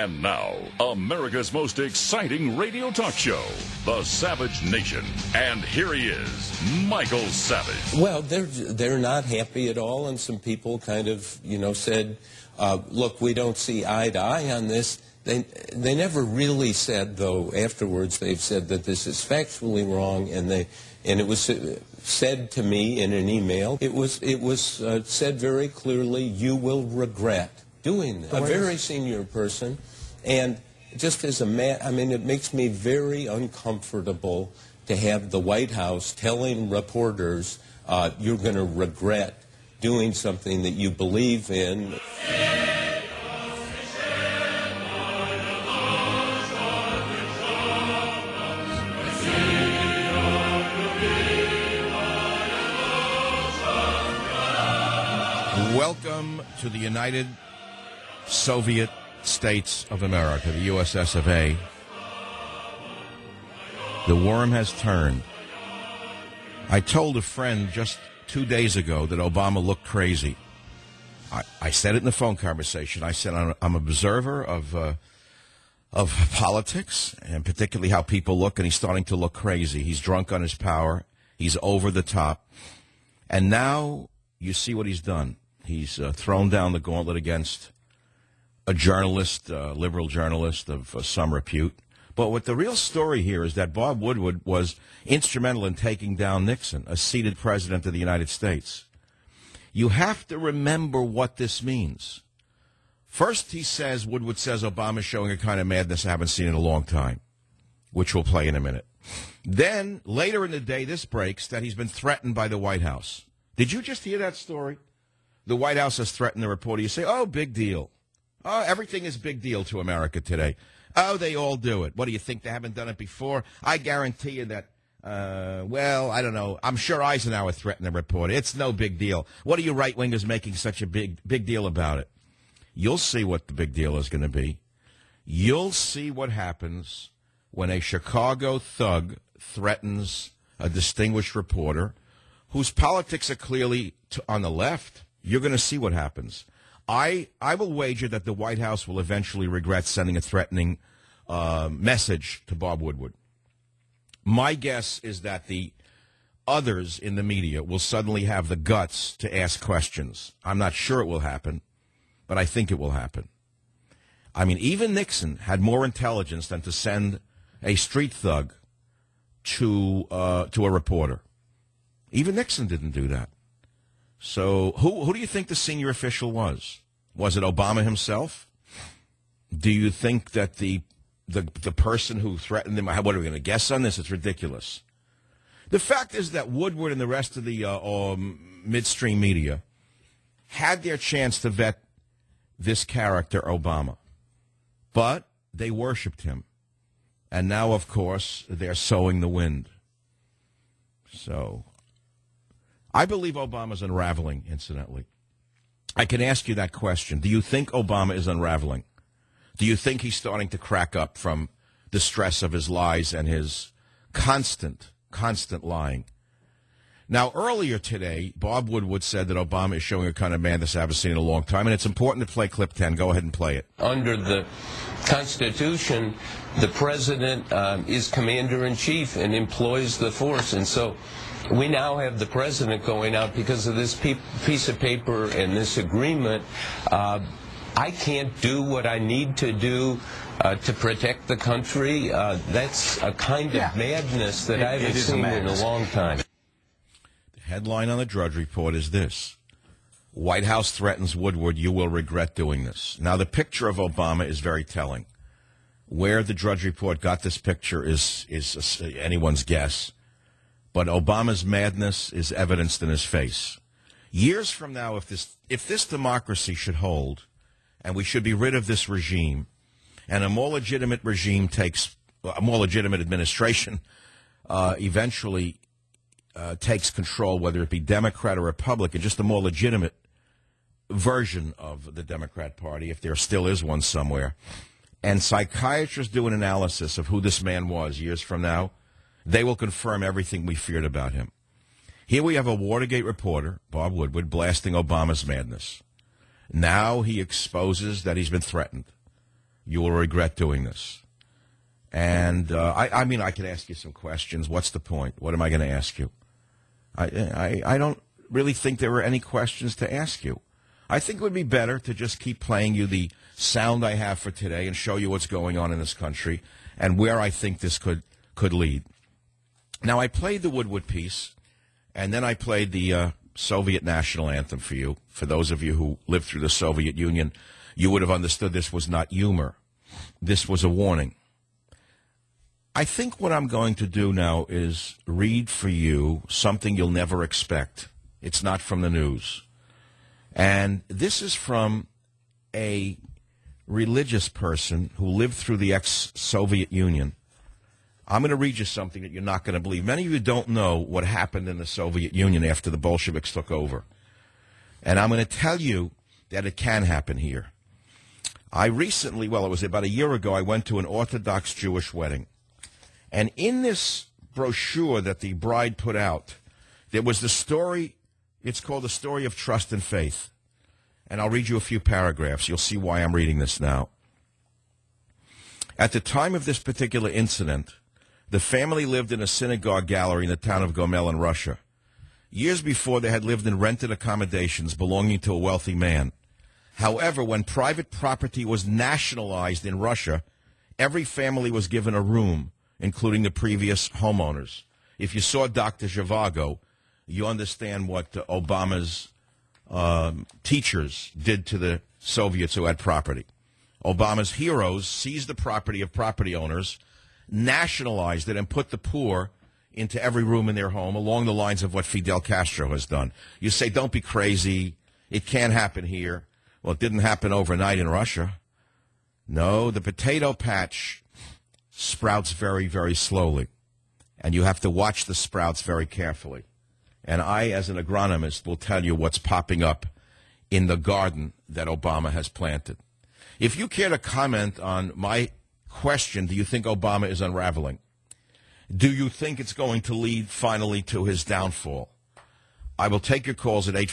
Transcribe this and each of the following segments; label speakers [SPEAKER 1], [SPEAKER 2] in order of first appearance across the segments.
[SPEAKER 1] And now, America's most exciting radio talk show, The Savage Nation. And here he is, Michael Savage.
[SPEAKER 2] Well, they're not happy at all, and some people kind of, said, look, we don't see eye to eye on this. They never really said, though, afterwards, they've said that this is factually wrong, and it was said to me in an email. It was said very clearly, you will regret doing this. A very senior person, and just as a man, it makes me very uncomfortable to have the White House telling reporters, you're going to regret doing something that you believe in.
[SPEAKER 3] Welcome to the United Soviet States of America, the USS of A. The worm has turned. I told a friend just 2 days ago that Obama looked crazy. I said it in the phone conversation. I said I'm an observer of politics, and particularly how people look, and he's starting to look crazy. He's drunk on his power. He's over the top. And now you see what he's done. He's thrown down the gauntlet against a journalist, liberal journalist of some repute. But what the real story here is that Bob Woodward was instrumental in taking down Nixon, a seated president of the United States. You have to remember what this means. First, Woodward says Obama's showing a kind of madness I haven't seen in a long time, which we'll play in a minute. Then, later in the day, this breaks that he's been threatened by the White House. Did you just hear that story? The White House has threatened the reporter. You say, oh, big deal. Oh, everything is big deal to America today. Oh, they all do it. What, do you think they haven't done it before? I guarantee you that, I don't know. I'm sure Eisenhower threatened the reporter. It's no big deal. What are you right-wingers making such a big deal about it? You'll see what the big deal is going to be. You'll see what happens when a Chicago thug threatens a distinguished reporter whose politics are clearly on the left. You're going to see what happens. I will wager that the White House will eventually regret sending a threatening message to Bob Woodward. My guess is that the others in the media will suddenly have the guts to ask questions. I'm not sure it will happen, but I think it will happen. Even Nixon had more intelligence than to send a street thug to a reporter. Even Nixon didn't do that. So who do you think the senior official was? Was it Obama himself? Do you think that the person who threatened him, what are we going to guess on this? It's ridiculous. The fact is that Woodward and the rest of the midstream media had their chance to vet this character, Obama. But they worshipped him. And now, of course, they're sowing the wind. So I believe Obama's unraveling, incidentally. I can ask you that question. Do you think Obama is unraveling? Do you think he's starting to crack up from the stress of his lies and his constant lying? Now, earlier today, Bob Woodward said that Obama is showing a kind of madness I haven't seen in a long time, and it's important to play clip 10. Go ahead and play it.
[SPEAKER 2] Under the Constitution, the president is commander-in-chief and employs the force, and so we now have the president going out because of this piece of paper and this agreement. I can't do what I need to do to protect the country. That's a kind of madness that I haven't seen in a long time.
[SPEAKER 3] The headline on the Drudge Report is this: White House threatens Woodward, you will regret doing this. Now, the picture of Obama is very telling. Where the Drudge Report got this picture is anyone's guess. But Obama's madness is evidenced in his face. Years from now, if this democracy should hold, and we should be rid of this regime, and a more legitimate regime a more legitimate administration eventually takes control, whether it be Democrat or Republican, just a more legitimate version of the Democrat Party, if there still is one somewhere, and psychiatrists do an analysis of who this man was years from now, they will confirm everything we feared about him. Here we have a Watergate reporter, Bob Woodward, blasting Obama's madness. Now he exposes that he's been threatened. You will regret doing this. And I mean, I can ask you some questions. What's the point? What am I going to ask you? I don't really think there were any questions to ask you. I think it would be better to just keep playing you the sound I have for today and show you what's going on in this country and where I think this could lead. Now, I played the Woodward piece, and then I played the Soviet national anthem for you. For those of you who lived through the Soviet Union, you would have understood this was not humor. This was a warning. I think what I'm going to do now is read for you something you'll never expect. It's not from the news. And this is from a religious person who lived through the ex-Soviet Union. I'm going to read you something that you're not going to believe. Many of you don't know what happened in the Soviet Union after the Bolsheviks took over. And I'm going to tell you that it can happen here. I recently, well, it was about a year ago, I went to an Orthodox Jewish wedding. And in this brochure that the bride put out, there was the story, it's called The Story of Trust and Faith. And I'll read you a few paragraphs. You'll see why I'm reading this now. At the time of this particular incident, the family lived in a synagogue gallery in the town of Gomel in Russia. Years before, they had lived in rented accommodations belonging to a wealthy man. However, when private property was nationalized in Russia, every family was given a room, including the previous homeowners. If you saw Dr. Zhivago, you understand what Obama's teachers did to the Soviets who had property. Obama's heroes seized the property of property owners, nationalized it, and put the poor into every room in their home along the lines of what Fidel Castro has done. You say, don't be crazy. It can't happen here. Well, it didn't happen overnight in Russia. No, the potato patch sprouts very, very slowly, and you have to watch the sprouts very carefully. And I, as an agronomist, will tell you what's popping up in the garden that Obama has planted. If you care to comment on my question, do you think Obama is unraveling? Do you think it's going to lead finally to his downfall? I will take your calls at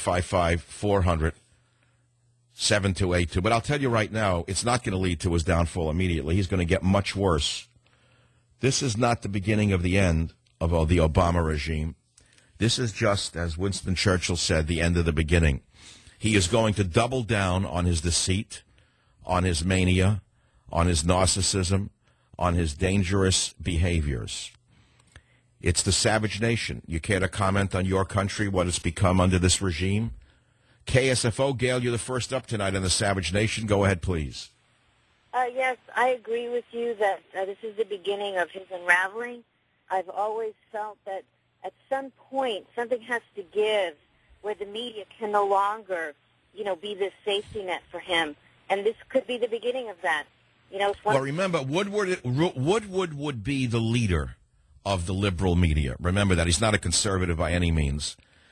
[SPEAKER 3] 855-400-7282. But I'll tell you right now, it's not going to lead to his downfall immediately. He's going to get much worse. This is not the beginning of the end of the Obama regime. This is just, as Winston Churchill said, the end of the beginning. He is going to double down on his deceit, on his mania, on his narcissism, on his dangerous behaviors. It's the savage nation. You care to comment on your country, what it's become under this regime? KSFO, Gail, you're the first up tonight on the savage nation. Go ahead, please.
[SPEAKER 4] Yes, I agree with you that this is the beginning of his unraveling. I've always felt that at some point something has to give where the media can no longer, be this safety net for him. And this could be the beginning of that.
[SPEAKER 3] Well, remember, Woodward would be the leader of the liberal media. Remember that. He's not a conservative by any means.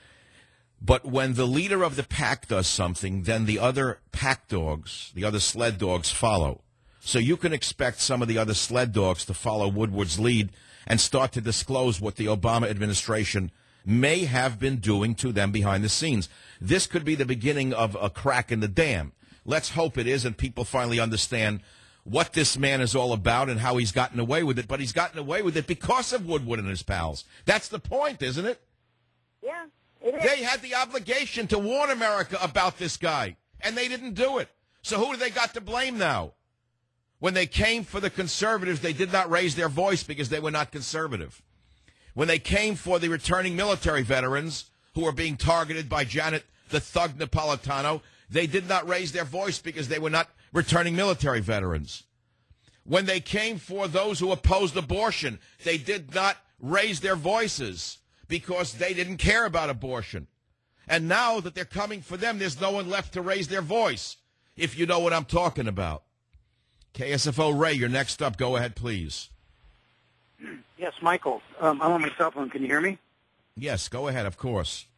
[SPEAKER 3] But when the leader of the pack does something, then the other pack dogs, the other sled dogs, follow. So you can expect some of the other sled dogs to follow Woodward's lead and start to disclose what the Obama administration may have been doing to them behind the scenes. This could be the beginning of a crack in the dam. Let's hope it is, and people finally understand what this man is all about and how he's gotten away with it. But he's gotten away with it because of Woodward and his pals. That's the point, isn't it?
[SPEAKER 4] Yeah, it is.
[SPEAKER 3] They had the obligation to warn America about this guy, and they didn't do it. So who do they got to blame now? When they came for the conservatives, they did not raise their voice because they were not conservative. When they came for the returning military veterans who were being targeted by Janet the Thug Napolitano, they did not raise their voice because they were not returning military veterans. When they came for those who opposed abortion, they did not raise their voices because they didn't care about abortion. And now that they're coming for them, there's no one left to raise their voice, if you know what I'm talking about. KSFO Ray, you're next up. Go ahead, please.
[SPEAKER 5] Yes, Michael. I'm on my cell phone. Can you hear me?
[SPEAKER 3] Yes, go ahead, of course.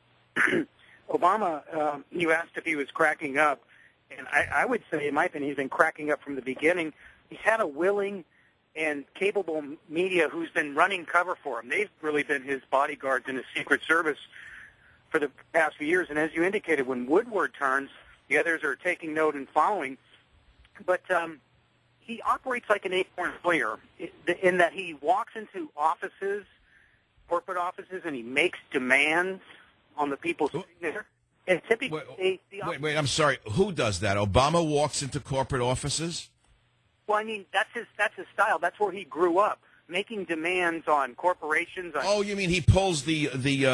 [SPEAKER 5] Obama, you asked if he was cracking up, and I would say, in my opinion, he's been cracking up from the beginning. He's had a willing and capable media who's been running cover for him. They've really been his bodyguards in the Secret Service for the past few years. And as you indicated, when Woodward turns, the others are taking note and following. But he operates like an acorn lawyer in that he walks into offices, corporate offices, and he makes demands on the people sitting there. And typically,
[SPEAKER 3] wait, I'm sorry. Who does that? Obama walks into corporate offices?
[SPEAKER 5] Well, I mean, that's his style. That's where he grew up, making demands on corporations.
[SPEAKER 3] Oh, you mean he pulls the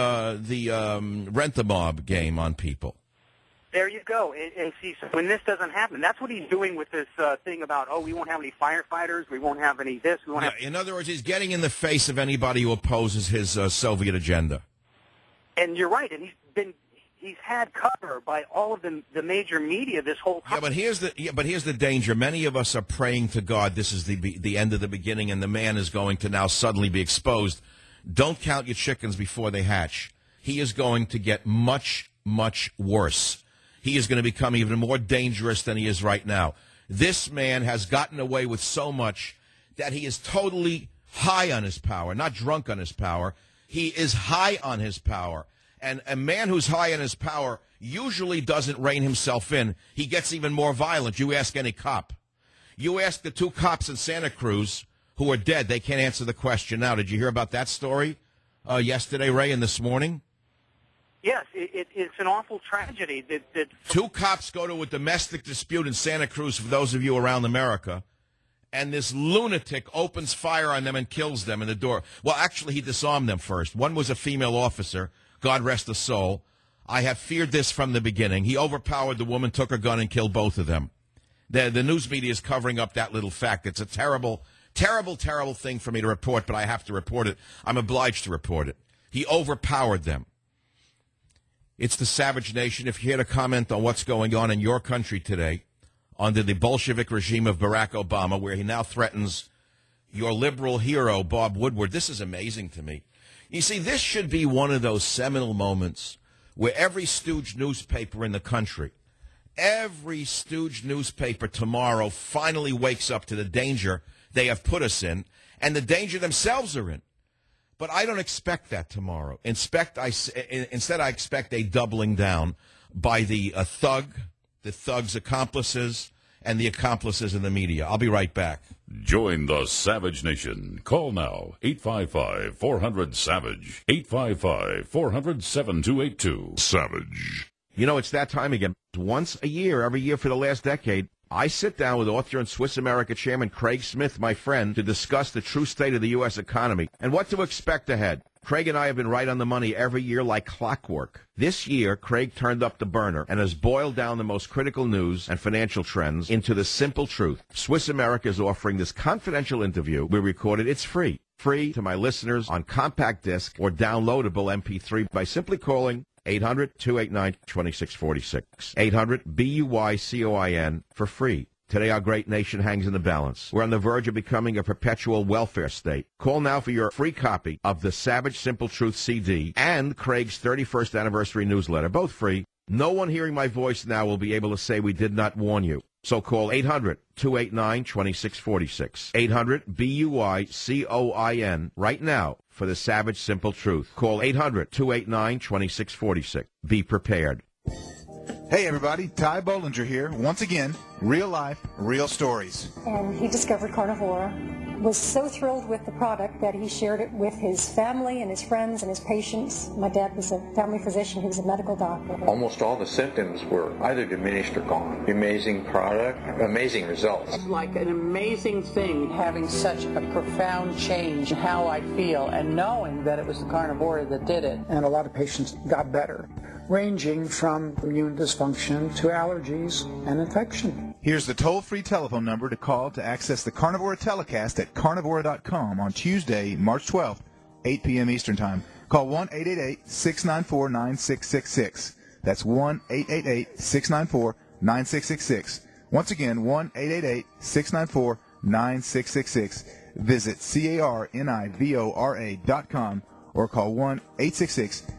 [SPEAKER 3] rent-the-mob game on people?
[SPEAKER 5] There you go. And see, so when this doesn't happen, that's what he's doing with this thing about, we won't have any firefighters, we won't have any this, we won't have...
[SPEAKER 3] In other words, he's getting in the face of anybody who opposes his Soviet agenda.
[SPEAKER 5] And you're right, and he's had cover by all of the major media this whole time.
[SPEAKER 3] But here's the danger. Many of us are praying to God this is the end of the beginning, and the man is going to now suddenly be exposed. Don't count your chickens before they hatch. He is going to get much, much worse. He is going to become even more dangerous than he is right now. This man has gotten away with so much that he is totally high on his power, not drunk on his power. He is high on his power. And a man who's high on his power usually doesn't rein himself in. He gets even more violent. You ask any cop. You ask the 2 cops in Santa Cruz who are dead. They can't answer the question now. Did you hear about that story yesterday, Ray, and this morning?
[SPEAKER 5] Yes, it's an awful tragedy. That
[SPEAKER 3] 2 cops go to a domestic dispute in Santa Cruz, for those of you around America, and this lunatic opens fire on them and kills them in the door. Well, actually, he disarmed them first. One was a female officer. God rest the soul. I have feared this from the beginning. He overpowered the woman, took her gun, and killed both of them. The news media is covering up that little fact. It's a terrible, terrible, terrible thing for me to report, but I have to report it. I'm obliged to report it. He overpowered them. It's the Savage Nation. If you're here to comment on what's going on in your country today under the Bolshevik regime of Barack Obama, where he now threatens your liberal hero, Bob Woodward, this is amazing to me. You see, this should be one of those seminal moments where every stooge newspaper in the country, every stooge newspaper tomorrow finally wakes up to the danger they have put us in and the danger themselves are in. But I don't expect that tomorrow. Instead, I expect a doubling down by the thug's accomplices, and the accomplices in the media. I'll be right back.
[SPEAKER 1] Join the Savage Nation. Call now, 855-400-SAVAGE, 855-400-7282. Savage.
[SPEAKER 3] You know, it's that time again. Once a year, every year for the last decade, I sit down with author and Swiss America Chairman Craig Smith, my friend, to discuss the true state of the U.S. economy and what to expect ahead. Craig and I have been right on the money every year like clockwork. This year, Craig turned up the burner and has boiled down the most critical news and financial trends into the simple truth. Swiss America is offering this confidential interview. We recorded. It's free. Free to my listeners on compact disc or downloadable MP3 by simply calling 800-289-2646. 800-BUYCOIN for free. Today, our great nation hangs in the balance. We're on the verge of becoming a perpetual welfare state. Call now for your free copy of the Savage Simple Truth CD and Craig's 31st anniversary newsletter, both free. No one hearing my voice now will be able to say we did not warn you. So call 800-289-2646. 800-BUYCOIN right now for the Savage Simple Truth. Call 800-289-2646. Be prepared.
[SPEAKER 6] Hey everybody, Ty Bollinger here. Once again, real life, real stories.
[SPEAKER 7] And he discovered Carnivora, was so thrilled with the product that he shared it with his family and his friends and his patients. My dad was a family physician, he was a medical doctor.
[SPEAKER 8] Almost all the symptoms were either diminished or gone. Amazing product, amazing results.
[SPEAKER 9] It's like an amazing thing having such a profound change in how I feel and knowing that it was the Carnivora that did it.
[SPEAKER 10] And a lot of patients got better, ranging from immune dysfunction to allergies and infection.
[SPEAKER 6] Here's the toll-free telephone number to call to access the Carnivora telecast at carnivora.com on Tuesday, March 12th, 8 p.m. Eastern Time. Call 1-888-694-9666. That's 1-888-694-9666. Once again, 1-888-694-9666. Visit carnivora.com or call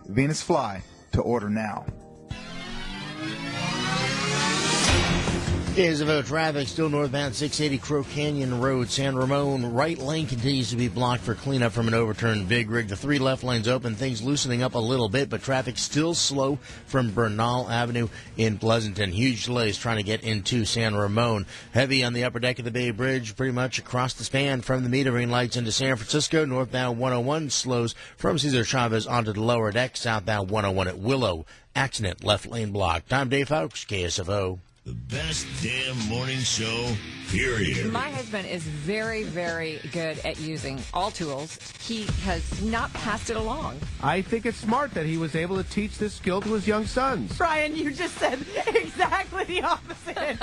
[SPEAKER 6] 1-866-VENUS-FLY to order now.
[SPEAKER 11] KSFO traffic still northbound 680 Crow Canyon Road, San Ramon. Right lane continues to be blocked for cleanup from an overturned big rig. The 3 left lanes open, things loosening up a little bit, but traffic still slow from Bernal Avenue in Pleasanton. Huge delays trying to get into San Ramon. Heavy on the upper deck of the Bay Bridge, pretty much across the span from the metering lights into San Francisco. Northbound 101 slows from Cesar Chavez onto the lower deck. Southbound 101 at Willow. Accident, left lane blocked. I'm Dave Fowkes, KSFO.
[SPEAKER 12] The best damn morning show, period.
[SPEAKER 13] My husband is very, very good at using all tools. He has not passed it along.
[SPEAKER 14] I think it's smart that he was able to teach this skill to his young sons.
[SPEAKER 13] Brian, you just said exactly the opposite.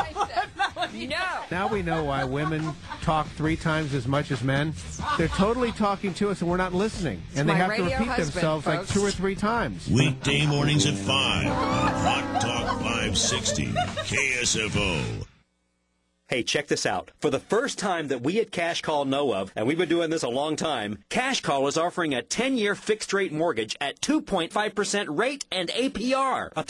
[SPEAKER 13] No.
[SPEAKER 14] Now we know why women talk 3 times as much as men. They're totally talking to us and we're not listening. And they have to repeat themselves like 2 or 3 times.
[SPEAKER 12] Weekday mornings at 5 on Hot Talk 560. KSFO.
[SPEAKER 15] Hey, check this out. For the first time that we at Cash Call know of, and we've been doing this a long time, Cash Call is offering a 10-year fixed-rate mortgage at 2.5% rate and APR, up to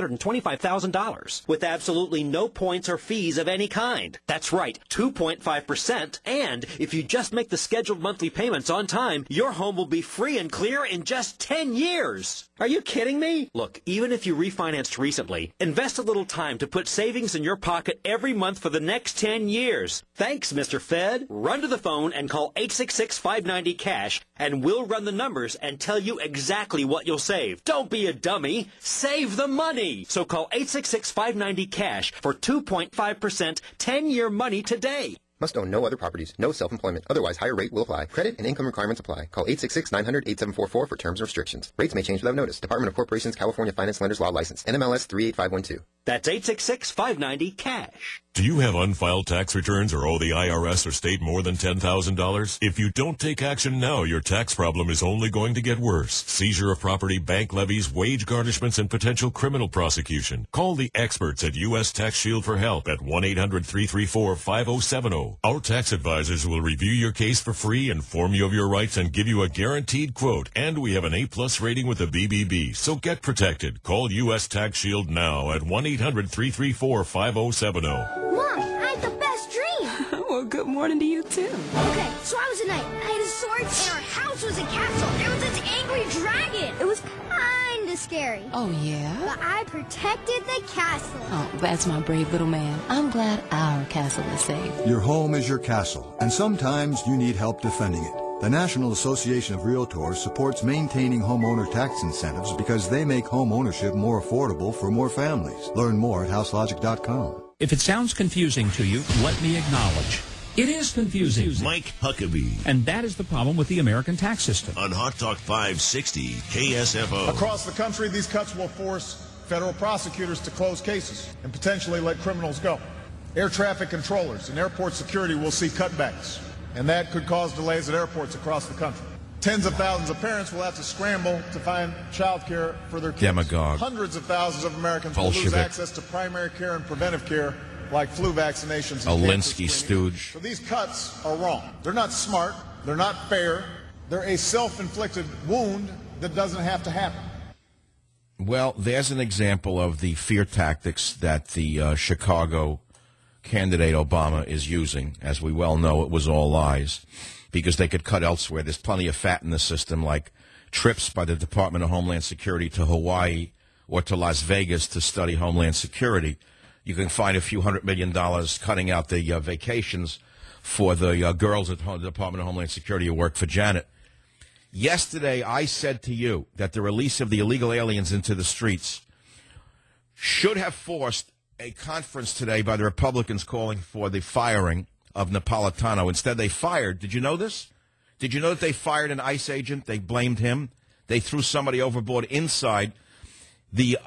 [SPEAKER 15] $625,000, with absolutely no points or fees of any kind. That's right, 2.5%, and if you just make the scheduled monthly payments on time, your home will be free and clear in just 10 years. Are you kidding me? Look, even if you refinanced recently, invest a little time to put savings in your pocket every month for the next 10 years. Thanks, Mr. Fed. Run to the phone and call 866-590-CASH, and we'll run the numbers and tell you exactly what you'll save. Don't be a dummy. Save the money. So call 866-590-CASH for 2.5% 10-year money today.
[SPEAKER 16] Must own no other properties, no self-employment. Otherwise, higher rate will apply. Credit and income requirements apply. Call 866-900-8744 for terms and restrictions. Rates may change without notice. Department of Corporations, California Finance Lenders Law License. NMLS 38512.
[SPEAKER 15] That's 866-590-CASH.
[SPEAKER 17] Do you have unfiled tax returns or owe the IRS or state more than $10,000? If you don't take action now, your tax problem is only going to get worse. Seizure of property, bank levies, wage garnishments, and potential criminal prosecution. Call the experts at U.S. Tax Shield for help at 1-800-334-5070. Our tax advisors will review your case for free, inform you of your rights, and give you a guaranteed quote. And we have an A+ rating with the BBB, so get protected. Call U.S. Tax Shield now at 1-800-334-5070.
[SPEAKER 18] Mom, I had the best dream.
[SPEAKER 19] Well, good morning to you, too.
[SPEAKER 18] Okay, so I was a knight. I had a sword, and our house was a castle. There was this angry dragon. It was kind of scary.
[SPEAKER 19] Oh, yeah?
[SPEAKER 18] But I protected the castle.
[SPEAKER 19] Oh, that's my brave little man. I'm glad our castle is safe.
[SPEAKER 20] Your home is your castle, and sometimes you need help defending it. The National Association of Realtors supports maintaining homeowner tax incentives because they make home ownership more affordable for more families. Learn more at houselogic.com.
[SPEAKER 21] If it sounds confusing to you, let me acknowledge. It is confusing.
[SPEAKER 12] Mike Huckabee.
[SPEAKER 21] And that is the problem with the American tax system.
[SPEAKER 12] On Hot Talk 560, KSFO.
[SPEAKER 22] Across the country, these cuts will force federal prosecutors to close cases and potentially let criminals go. Air traffic controllers and airport security will see cutbacks, and that could cause delays at airports across the country. Tens of thousands of parents will have to scramble to find child care for their kids.
[SPEAKER 3] Demagogue.
[SPEAKER 22] Hundreds of thousands of Americans will lose access to primary care and preventive care like flu vaccinations and
[SPEAKER 3] Alinsky stooge.
[SPEAKER 22] So these cuts are wrong. They're not smart. They're not fair. They're a self-inflicted wound that doesn't have to happen.
[SPEAKER 3] Well, there's an example of the fear tactics that the Chicago candidate Obama is using. As we well know, it was all lies, because they could cut elsewhere. There's plenty of fat in the system, like trips by the Department of Homeland Security to Hawaii or to Las Vegas to study Homeland Security. You can find a few $100 million cutting out the vacations for the girls at the Department of Homeland Security who work for Janet. Yesterday, I said to you that the release of the illegal aliens into the streets should have forced a conference today by the Republicans calling for the firing of Napolitano. Instead, they fired. Did you know this? Did you know that they fired an ICE agent? They blamed him. They threw somebody overboard inside the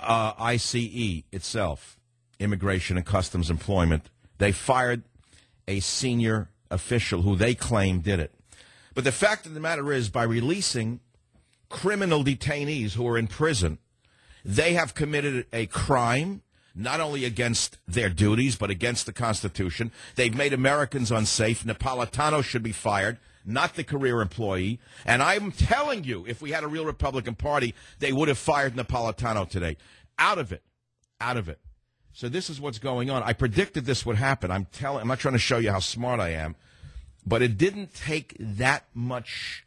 [SPEAKER 3] ICE itself, Immigration and Customs Employment. They fired a senior official who they claim did it. But the fact of the matter is, by releasing criminal detainees who are in prison, they have committed a crime, not only against their duties, but against the Constitution. They've made Americans unsafe. Napolitano should be fired, not the career employee. And I'm telling you, if we had a real Republican Party, they would have fired Napolitano today. Out of it. Out of it. So this is what's going on. I predicted this would happen. I'm not trying to show you how smart I am, but it didn't take that much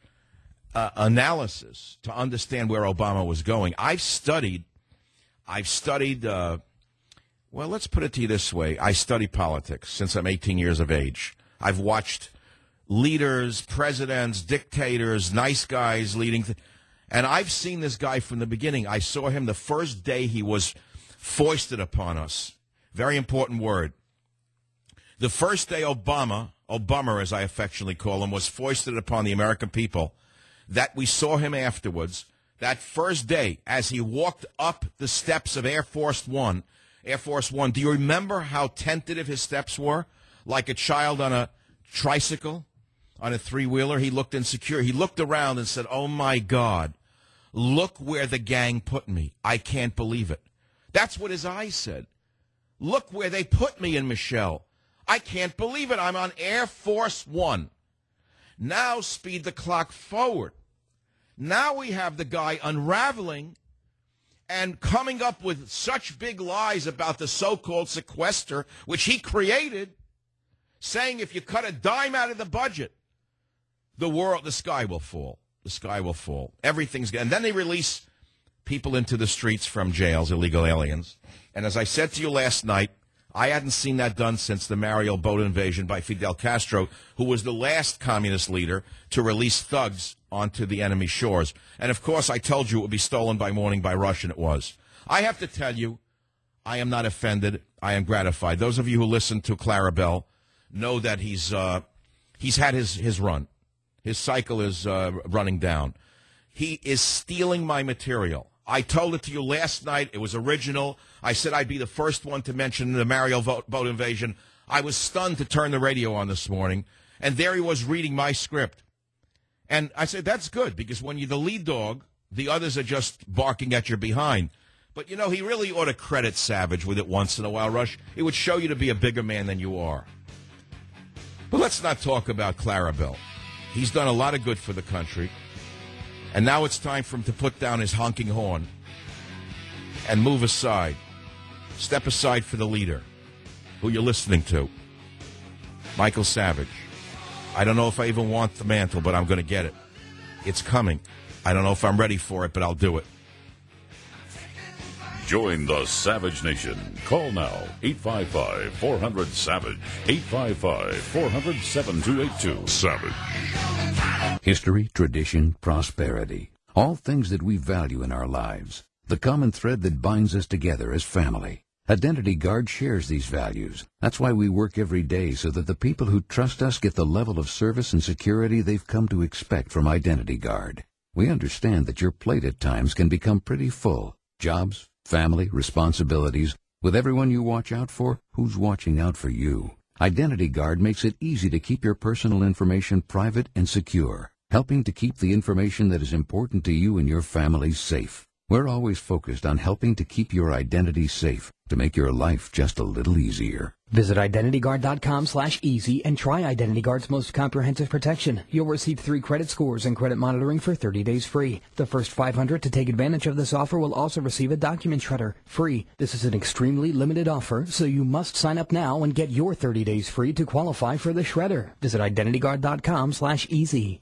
[SPEAKER 3] analysis to understand where Obama was going. I've studied, well, let's put it to you this way. I study politics since I'm 18 years of age. I've watched leaders, presidents, dictators, nice guys leading, and I've seen this guy from the beginning. I saw him the first day he was foisted upon us. Very important word. The first day Obama as I affectionately call him, was foisted upon the American people, that we saw him afterwards, that first day as he walked up the steps of Air Force One, do you remember how tentative his steps were? Like a child on a tricycle, on a three-wheeler. He looked insecure. He looked around and said, oh, my God, look where the gang put me. I can't believe it. That's what his eyes said. Look where they put me in Michelle. I can't believe it. I'm on Air Force One. Now speed the clock forward. Now we have the guy unraveling and coming up with such big lies about the so-called sequester, which he created, saying if you cut a dime out of the budget, the sky will fall. The sky will fall. Everything's good. And then they release people into the streets from jails, illegal aliens. And as I said to you last night, I hadn't seen that done since the Mariel boat invasion by Fidel Castro, who was the last communist leader to release thugs onto the enemy shores. And, of course, I told you it would be stolen by morning by Rush, and it was. I have to tell you, I am not offended. I am gratified. Those of you who listen to Clarabelle know that he's had his run. His cycle is running down. He is stealing my material. I told it to you last night. It was original. I said I'd be the first one to mention the Mariel boat invasion. I was stunned to turn the radio on this morning, and there he was reading my script. And I said, that's good, because when you're the lead dog, the others are just barking at your behind. But, you know, he really ought to credit Savage with it once in a while, Rush. It would show you to be a bigger man than you are. But let's not talk about Clarabelle. He's done a lot of good for the country. And now it's time for him to put down his honking horn and move aside. Step aside for the leader, who you're listening to, Michael Savage. I don't know if I even want the mantle, but I'm going to get it. It's coming. I don't know if I'm ready for it, but I'll do it.
[SPEAKER 1] Join the Savage Nation. Call now, 855-400-SAVAGE, 855-400-7282. Savage.
[SPEAKER 2] History, tradition, prosperity. All things that we value in our lives. The common thread that binds us together as family. Identity Guard shares these values. That's why we work every day so that the people who trust us get the level of service and security they've come to expect from Identity Guard. We understand that your plate at times can become pretty full. Jobs, family, responsibilities, with everyone you watch out for, who's watching out for you. Identity Guard makes it easy to keep your personal information private and secure, helping to keep the information that is important to you and your family safe. We're always focused on helping to keep your identity safe, to make your life just a little easier.
[SPEAKER 4] Visit IdentityGuard.com/easy and try Identity Guard's most comprehensive protection. You'll receive 3 credit scores and credit monitoring for 30 days free. The first 500 to take advantage of this offer will also receive a document shredder free. This is an extremely limited offer, so you must sign up now and get your 30 days free to qualify for the shredder. Visit IdentityGuard.com/easy.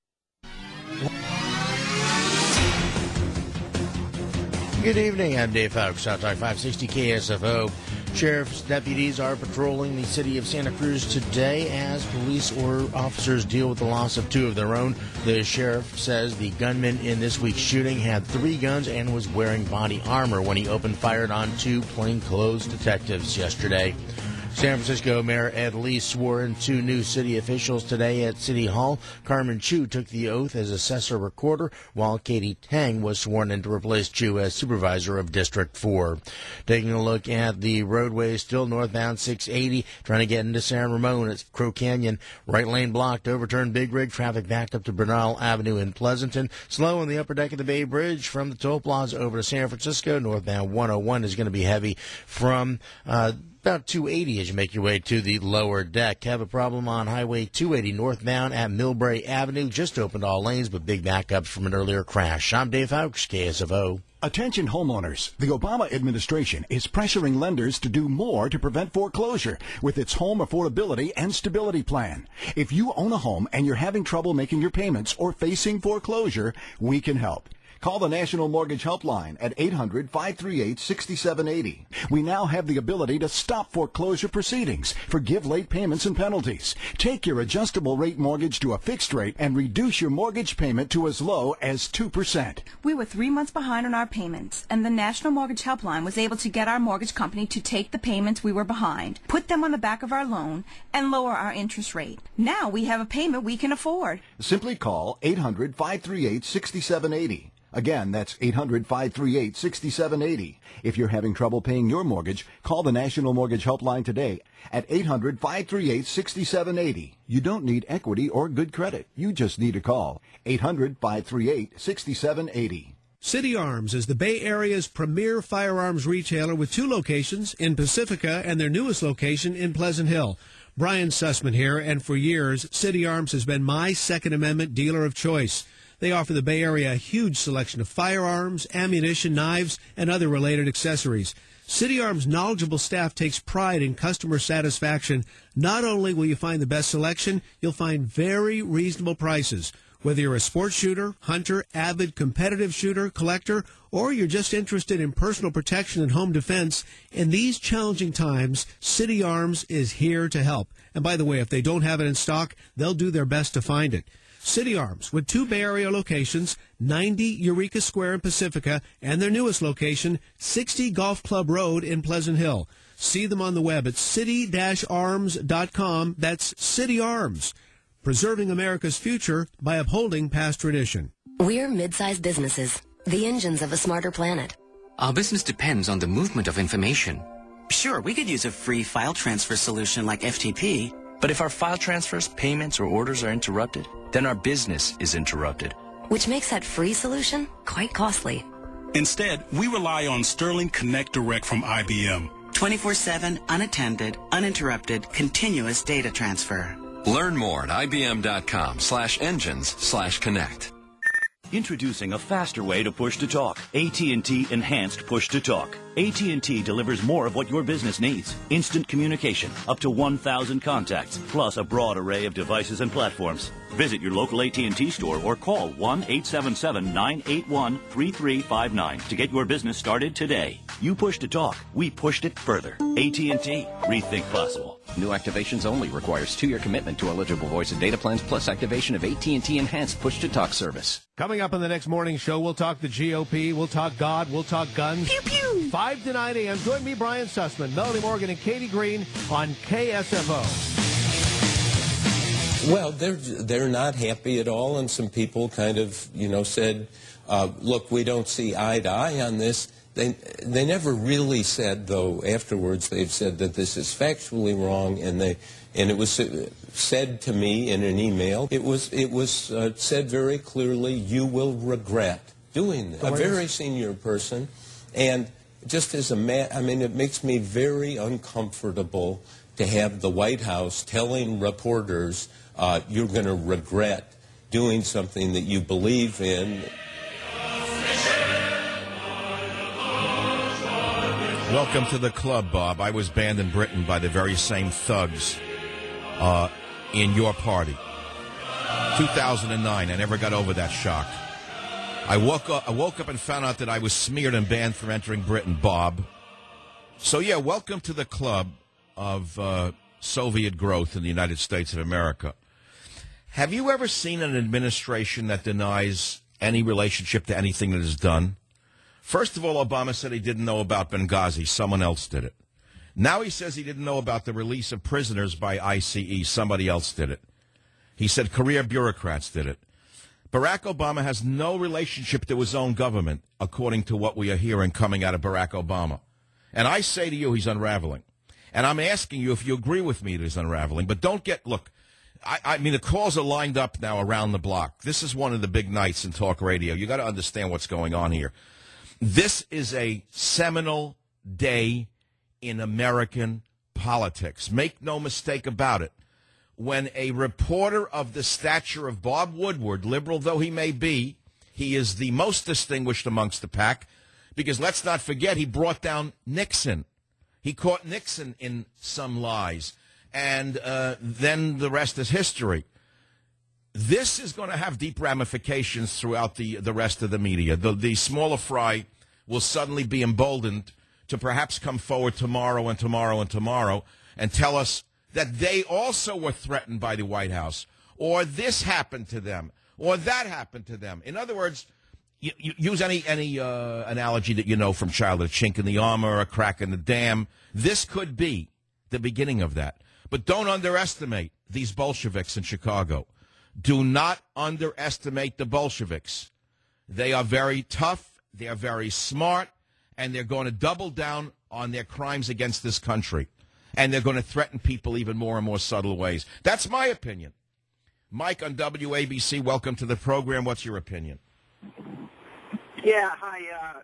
[SPEAKER 11] Good evening, I'm Dave Fowler, South Talk 560 KSFO. Sheriff's deputies are patrolling the city of Santa Cruz today as police or officers deal with the loss of 2 of their own. The sheriff says the gunman in this week's shooting had 3 guns and was wearing body armor when he opened fire on 2 plainclothes detectives yesterday. San Francisco Mayor Ed Lee swore in 2 new city officials today at City Hall. Carmen Chu took the oath as assessor recorder, while Katie Tang was sworn in to replace Chu as supervisor of District 4. Taking a look at the roadway, still northbound 680, trying to get into San Ramon at Crow Canyon. Right lane blocked, overturned Big Rig, traffic backed up to Bernal Avenue in Pleasanton. Slow on the upper deck of the Bay Bridge from the toll plaza over to San Francisco. Northbound 101 is going to be heavy from about 280 as you make your way to the lower deck. Have a problem on Highway 280 northbound at Millbrae Avenue. Just opened all lanes, but big backups from an earlier crash. I'm Dave Houks, KSFO.
[SPEAKER 5] Attention homeowners, the Obama administration is pressuring lenders to do more to prevent foreclosure with its Home Affordability and Stability Plan. If you own a home and you're having trouble making your payments or facing foreclosure, we can help. Call the National Mortgage Helpline at 800-538-6780. We now have the ability to stop foreclosure proceedings, forgive late payments and penalties, take your adjustable rate mortgage to a fixed rate, and reduce your mortgage payment to as low as 2%.
[SPEAKER 7] We were 3 months behind on our payments, and the National Mortgage Helpline was able to get our mortgage company to take the payments we were behind, put them on the back of our loan, and lower our interest rate. Now we have a payment we can afford.
[SPEAKER 5] Simply call 800-538-6780. Again, that's 800-538-6780. If you're having trouble paying your mortgage, call the National Mortgage Helpline today at 800-538-6780. You don't need equity or good credit. You just need a call. 800-538-6780.
[SPEAKER 23] City Arms is the Bay Area's premier firearms retailer with 2 locations in Pacifica and their newest location in Pleasant Hill. Brian Sussman here, and for years, City Arms has been my Second Amendment dealer of choice. They offer the Bay Area a huge selection of firearms, ammunition, knives, and other related accessories. City Arms' knowledgeable staff takes pride in customer satisfaction. Not only will you find the best selection, you'll find very reasonable prices. Whether you're a sports shooter, hunter, avid competitive shooter, collector, or you're just interested in personal protection and home defense, in these challenging times, City Arms is here to help. And by the way, if they don't have it in stock, they'll do their best to find it. City Arms, with 2 Bay Area locations, 90 Eureka Square in Pacifica, and their newest location, 60 Golf Club Road in Pleasant Hill. See them on the web at city-arms.com. That's City Arms, preserving America's future by upholding past tradition.
[SPEAKER 19] We're mid-sized businesses, the engines of a smarter planet.
[SPEAKER 24] Our business depends on the movement of information.
[SPEAKER 25] Sure, we could use a free file transfer solution like FTP.
[SPEAKER 26] But if our file transfers, payments, or orders are interrupted, then our business is interrupted.
[SPEAKER 19] Which makes that free solution quite costly.
[SPEAKER 27] Instead, we rely on Sterling Connect Direct from IBM.
[SPEAKER 25] 24/7, unattended, uninterrupted, continuous data transfer.
[SPEAKER 28] Learn more at ibm.com/engines/connect.
[SPEAKER 29] Introducing a faster way to push-to-talk. AT&T Enhanced Push-to-Talk. AT&T delivers more of what your business needs. Instant communication, up to 1,000 contacts, plus a broad array of devices and platforms. Visit your local AT&T store or call 1-877-981-3359 to get your business started today. You push-to-talk. We pushed it further. AT&T. Rethink possible.
[SPEAKER 30] New activations only. Requires 2-year commitment to eligible voice and data plans plus activation of AT&T Enhanced Push-to-Talk service.
[SPEAKER 14] Coming up on the next morning show, we'll talk the GOP, we'll talk God, we'll talk guns.
[SPEAKER 7] Pew, pew.
[SPEAKER 14] 5 to 9 a.m. Join me, Brian Sussman, Melanie Morgan, and Katie Green on KSFO.
[SPEAKER 31] Well, they're not happy at all, and some people kind of, said, look, we don't see eye to eye on this. They never really said, though, afterwards they've said that this is factually wrong, and it was said to me in an email. It was said very clearly, you will regret doing this. A very senior person, and just as it makes me very uncomfortable to have the White House telling reporters, you're going to regret doing something that you believe in.
[SPEAKER 3] Welcome to the club, Bob. I was banned in Britain by the very same thugs in your party. 2009. I never got over that shock. I woke up and found out that I was smeared and banned from entering Britain, Bob. So, yeah, welcome to the club of Soviet growth in the United States of America. Have you ever seen an administration that denies any relationship to anything that is done? First of all, Obama said he didn't know about Benghazi. Someone else did it. Now he says he didn't know about the release of prisoners by ICE. Somebody else did it. He said career bureaucrats did it. Barack Obama has no relationship to his own government, according to what we are hearing coming out of Barack Obama. And I say to you, he's unraveling. And I'm asking you if you agree with me that he's unraveling. But don't look, I mean, the calls are lined up now around the block. This is one of the big nights in talk radio. You got to understand what's going on here. This is a seminal day in American politics. Make no mistake about it. When a reporter of the stature of Bob Woodward, liberal though he may be, he is the most distinguished amongst the pack, Because let's not forget, he brought down Nixon. He caught Nixon in some lies. And then the rest is history. This is going to have deep ramifications throughout the rest of the media. The smaller fry will suddenly be emboldened to perhaps come forward tomorrow and tomorrow and tomorrow and tell us that they also were threatened by the White House, or this happened to them, or that happened to them. In other words, you use any analogy that you know from childhood, a chink in the armor, a crack in the dam. This could be the beginning of that. But don't underestimate these Bolsheviks in Chicago. Do not underestimate the Bolsheviks. They are very tough, they are very smart, and they're going to double down on their crimes against this country. And they're going to threaten people even more and more subtle ways. That's my opinion. Mike on WABC, welcome to the program. What's your opinion?
[SPEAKER 6] Yeah, hi.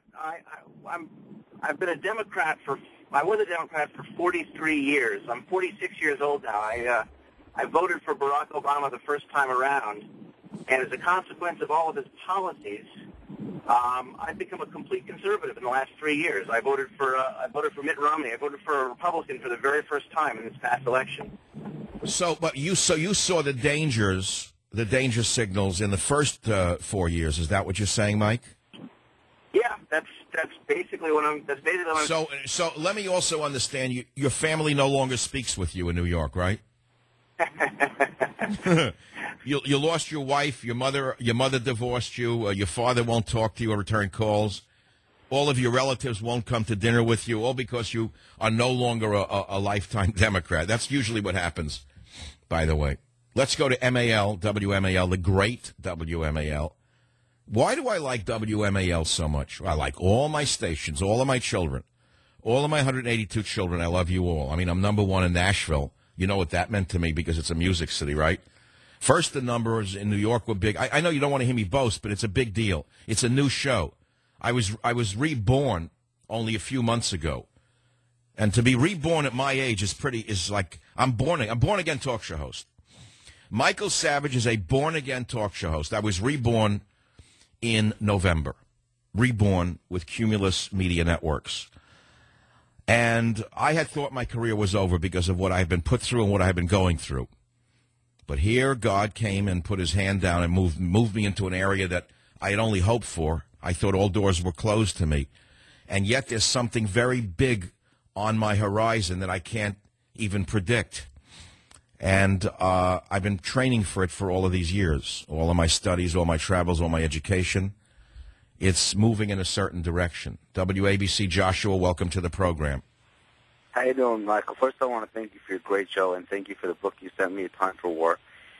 [SPEAKER 6] I've been a Democrat I was a Democrat for 43 years. I'm 46 years old now. I voted for Barack Obama the first time around, and as a consequence of all of his policies, I've become a complete conservative in the last 3 years. I voted for Mitt Romney. I voted for a Republican for the very first time in this past election.
[SPEAKER 3] So you saw the danger signals in the first 4 years. Is that what you're saying, Mike?
[SPEAKER 6] Yeah, that's basically what I'm. That's basically what I'm.
[SPEAKER 3] So let me also understand. Your family no longer speaks with you in New York, right? You lost your wife. Your mother divorced you. Your father won't talk to you or return calls. All of your relatives won't come to dinner with you, all because you are no longer a lifetime Democrat. That's usually what happens, by the way. Let's go to WMAL, the great WMAL. Why do I like WMAL so much? I like all my stations, all of my children, all of my 182 children. I love you all. I mean, I'm number one in Nashville. You know what that meant to me because it's a music city, right? First, the numbers in New York were big. I know you don't want to hear me boast, but it's a big deal. It's a new show. I was reborn only a few months ago. And to be reborn at my age is like I'm born again talk show host. Michael Savage is a born again talk show host. I was reborn in November, reborn with Cumulus Media Networks. And I had thought my career was over because of what I had been put through and what I had been going through. But here God came and put his hand down and moved me into an area that I had only hoped for. I thought all doors were closed to me. And yet there's something very big on my horizon that I can't even predict. And I've been training for it for all of these years, all of my studies, all my travels, all my education. It's moving in a certain direction. WABC, Joshua, welcome to the program.
[SPEAKER 8] How you doing, Michael? First, I want to thank you for your great show, and thank you for the book you sent me, A Time for War.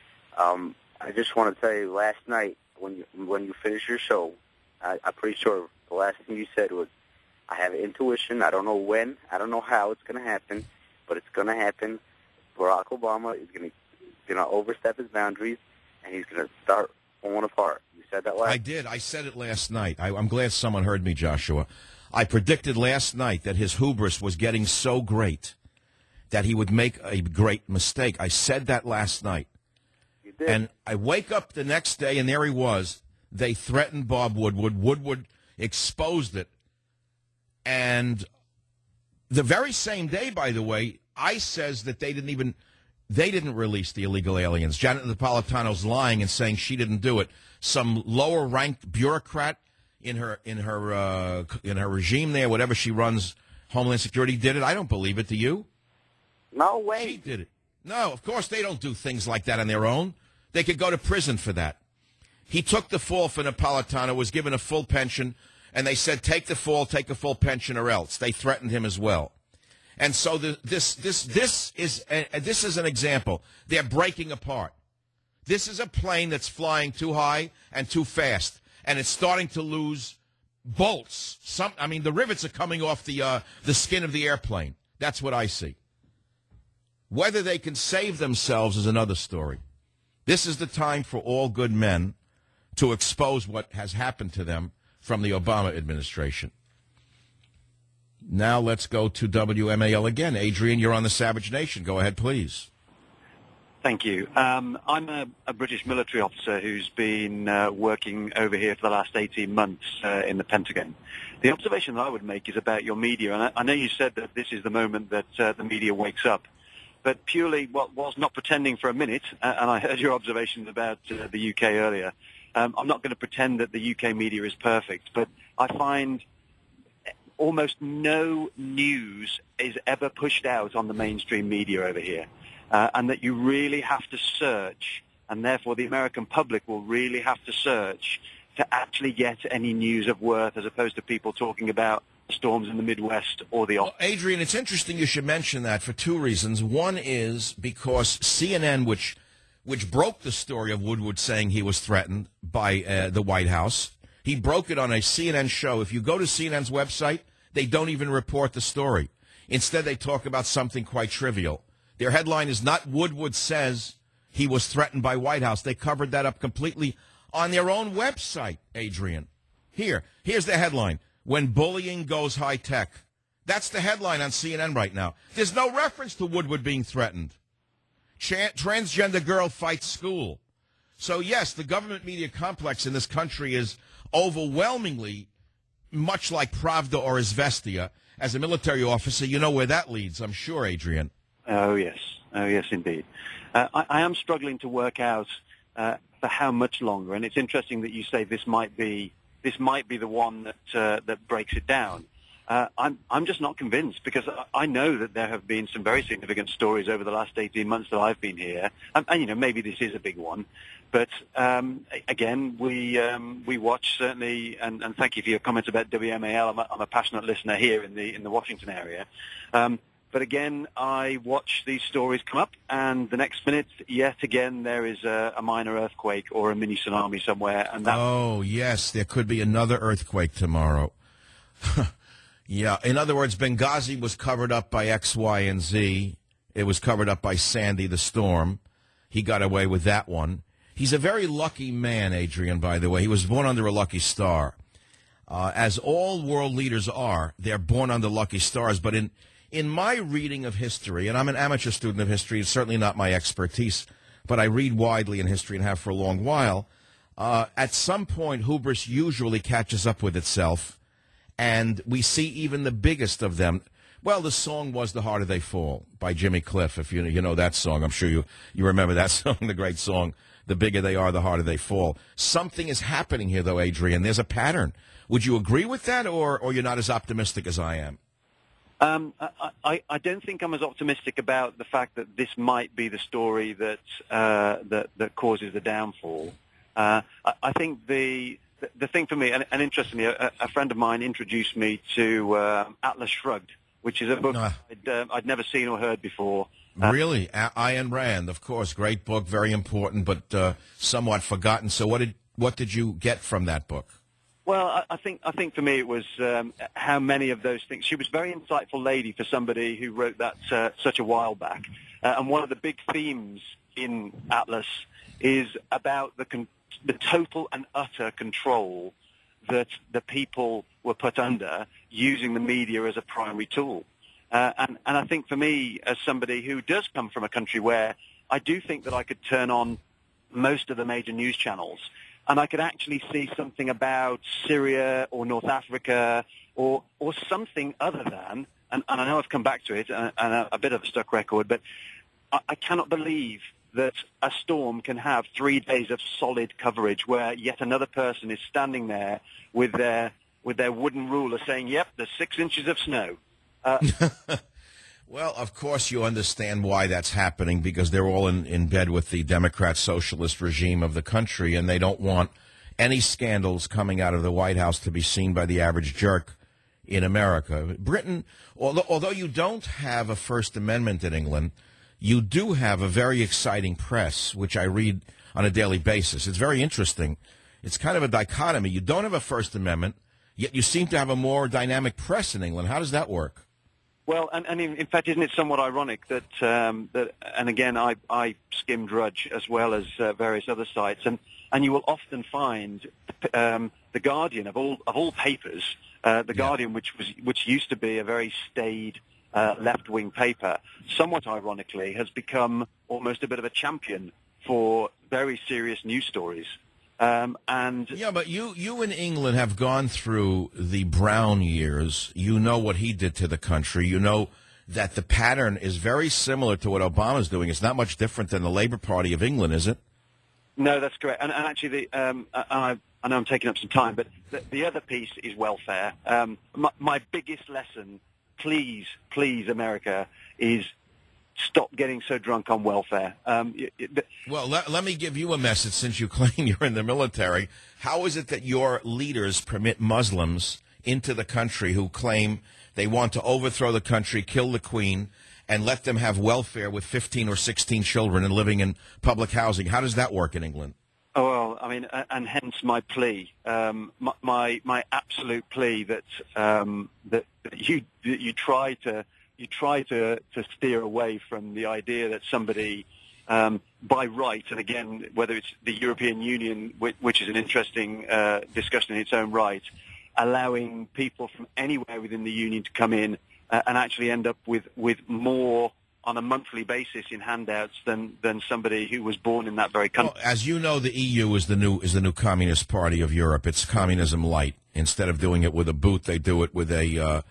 [SPEAKER 8] I just want to tell you, last night, when you finished your show, I'm pretty sure the last thing you said was, I have intuition. I don't know when. I don't know how it's going to happen, but it's going to happen. Barack Obama is going to overstep his boundaries, and he's going to start falling apart. You said that last night?
[SPEAKER 3] I did. I said it last night. I'm glad someone heard me, Joshua. I predicted last night that his hubris was getting so great that he would make a great mistake. I said that last night.
[SPEAKER 8] You did.
[SPEAKER 3] And I wake up the next day, and there he was. They threatened Bob Woodward. Woodward exposed it. And the very same day, by the way, ICE says that they didn't release the illegal aliens. Janet Napolitano's lying and saying she didn't do it. Some lower-ranked bureaucrat in her regime there, whatever she runs, Homeland Security, did it. I don't believe it. Do you?
[SPEAKER 8] No way.
[SPEAKER 3] She did it. No, of course they don't do things like that on their own. They could go to prison for that. He took the fall for Napolitano, was given a full pension, and they said, take the fall, take a full pension or else. They threatened him as well. And so this is an example. They're breaking apart. This is a plane that's flying too high and too fast, and it's starting to lose bolts. The rivets are coming off the skin of the airplane. That's what I see. Whether they can save themselves is another story. This is the time for all good men to expose what has happened to them from the Obama administration. Now let's go to WMAL again. Adrian, you're on the Savage Nation. Go ahead, please.
[SPEAKER 9] Thank you. I'm a British military officer who's been working over here for the last 18 months in the Pentagon. The observation that I would make is about your media, and I know you said that this is the moment that the media wakes up, but purely, whilst not pretending for a minute, and I heard your observations about the UK earlier, I'm not going to pretend that the UK media is perfect, but I find almost no news is ever pushed out on the mainstream media over here. And that you really have to search, and therefore the American public will really have to search to actually get any news of worth, as opposed to people talking about storms in the Midwest or the...
[SPEAKER 3] Well, Adrian, it's interesting you should mention that for two reasons. One is because CNN, which broke the story of Woodward saying he was threatened by the White House, he broke it on a CNN show. If you go to CNN's website, they don't even report the story. Instead, they talk about something quite trivial. Their headline is not Woodward says he was threatened by White House. They covered that up completely on their own website, Adrian. Here's the headline, When Bullying Goes High Tech. That's the headline on CNN right now. There's no reference to Woodward being threatened. Transgender girl fights school. So, yes, the government media complex in this country is overwhelmingly much like Pravda or Izvestia. As a military officer, you know where that leads, I'm sure, Adrian.
[SPEAKER 9] Oh, yes, indeed. I am struggling to work out for how much longer, and it's interesting that you say this might be the one that breaks it down. I'm just not convinced, because I know that there have been some very significant stories over the last 18 months that I've been here, and maybe this is a big one. But again, we watch certainly, and thank you for your comments about WMAL. I'm a passionate listener here in the Washington area. But again, I watch these stories come up, and the next minute, yet again, there is a minor earthquake or a mini tsunami somewhere. And
[SPEAKER 3] oh, yes, there could be another earthquake tomorrow. Yeah, in other words, Benghazi was covered up by X, Y, and Z. It was covered up by Sandy the storm. He got away with that one. He's a very lucky man, Adrian, by the way. He was born under a lucky star. As all world leaders are, they're born under lucky stars, but in my reading of history, and I'm an amateur student of history, it's certainly not my expertise, but I read widely in history and have for a long while, at some point hubris usually catches up with itself, and we see even the biggest of them. Well, the song was The Harder They Fall by Jimmy Cliff, if you know that song. I'm sure you remember that song, the great song, The Bigger They Are, The Harder They Fall. Something is happening here, though, Adrian. There's a pattern. Would you agree with that, or you're not as optimistic as I am?
[SPEAKER 9] I don't think I'm as optimistic about the fact that this might be the story that causes the downfall. I think the thing for me, and interestingly, a friend of mine introduced me to Atlas Shrugged, which is a book I'd never seen or heard before.
[SPEAKER 3] Really? Ayn Rand, of course, great book, very important, but somewhat forgotten. So what did you get from that book?
[SPEAKER 9] Well, I think for me it was how many of those things. She was a very insightful lady for somebody who wrote that such a while back. And one of the big themes in Atlas is about the total and utter control that the people were put under using the media as a primary tool. And I think for me, as somebody who does come from a country where I do think that I could turn on most of the major news channels, and I could actually see something about Syria or North Africa or something other than, and I know I've come back to it, and a bit of a stuck record, but I cannot believe that a storm can have 3 days of solid coverage where yet another person is standing there with their wooden ruler saying, yep, there's 6 inches of snow.
[SPEAKER 3] Well, of course you understand why that's happening, because they're all in bed with the Democrat socialist regime of the country, and they don't want any scandals coming out of the White House to be seen by the average jerk in America. Britain, although you don't have a First Amendment in England, you do have a very exciting press, which I read on a daily basis. It's very interesting. It's kind of a dichotomy. You don't have a First Amendment, yet you seem to have a more dynamic press in England. How does that work?
[SPEAKER 9] Well, and in fact, isn't it somewhat ironic that and again, I skim Drudge as well as various other sites, and you will often find the Guardian of all papers, the Guardian, which used to be a very staid left-wing paper, somewhat ironically, has become almost a bit of a champion for very serious news stories.
[SPEAKER 3] Yeah, but you in England have gone through the Brown years. You know what he did to the country. You know that the pattern is very similar to what Obama's doing. It's not much different than the Labour Party of England, is it?
[SPEAKER 9] No, that's correct. And actually, I know I'm taking up some time, but the other piece is welfare. My biggest lesson, please, America, is stop getting so drunk on welfare.
[SPEAKER 3] Well, let me give you a message since you claim you're in the military. How is it that your leaders permit Muslims into the country who claim they want to overthrow the country, kill the Queen, and let them have welfare with 15 or 16 children and living in public housing? How does that work in England?
[SPEAKER 9] Oh, well, I mean, and hence my plea, my absolute plea that you try to steer away from the idea that somebody, by right, and again, whether it's the European Union, which is an interesting discussion in its own right, allowing people from anywhere within the Union to come in and actually end up with more on a monthly basis in handouts than somebody who was born in that very country.
[SPEAKER 3] Well, as you know, the EU is the new Communist Party of Europe. It's communism light. Instead of doing it with a boot, they do it with a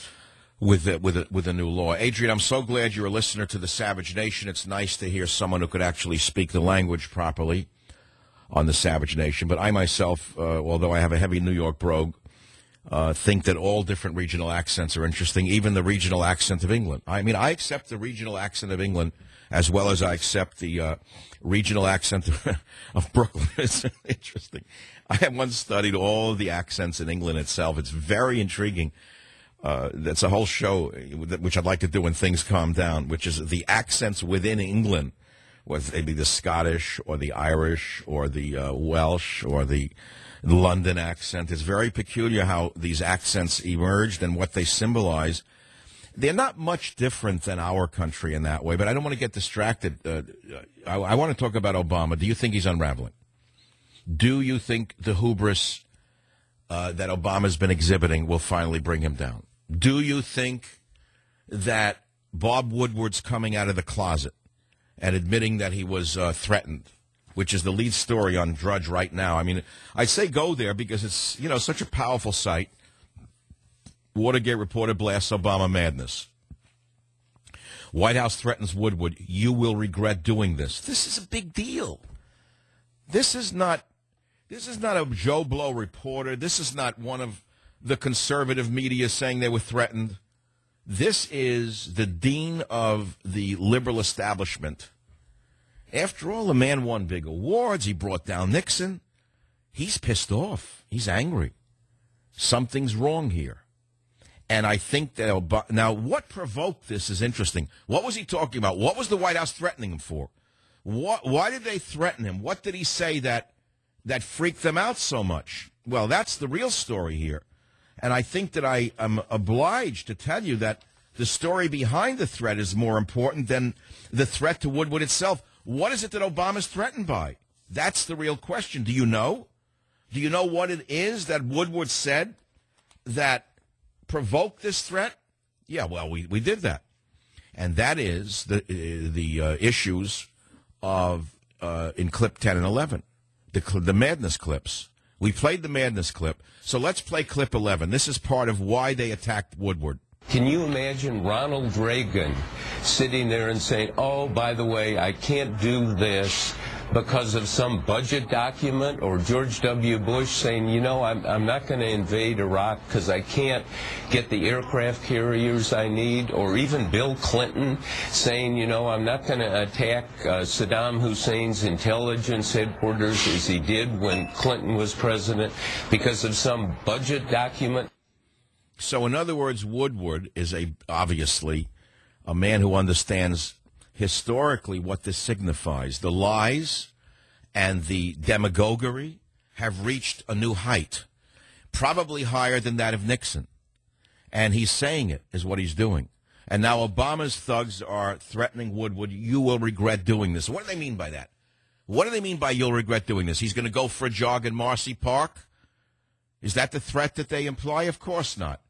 [SPEAKER 3] new law. Adrian, I'm so glad you're a listener to the Savage Nation. It's nice to hear someone who could actually speak the language properly on the Savage Nation. But I myself, although I have a heavy New York brogue, think that all different regional accents are interesting, even the regional accent of England. I mean, I accept the regional accent of England as well as I accept the regional accent of Brooklyn. It's interesting. I have once studied all of the accents in England itself. It's very intriguing. That's a whole show, which I'd like to do when things calm down, which is the accents within England, whether they be the Scottish or the Irish or the Welsh or the London accent. It's very peculiar how these accents emerged and what they symbolize. They're not much different than our country in that way, but I don't want to get distracted. I want to talk about Obama. Do you think he's unraveling? Do you think the hubris that Obama's been exhibiting will finally bring him down? Do you think that Bob Woodward's coming out of the closet and admitting that he was threatened, which is the lead story on Drudge right now? I mean, I say go there because it's, such a powerful site. Watergate reporter blasts Obama madness. White House threatens Woodward. You will regret doing this. This is a big deal. This is not a Joe Blow reporter. This is not one of the conservative media saying they were threatened. This is the dean of the liberal establishment. After all, the man won big awards. He brought down Nixon. He's pissed off. He's angry. Something's wrong here. And I think that now what provoked this is interesting. What was he talking about? What was the White House threatening him for? Why did they threaten him? What did he say that freaked them out so much? Well, that's the real story here. And I think that I am obliged to tell you that the story behind the threat is more important than the threat to Woodward itself. What is it that Obama's threatened by? That's the real question. Do you know? Do you know what it is that Woodward said that provoked this threat? Yeah, well, we did that. And that is the issues of in clip 10 and 11, the madness clips. We played the madness clip, so let's play clip 11. This is part of why they attacked Woodward.
[SPEAKER 31] Can you imagine Ronald Reagan sitting there and saying, oh, by the way, I can't do this because of some budget document, or George W. Bush saying, I'm not going to invade Iraq because I can't get the aircraft carriers I need, or even Bill Clinton saying, I'm not going to attack Saddam Hussein's intelligence headquarters as he did when Clinton was president because of some budget document.
[SPEAKER 3] So in other words, Woodward is obviously a man who understands historically what this signifies. The lies and the demagoguery have reached a new height, probably higher than that of Nixon. And he's saying it is what he's doing. And now Obama's thugs are threatening Woodward, you will regret doing this. What do they mean by that? What do they mean by you'll regret doing this? He's going to go for a jog in Marcy Park? Is that the threat that they imply? Of course not.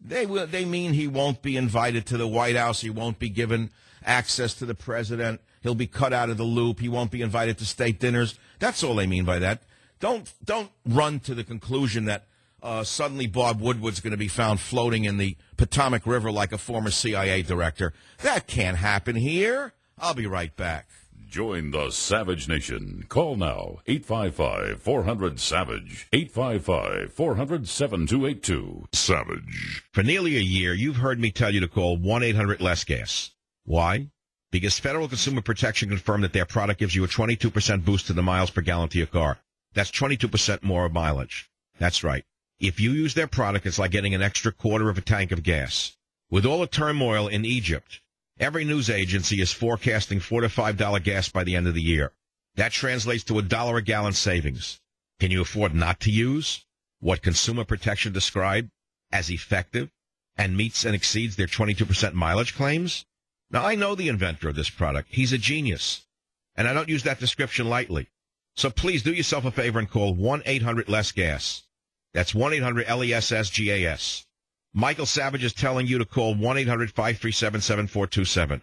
[SPEAKER 3] They mean he won't be invited to the White House. He won't be given access to the president. He'll be cut out of the loop. He won't be invited to state dinners. That's all they mean by that. Don't run to the conclusion that suddenly Bob Woodward's going to be found floating in the Potomac River like a former CIA director. That can't happen here. I'll be right back.
[SPEAKER 1] Join the Savage Nation. Call now, 855-400-SAVAGE, 855-400-7282. Savage.
[SPEAKER 3] For nearly a year, you've heard me tell you to call 1-800-LESS-GAS. Why? Because Federal Consumer Protection confirmed that their product gives you a 22% boost to the miles per gallon to your car. That's 22% more mileage. That's right. If you use their product, it's like getting an extra quarter of a tank of gas. With all the turmoil in Egypt, every news agency is forecasting $4 to $5 gas by the end of the year. That translates to $1 a gallon savings. Can you afford not to use what Consumer Protection described as effective and meets and exceeds their 22% mileage claims? Now, I know the inventor of this product. He's a genius, and I don't use that description lightly. So please do yourself a favor and call 1-800-LESS-GAS. That's 1-800-LESS-GAS. Michael Savage is telling you to call 1-800-537-7427.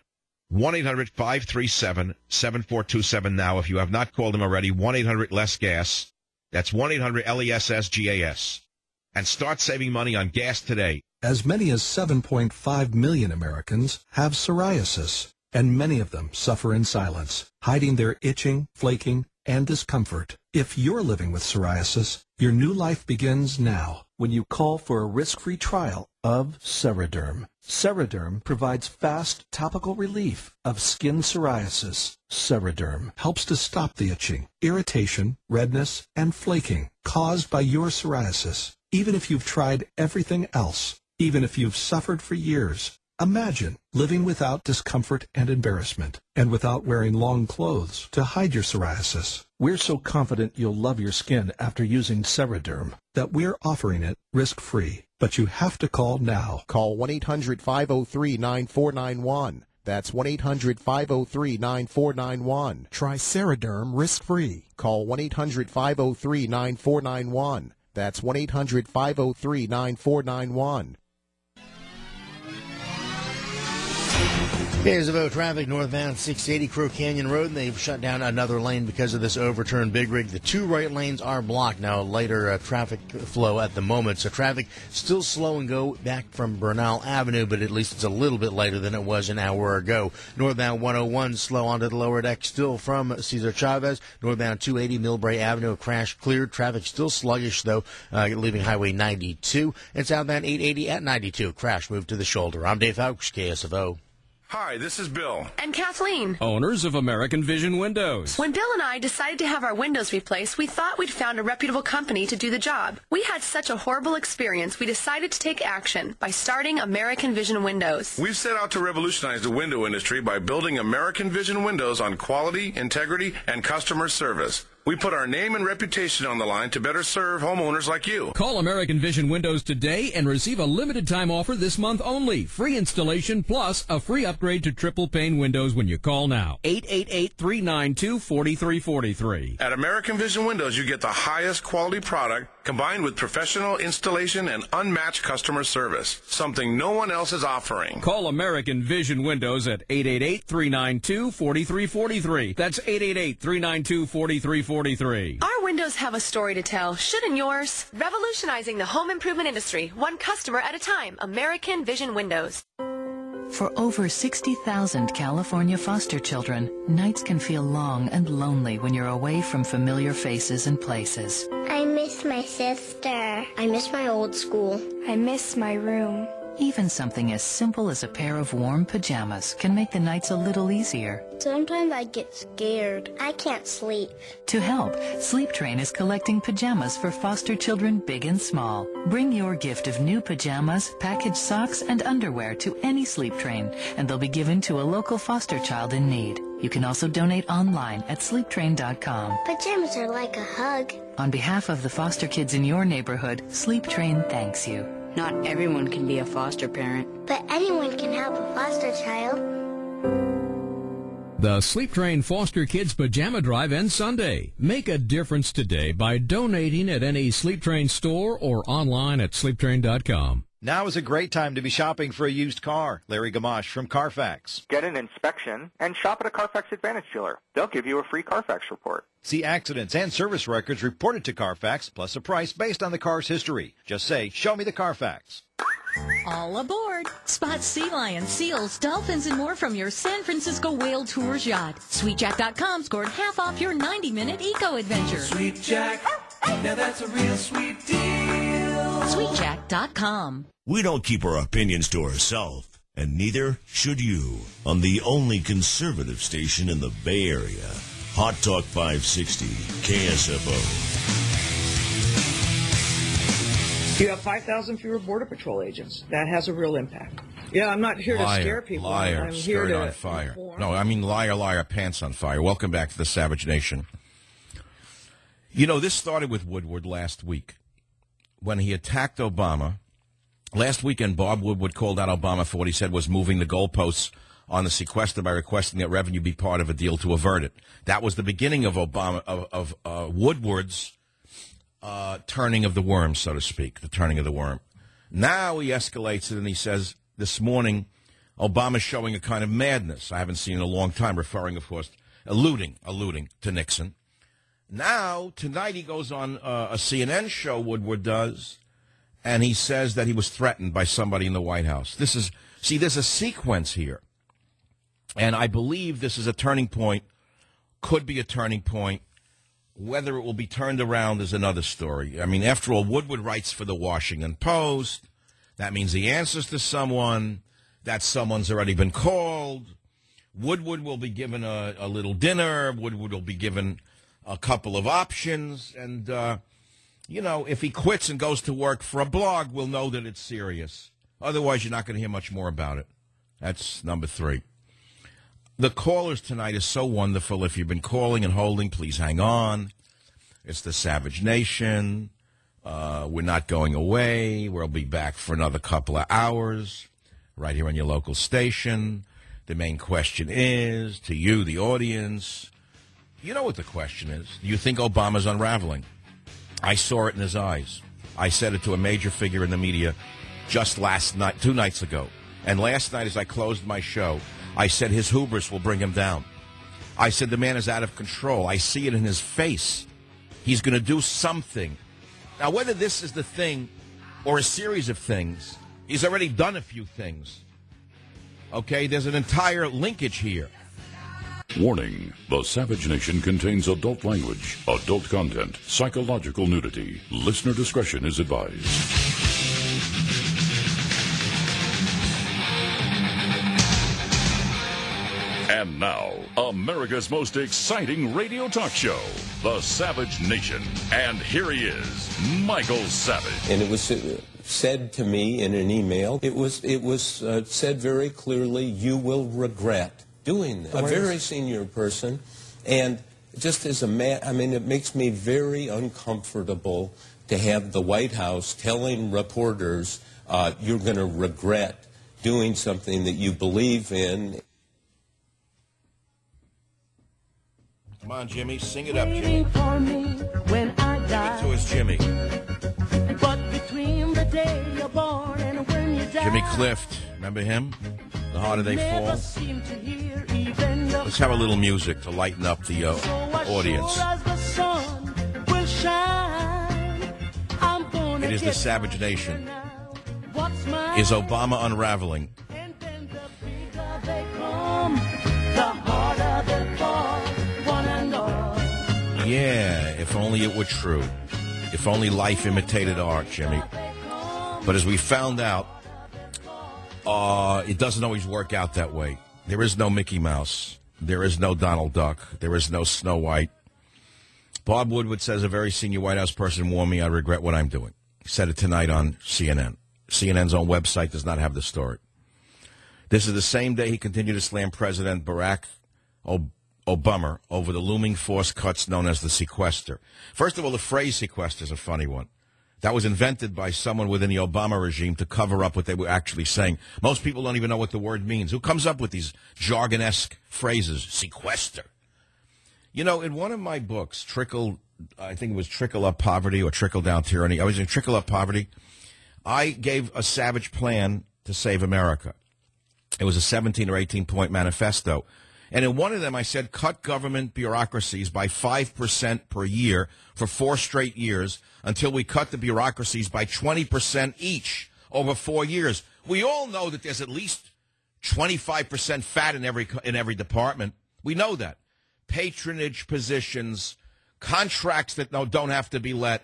[SPEAKER 3] 1-800-537-7427 now. If you have not called him already, 1-800-LESS-GAS. That's 1-800-LESS-GAS. And start saving money on gas today.
[SPEAKER 10] As many as 7.5 million Americans have psoriasis, and many of them suffer in silence, hiding their itching, flaking, and discomfort. If you're living with psoriasis, your new life begins now when you call for a risk-free trial of Ceraderm. Ceraderm provides fast topical relief of skin psoriasis. Ceraderm helps to stop the itching, irritation, redness, and flaking caused by your psoriasis. Even if you've tried everything else, even if you've suffered for years, imagine living without discomfort and embarrassment, and without wearing long clothes to hide your psoriasis. We're so confident you'll love your skin after using Ceraderm that we're offering it risk-free. But you have to call now.
[SPEAKER 12] Call 1-800-503-9491. That's 1-800-503-9491. Try Ceraderm risk-free. Call 1-800-503-9491. That's 1-800-503-9491.
[SPEAKER 11] Here's about traffic northbound 680 Crow Canyon Road, and they've shut down another lane because of this overturned big rig. The two right lanes are blocked now, lighter traffic flow at the moment. So traffic still slow and go back from Bernal Avenue, but at least it's a little bit lighter than it was an hour ago. Northbound 101 slow onto the lower deck still from Cesar Chavez. Northbound 280 Millbrae Avenue, crash cleared. Traffic still sluggish, though, leaving Highway 92. And southbound 880 at 92. Crash moved to the shoulder. I'm Dave Fouch, KSFO.
[SPEAKER 13] Hi, this is Bill.
[SPEAKER 15] And Kathleen.
[SPEAKER 13] Owners of American Vision Windows.
[SPEAKER 15] When Bill and I decided to have our windows replaced, we thought we'd found a reputable company to do the job. We had such a horrible experience, we decided to take action by starting American Vision Windows.
[SPEAKER 13] We've set out to revolutionize the window industry by building American Vision Windows on quality, integrity, and customer service. We put our name and reputation on the line to better serve homeowners like you.
[SPEAKER 16] Call American Vision Windows today and receive a limited time offer this month only. Free installation plus a free upgrade to triple pane windows when you call now. 888-392-4343.
[SPEAKER 13] At American Vision Windows, you get the highest quality product combined with professional installation and unmatched customer service, something no one else is offering.
[SPEAKER 16] Call American Vision Windows at 888-392-4343. That's 888-392-4343.
[SPEAKER 15] Our windows have a story to tell. Shouldn't yours? Revolutionizing the home improvement industry, one customer at a time. American Vision Windows.
[SPEAKER 17] For over 60,000 California foster children, nights can feel long and lonely when you're away from familiar faces and places.
[SPEAKER 18] I miss my sister. I miss my old school. I miss my room.
[SPEAKER 17] Even something as simple as a pair of warm pajamas can make the nights a little easier.
[SPEAKER 18] Sometimes I get scared. I can't sleep.
[SPEAKER 17] To help, Sleep Train is collecting pajamas for foster children big and small. Bring your gift of new pajamas, packaged socks, and underwear to any Sleep Train, and they'll be given to a local foster child in need. You can also donate online at sleeptrain.com.
[SPEAKER 18] Pajamas are like a hug.
[SPEAKER 17] On behalf of the foster kids in your neighborhood, Sleep Train thanks you.
[SPEAKER 20] Not everyone can be a foster parent.
[SPEAKER 18] But anyone can help a foster child.
[SPEAKER 16] The Sleep Train Foster Kids Pajama Drive ends Sunday. Make a difference today by donating at any Sleep Train store or online at sleeptrain.com.
[SPEAKER 2] Now is a great time to be shopping for a used car. Larry Gamache from Carfax.
[SPEAKER 4] Get an inspection and shop at a Carfax Advantage dealer. They'll give you a free Carfax report.
[SPEAKER 2] See accidents and service records reported to Carfax, plus a price based on the car's history. Just say, "Show me the Carfax."
[SPEAKER 5] All aboard! Spot sea lions, seals, dolphins, and more from your San Francisco Whale Tours yacht. SweetJack.com scored half off your 90-minute eco-adventure.
[SPEAKER 19] Sweet Jack, now that's a real sweet deal.
[SPEAKER 5] SweetJack.com.
[SPEAKER 21] We don't keep our opinions to ourselves, and neither should you. On the only conservative station in the Bay Area, Hot Talk 560, KSFO.
[SPEAKER 22] You have 5,000 fewer Border Patrol agents. That has a real impact. Yeah, I'm not here to scare people.
[SPEAKER 3] Liar,
[SPEAKER 22] I'm here
[SPEAKER 3] skirt
[SPEAKER 22] to
[SPEAKER 3] on fire.
[SPEAKER 22] inform.
[SPEAKER 3] No, I mean liar, liar, pants on fire. Welcome back to the Savage Nation. You know, this started with Woodward last week when he attacked Obama. Last weekend, Bob Woodward called out Obama for what he said was moving the goalposts on the sequester by requesting that revenue be part of a deal to avert it. That was the beginning of Woodward's turning of the worm, so to speak, the turning of the worm. Now he escalates it and he says this morning, Obama's showing a kind of madness I haven't seen in a long time, referring, of course, alluding to Nixon. Now, tonight he goes on a CNN show, Woodward does, and he says that he was threatened by somebody in the White House. There's a sequence here, and I believe this is a turning point, could be a turning point. Whether it will be turned around is another story. I mean, after all, Woodward writes for the Washington Post. That means he answers to someone. That someone's already been called. Woodward will be given a little dinner. Woodward will be given a couple of options. And, if he quits and goes to work for a blog, we'll know that it's serious. Otherwise, you're not going to hear much more about it. That's number 3. The callers tonight is so wonderful. If you've been calling and holding, please hang on. It's the Savage Nation. We're not going away. We'll be back for another couple of hours right here on your local station. The main question is, to you, the audience, you know what the question is. Do you think Obama's unraveling? I saw it in his eyes. I said it to a major figure in the media just last night, 2 nights ago. And last night as I closed my show, I said his hubris will bring him down. I said the man is out of control. I see it in his face. He's going to do something. Now, whether this is the thing or a series of things, he's already done a few things. Okay, there's an entire linkage here.
[SPEAKER 1] Warning, the Savage Nation contains adult language, adult content, psychological nudity. Listener discretion is advised. And now, America's most exciting radio talk show, The Savage Nation. And here he is, Michael Savage.
[SPEAKER 31] And it was said to me in an email, it was said very clearly, you will regret doing that. A very senior person. And just as a man, I mean, it makes me very uncomfortable to have the White House telling reporters, you're going to regret doing something that you believe in.
[SPEAKER 3] Come on, Jimmy. Sing it up, Jimmy. Give it to us, Jimmy. Jimmy Clift. Remember him? The Harder They Fall. Let's have a little music to lighten up the audience. It is the Savage Nation. Is Obama unraveling? Yeah, if only it were true. If only life imitated art, Jimmy. But as we found out, it doesn't always work out that way. There is no Mickey Mouse. There is no Donald Duck. There is no Snow White. Bob Woodward says a very senior White House person warned me I regret what I'm doing. He said it tonight on CNN. CNN's own website does not have the story. This is the same day he continued to slam President Barack Obama over the looming force cuts known as the sequester. First of all, the phrase sequester is a funny one. That was invented by someone within the Obama regime to cover up what they were actually saying. Most people don't even know what the word means. Who comes up with these jargon-esque phrases? Sequester. You know, in one of my books, I think it was Trickle Up Poverty or Trickle Down Tyranny. I was in Trickle Up Poverty. I gave a savage plan to save America. It was a 17 or 18-point manifesto. And in one of them, I said, cut government bureaucracies by 5% per year for 4 straight years until we cut the bureaucracies by 20% each over 4 years. We all know that there's at least 25% fat in every department. We know that. Patronage positions, contracts that don't have to be let,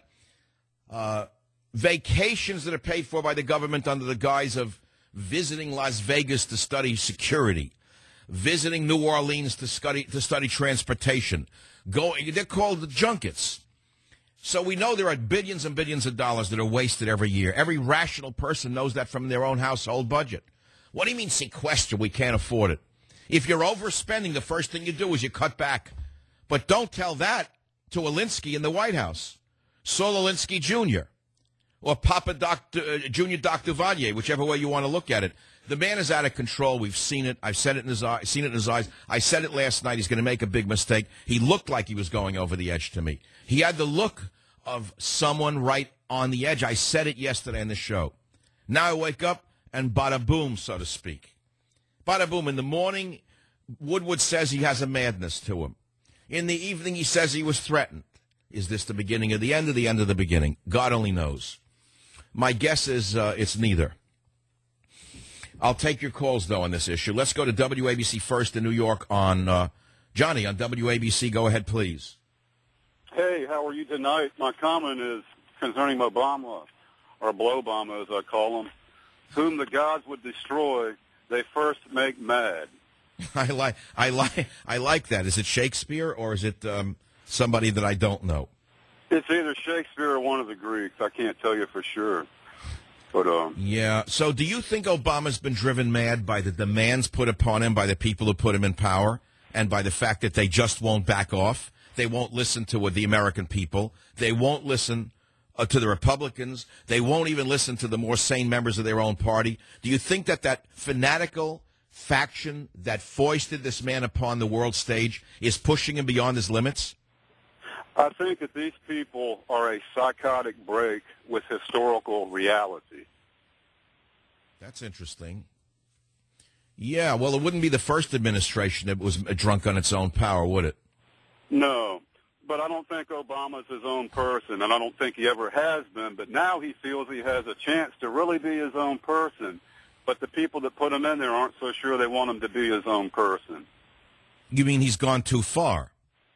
[SPEAKER 3] vacations that are paid for by the government under the guise of visiting Las Vegas to study security, visiting New Orleans to study transportation. They're called the junkets. So we know there are billions and billions of dollars that are wasted every year. Every rational person knows that from their own household budget. What do you mean sequester? We can't afford it. If you're overspending, the first thing you do is you cut back. But don't tell that to Alinsky in the White House, Saul Alinsky Jr., or Papa Doc, Junior Doc Duvalier, whichever way you want to look at it. The man is out of control. We've seen it. I've said it in his eyes. Seen it in his eyes. I said it last night. He's going to make a big mistake. He looked like he was going over the edge to me. He had the look of someone right on the edge. I said it yesterday in the show. Now I wake up and bada boom, so to speak. Bada boom. In the morning, Woodward says he has a madness to him. In the evening, he says he was threatened. Is this the beginning of the end or the end of the beginning? God only knows. My guess is it's neither. I'll take your calls, though, on this issue. Let's go to WABC first in New York on Johnny on WABC. Go ahead, please.
[SPEAKER 6] Hey, how are you tonight? My comment is concerning Obama, or Blow Obama, as I call him. Whom the gods would destroy, they first make mad.
[SPEAKER 3] I like that. Is it Shakespeare or is it somebody that I don't know?
[SPEAKER 6] It's either Shakespeare or one of the Greeks. I can't tell you for sure. But
[SPEAKER 3] yeah. So do you think Obama's been driven mad by the demands put upon him by the people who put him in power and by the fact that they just won't back off? They won't listen to the American people. They won't listen to the Republicans. They won't even listen to the more sane members of their own party. Do you think that fanatical faction that foisted this man upon the world stage is pushing him beyond his limits?
[SPEAKER 6] I think that these people are a psychotic break with historical reality.
[SPEAKER 3] That's interesting. Yeah, well, it wouldn't be the first administration that was drunk on its own power, would it?
[SPEAKER 6] No, but I don't think Obama's his own person, and I don't think he ever has been. But now he feels he has a chance to really be his own person. But the people that put him in there aren't so sure they want him to be his own person.
[SPEAKER 3] You mean he's gone too far?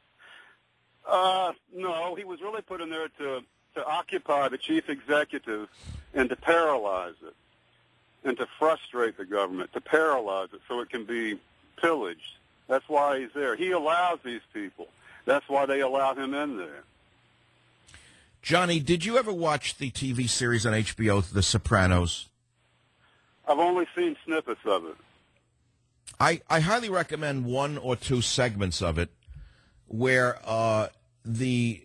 [SPEAKER 6] No, he was really put in there to occupy the chief executive and to paralyze it and to frustrate the government, to paralyze it so it can be pillaged. That's why he's there. He allows these people. That's why they allow him in there.
[SPEAKER 3] Johnny, did you ever watch the TV series on HBO, The Sopranos?
[SPEAKER 6] I've only seen snippets of it.
[SPEAKER 3] I highly recommend 1 or 2 segments of it where the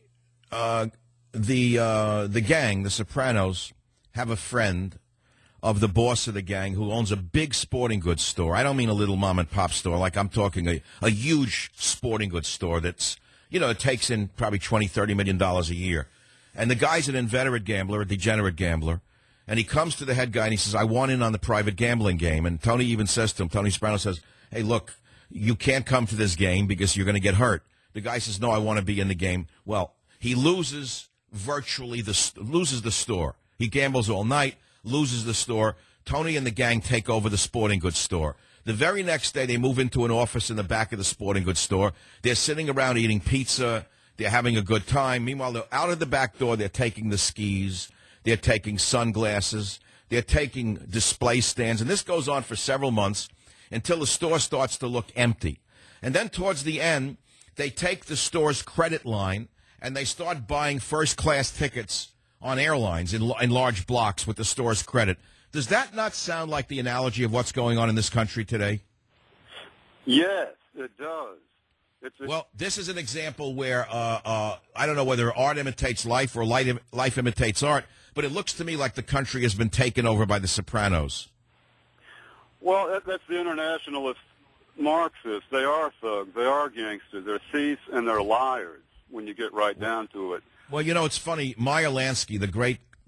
[SPEAKER 3] gang, the Sopranos, have a friend of the boss of the gang who owns a big sporting goods store. I don't mean a little mom and pop store. Like I'm talking a huge sporting goods store that's, it takes in probably $20, $30 million a year. And the guy's an inveterate gambler, a degenerate gambler. And he comes to the head guy and he says, I want in on the private gambling game. And Tony even says to him, Tony Soprano says, hey, look, you can't come to this game because you're going to get hurt. The guy says, no, I want to be in the game. Well, he loses loses the store. He gambles all night, loses the store. Tony and the gang take over the sporting goods store. The very next day, they move into an office in the back of the sporting goods store. They're sitting around eating pizza. They're having a good time. Meanwhile, they're out of the back door. They're taking the skis. They're taking sunglasses. They're taking display stands. And this goes on for several months until the store starts to look empty. And then towards the end, they take the store's credit line and they start buying first-class tickets on airlines in large blocks with the store's credit. Does that not sound like the analogy of what's going on in this country today?
[SPEAKER 6] Yes, it does.
[SPEAKER 3] Well, this is an example where I don't know whether art imitates life or life imitates art, but it looks to me like the country has been taken over by the Sopranos.
[SPEAKER 6] Well, that's the internationalist Marxists. They are thugs. They are gangsters. They're thieves and they're liars when you get right down to it.
[SPEAKER 3] Well, it's funny. Meyer Lansky, the great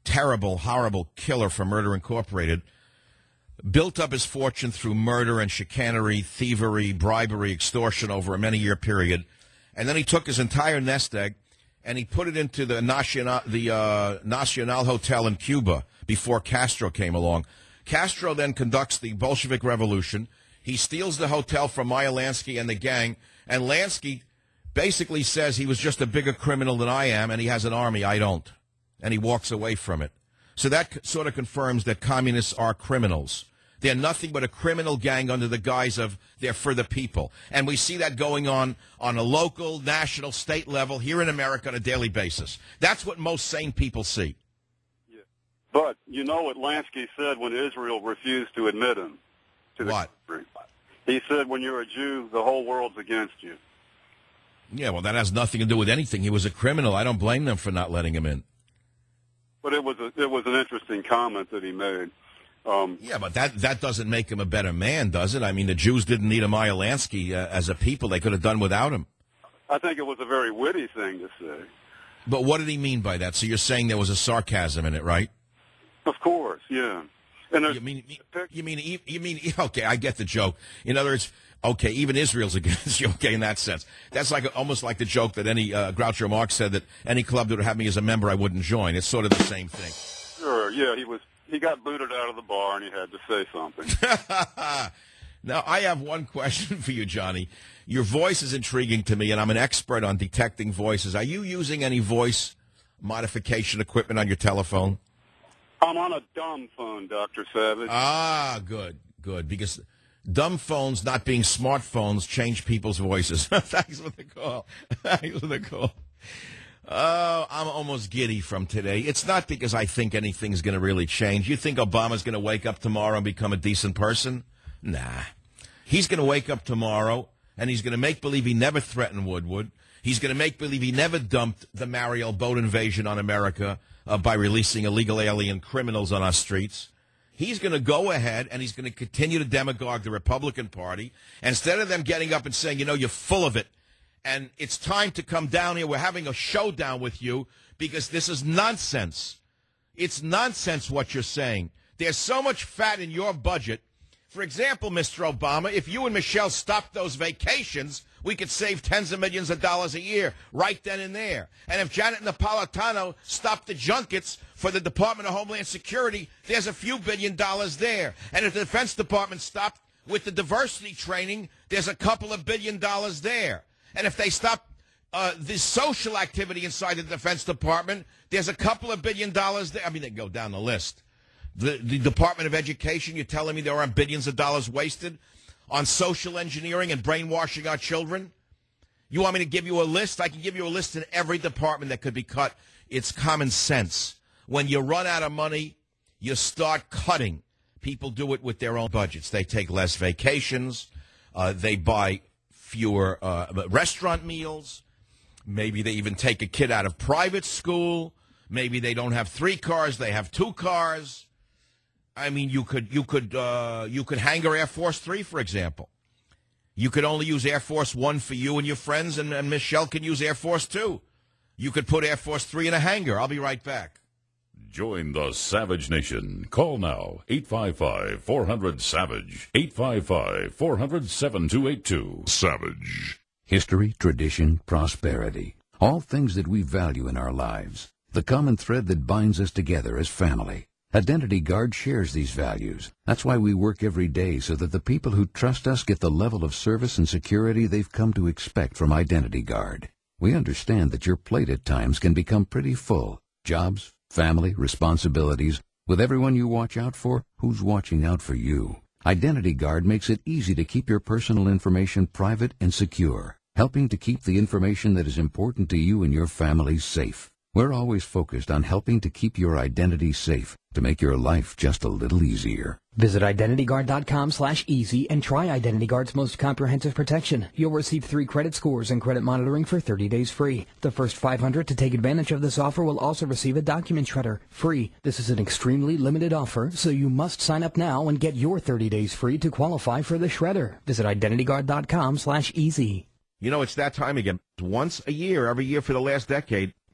[SPEAKER 3] terrible, horrible killer from Murder Incorporated, built up his fortune through murder and chicanery, thievery, bribery, extortion over a many-year period. And then he took his entire nest egg and he put it into the Nacional Hotel in Cuba before Castro came along. Castro then conducts the Bolshevik Revolution. He steals the hotel from Meyer Lansky and the gang, and Lansky basically says he was just a bigger criminal than I am, and he has an army, I don't. And he walks away from it. So that sort of confirms that communists are criminals. They're nothing but a criminal gang under the guise of they're for the people. And we see that going on a local, national, state level here in America on a daily basis. That's what most sane people see.
[SPEAKER 6] Yeah. But you know what Lansky said when Israel refused to admit him to the country? He said, when you're a Jew, the whole world's against you.
[SPEAKER 3] Yeah, well, that has nothing to do with anything. He was a criminal. I don't blame them for not letting him in.
[SPEAKER 6] But it was an interesting comment that he made.
[SPEAKER 3] Yeah, but that doesn't make him a better man, does it? I mean, the Jews didn't need a Meyer Lansky as a people. They could have done without him.
[SPEAKER 6] I think it was a very witty thing to say.
[SPEAKER 3] But what did he mean by that? So you're saying there was a sarcasm in it, right?
[SPEAKER 6] Of course, yeah. And
[SPEAKER 3] you mean okay, I get the joke. In other words, okay, even Israel's against you, okay, in that sense. That's almost like the joke that any Groucho Marx said that any club that would have me as a member I wouldn't join. It's sort of the same thing.
[SPEAKER 6] Sure, yeah, he got booted out of the bar and he had to say something.
[SPEAKER 3] Now, I have one question for you, Johnny. Your voice is intriguing to me, and I'm an expert on detecting voices. Are you using any voice modification equipment on your telephone?
[SPEAKER 6] I'm on a dumb phone, Dr. Savage.
[SPEAKER 3] Ah, good, because dumb phones, not being smartphones, change people's voices. Thanks for the call. Oh, I'm almost giddy from today. It's not because I think anything's going to really change. You think Obama's going to wake up tomorrow and become a decent person? Nah. He's going to wake up tomorrow, and he's going to make believe he never threatened Woodward. He's going to make believe he never dumped the Mariel boat invasion on America by releasing illegal alien criminals on our streets. He's going to go ahead and he's going to continue to demagogue the Republican Party. Instead of them getting up and saying, you're full of it, and it's time to come down here, we're having a showdown with you because this is nonsense. It's nonsense what you're saying. There's so much fat in your budget. For example, Mr. Obama, if you and Michelle stopped those vacations, we could save tens of millions of dollars a year right then and there. And if Janet Napolitano stopped the junkets for the Department of Homeland Security, there's a few $1 billion there. And if the Defense Department stopped with the diversity training, there's a couple of $1 billion there. And if they stop the social activity inside the Defense Department, there's a couple of $1 billion there. I mean, they go down the list. The Department of Education, you're telling me there aren't billions of dollars wasted on social engineering and brainwashing our children? You want me to give you a list? I can give you a list in every department that could be cut. It's common sense. When you run out of money, you start cutting. People do it with their own budgets. They take less vacations. They buy fewer restaurant meals. Maybe they even take a kid out of private school. Maybe they don't have 3 cars. They have 2 cars. I mean, you could hangar Air Force 3, for example. You could only use Air Force 1 for you and your friends, and Michelle can use Air Force 2. You could put Air Force 3 in a hangar. I'll be right back.
[SPEAKER 1] Join the Savage Nation. Call now, 855-400-SAVAGE, 855-400-7282. Savage.
[SPEAKER 7] History, tradition, prosperity, all things that we value in our lives. The common thread that binds us together as family. Identity Guard shares these values. That's why we work every day so that the people who trust us get the level of service and security they've come to expect from Identity Guard. We understand that your plate at times can become pretty full. Jobs, family, responsibilities, with everyone you watch out for, who's watching out for you. Identity Guard makes it easy to keep your personal information private and secure, helping to keep the information that is important to you and your family safe. We're always focused on helping to keep your identity safe, to make your life just a little easier.
[SPEAKER 8] Visit IdentityGuard.com/easy and try Identity Guard's most comprehensive protection. You'll receive 3 credit scores and credit monitoring for 30 days free. The first 500 to take advantage of this offer will also receive a document shredder, free. This is an extremely limited offer, so you must sign up now and get your 30 days free to qualify for the shredder. Visit IdentityGuard.com/easy.
[SPEAKER 3] It's that time again. Once a year, every year for the last decade,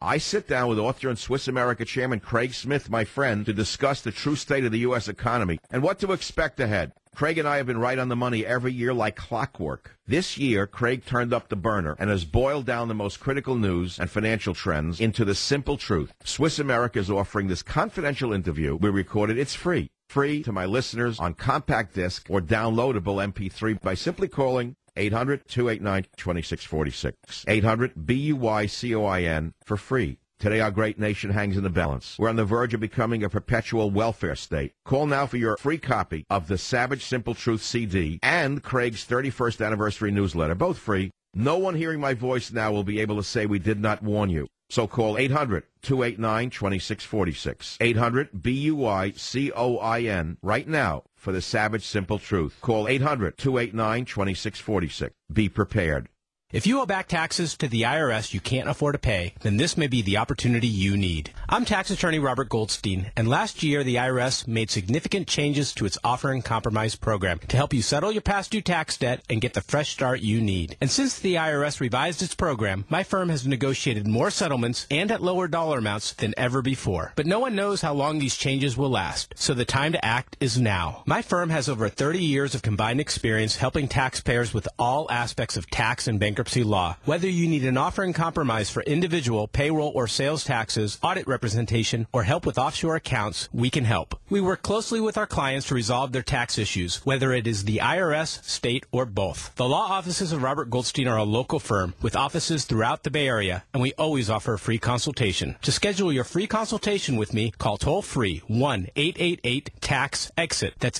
[SPEAKER 3] I sit down with author and Swiss America Chairman Craig Smith, my friend, to discuss the true state of the U.S. economy and what to expect ahead. Craig and I have been right on the money every year like clockwork. This year, Craig turned up the burner and has boiled down the most critical news and financial trends into the simple truth. Swiss America is offering this confidential interview we recorded. It's free. Free to my listeners on compact disc or downloadable MP3 by simply calling 800-289-2646. 800-BUYCOIN for free. Today, our great nation hangs in the balance. We're on the verge of becoming a perpetual welfare state. Call now for your free copy of the Savage Simple Truth CD and Craig's 31st anniversary newsletter, both free. No one hearing my voice now will be able to say we did not warn you. So call 800-289-2646. 800-BUYCOIN right now for the Savage Simple Truth. Call 800-289-2646. Be prepared.
[SPEAKER 9] If you owe back taxes to the IRS you can't afford to pay, then this may be the opportunity you need. I'm tax attorney Robert Goldstein, and last year the IRS made significant changes to its Offer and Compromise program to help you settle your past due tax debt and get the fresh start you need. And since the IRS revised its program, my firm has negotiated more settlements and at lower dollar amounts than ever before. But no one knows how long these changes will last, so the time to act is now. My firm has over 30 years of combined experience helping taxpayers with all aspects of tax and bankruptcy law. Whether you need an offer and compromise for individual, payroll, or sales taxes, audit representation, or help with offshore accounts, we can help. We work closely with our clients to resolve their tax issues, whether it is the IRS, state, or both. The law offices of Robert Goldstein are a local firm with offices throughout the Bay Area, and we always offer a free consultation. To schedule your free consultation with me, call toll-free 1-888-TAX-EXIT. That's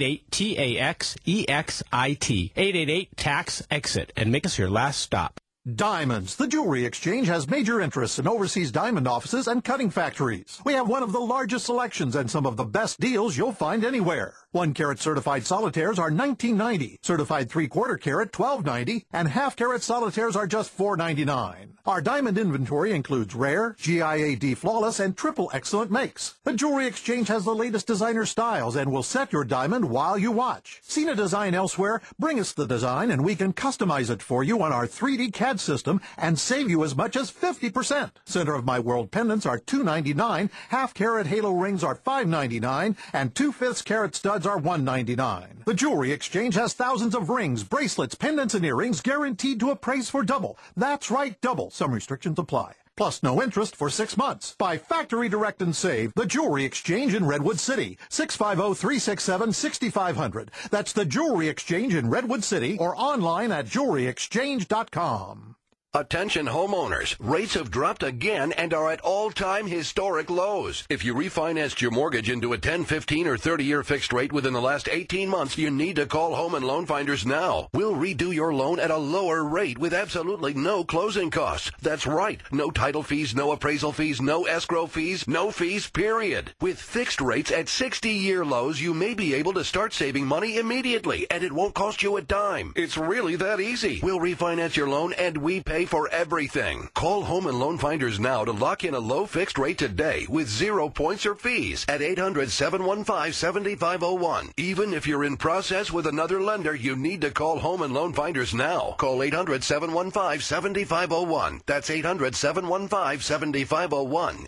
[SPEAKER 9] 888-TAX-EXIT. 888-TAX-EXIT, and make us your last stop.
[SPEAKER 10] Diamonds. The Jewelry Exchange has major interests in overseas diamond offices and cutting factories. We have one of the largest selections and some of the best deals you'll find anywhere. 1-carat certified solitaires are $19.90, certified 3/4 carat $12.90, and half-carat solitaires are just $4.99. Our diamond inventory includes rare, GIAD flawless, and triple excellent makes. The Jewelry Exchange has the latest designer styles and will set your diamond while you watch. Seen a design elsewhere? Bring us the design and we can customize it for you on our 3D CAD system and save you as much as 50%. Center of My World pendants are $2.99, half-carat halo rings are $5.99, and 2/5 carat studs are $1.99. The Jewelry Exchange has thousands of rings, bracelets, pendants, and earrings guaranteed to appraise for double. That's right, double. Some restrictions apply. Plus no interest for 6 months. Buy Factory Direct and Save. The Jewelry Exchange in Redwood City. 650-367-6500. That's the Jewelry Exchange in Redwood City or online at jewelryexchange.com.
[SPEAKER 14] Attention homeowners, rates have dropped again and are at all-time historic lows. If you refinanced your mortgage into a 10, 15, or 30-year fixed rate within the last 18 months, you need to call Home and Loan Finders now. We'll redo your loan at a lower rate with absolutely no closing costs. That's right, no title fees, no appraisal fees, no escrow fees, no fees, period. With fixed rates at 60-year lows, you may be able to start saving money immediately, and it won't cost you a dime. It's really that easy. We'll refinance your loan, and we pay for everything. Call Home and Loan Finders now to lock in a low fixed rate today with 0 points or fees at 800-715-7501. Even if you're in process with another lender, you need to call Home and Loan Finders now. Call 800-715-7501. That's 800-715-7501.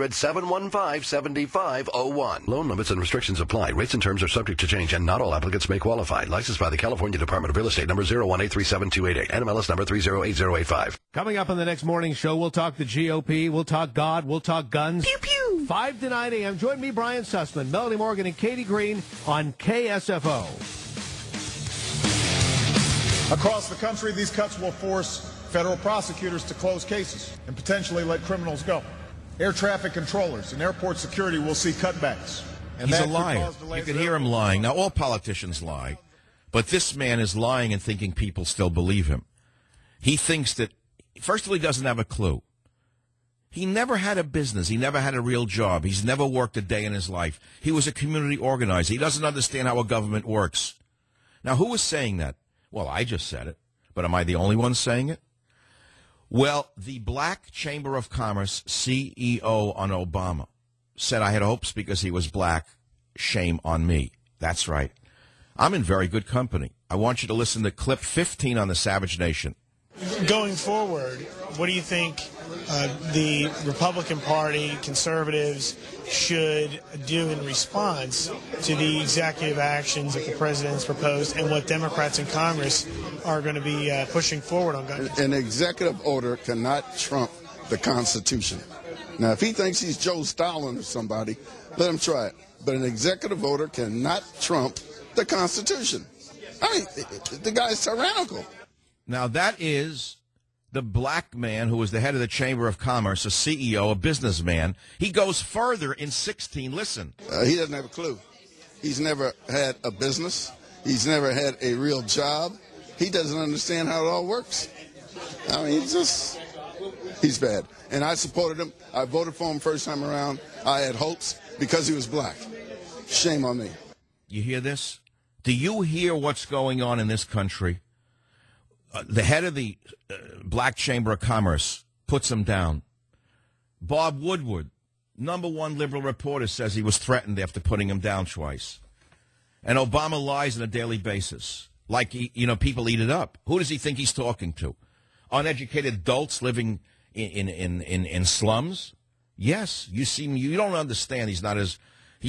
[SPEAKER 14] 800-715-7501. Loan limits and restrictions apply. Rates and terms are subject to change, and not all applicants may qualify. Licensed by the California Department of Real Estate, number 0183728, NMLS number 308085.
[SPEAKER 23] Coming up on the next morning show, we'll talk the GOP, we'll talk God, we'll talk guns. Pew, pew. 5 to 9 a.m. Join me, Brian Sussman, Melanie Morgan, and Katie Green on KSFO.
[SPEAKER 24] Across the country, these cuts will force federal prosecutors to close cases and potentially let criminals go. Air traffic controllers and airport security will see cutbacks. And
[SPEAKER 3] he's a liar. You can hear him lying. Now, all politicians lie, but this man is lying and thinking people still believe him. He thinks that, first of all, he doesn't have a clue. He never had a business. He never had a real job. He's never worked a day in his life. He was a community organizer. He doesn't understand how a government works. Now, who was saying that? Well, I just said it, but am I the only one saying it? Well, the Black Chamber of Commerce CEO on Obama said I had hopes because he was black. Shame on me. That's right. I'm in very good company. I want you to listen to clip 15 on the Savage Nation.
[SPEAKER 25] Going forward, what do you think
[SPEAKER 11] the Republican Party, conservatives, should do in response to the executive actions that the president's proposed and what Democrats in Congress are going to be pushing forward on gun control.
[SPEAKER 12] An executive order cannot trump the Constitution. Now, if he thinks he's Joe Stalin or somebody, let him try it. But an executive order cannot trump the Constitution. I mean, the guy's tyrannical.
[SPEAKER 3] Now, that is the black man who was the head of the Chamber of Commerce, a CEO, a businessman. He goes further in 16. Listen.
[SPEAKER 12] He doesn't have a clue. He's never had a business. He's never had a real job. He doesn't understand how it all works. I mean, he's bad. And I supported him. I voted for him first time around. I had hopes because he was black. Shame on me.
[SPEAKER 3] You hear this? Do you hear what's going on in this country? The head of the Black Chamber of Commerce puts him down. Bob Woodward, #1 liberal reporter, says he was threatened after putting him down twice. And Obama lies on a daily basis. Like, people eat it up. Who does he think he's talking to? Uneducated adults living in slums? Yes. You don't understand. He's not as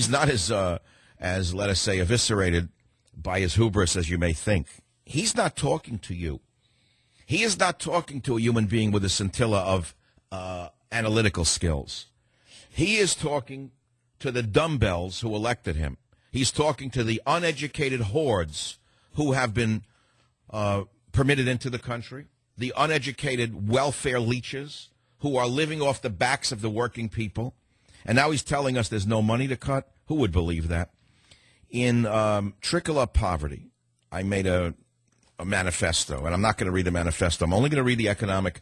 [SPEAKER 3] let us say, eviscerated by his hubris as you may think. He's not talking to you. He is not talking to a human being with a scintilla of analytical skills. He is talking to the dumbbells who elected him. He's talking to the uneducated hordes who have been permitted into the country, the uneducated welfare leeches who are living off the backs of the working people. And now he's telling us there's no money to cut. Who would believe that? In Trickle Up Poverty, I made a manifesto, and I'm not going to read the manifesto. I'm only going to read the economic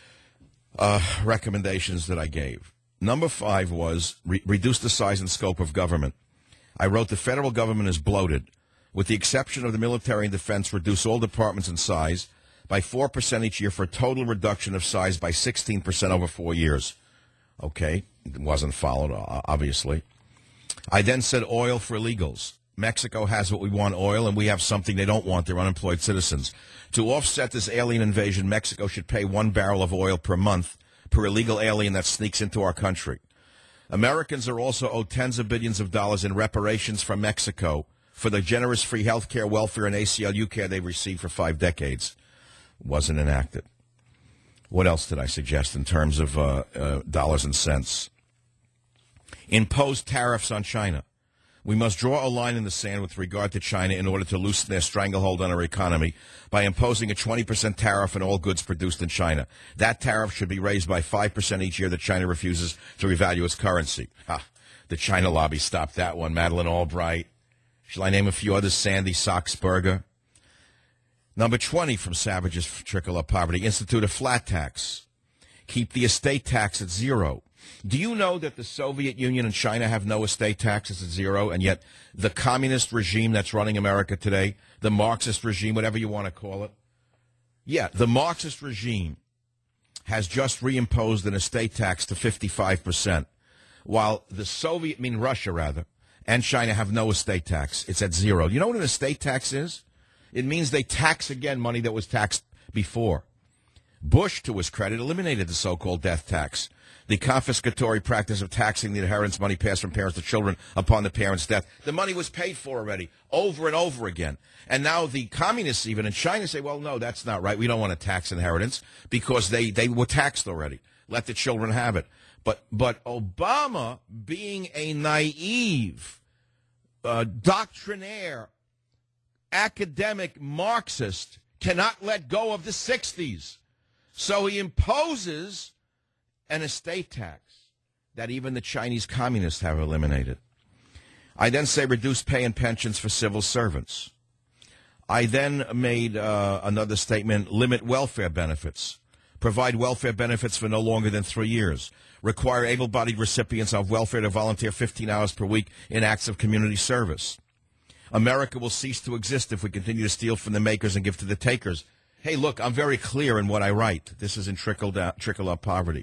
[SPEAKER 3] recommendations that I gave. Number 5 was reduce the size and scope of government. I wrote the federal government is bloated. With the exception of the military and defense, reduce all departments in size by 4% each year for a total reduction of size by 16% over 4 years. Okay, it wasn't followed, obviously. I then said oil for illegals. Mexico has what we want, oil, and we have something they don't want, their unemployed citizens. To offset this alien invasion, Mexico should pay 1 barrel of oil per month per illegal alien that sneaks into our country. Americans are also owed tens of billions of dollars in reparations from Mexico for the generous free health care, welfare, and ACLU care they've received for 5 decades. Wasn't enacted. What else did I suggest in terms of dollars and cents? Impose tariffs on China. We must draw a line in the sand with regard to China in order to loosen their stranglehold on our economy by imposing a 20% tariff on all goods produced in China. That tariff should be raised by 5% each year that China refuses to revalue its currency. The China lobby stopped that one. Madeleine Albright. Shall I name a few others? Sandy Soxberger. Number 20 from Savage's Trickle Up Poverty. Institute a flat tax. Keep the estate tax at 0. Do you know that the Soviet Union and China have no estate taxes at 0, and yet the communist regime that's running America today, the Marxist regime, whatever you want to call it, the Marxist regime has just reimposed an estate tax to 55%, while Russia rather, and China have no estate tax. It's at 0. You know what an estate tax is? It means they tax again money that was taxed before. Bush, to his credit, eliminated the so-called death tax, the confiscatory practice of taxing the inheritance money passed from parents to children upon the parent's death. The money was paid for already, over and over again. And now the communists, even in China, say, well, no, that's not right. We don't want to tax inheritance because they were taxed already. Let the children have it. But Obama, being a naive, doctrinaire, academic Marxist, cannot let go of the 60s. So he imposes an estate tax that even the Chinese communists have eliminated. I then say reduce pay and pensions for civil servants. I then made another statement, limit welfare benefits. Provide welfare benefits for no longer than 3 years. Require able-bodied recipients of welfare to volunteer 15 hours per week in acts of community service. America will cease to exist if we continue to steal from the makers and give to the takers. Hey, look, I'm very clear in what I write. This is in Trickle Up Poverty.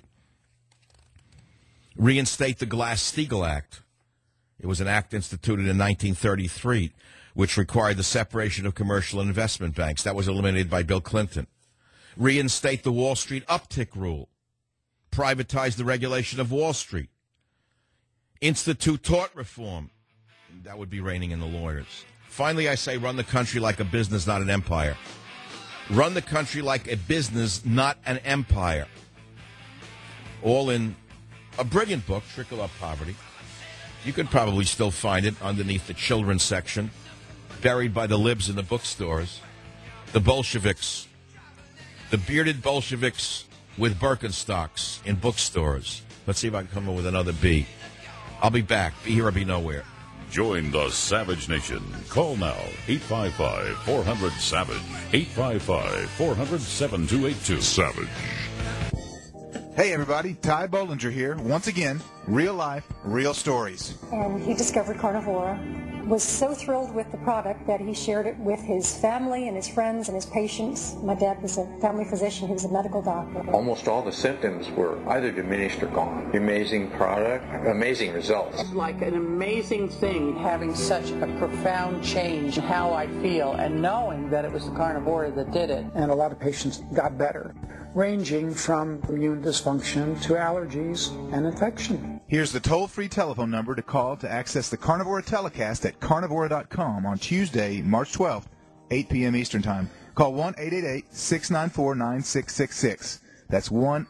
[SPEAKER 3] Reinstate the Glass-Steagall Act. It was an act instituted in 1933, which required the separation of commercial and investment banks. That was eliminated by Bill Clinton. Reinstate the Wall Street uptick rule. privatize the regulation of Wall Street. Institute tort reform. That would be reining in the lawyers. Finally, I say run the country like a business, not an empire. Run the country like a business, not an empire. All in a brilliant book, Trickle Up Poverty. You could probably still find it underneath the children's section, buried by the libs in the bookstores. The Bolsheviks, the bearded Bolsheviks with Birkenstocks in bookstores. Let's see if I can come up with another B. I'll be back. Be here or be nowhere.
[SPEAKER 1] Join the Savage Nation. Call now, 855-400-SAVAGE, 855-400-7282. Savage.
[SPEAKER 13] Hey everybody, Ty Bollinger here. Once again, real life, real stories.
[SPEAKER 15] And he discovered Carnivora, was so thrilled with the product that he shared it with his family and his friends and his patients. My dad was a family physician, he was a medical doctor.
[SPEAKER 17] Almost all the symptoms were either diminished or gone. Amazing product, amazing results.
[SPEAKER 18] It's like an amazing thing having such a profound change in how I feel and knowing that it was the Carnivora that did it.
[SPEAKER 20] And a lot of patients got better, ranging from immune dysfunction to allergies and infection.
[SPEAKER 13] Here's the toll-free telephone number to call to access the Carnivora telecast at carnivora.com on Tuesday, March 12th, 8 p.m. Eastern Time. Call 1-888-694-9666. That's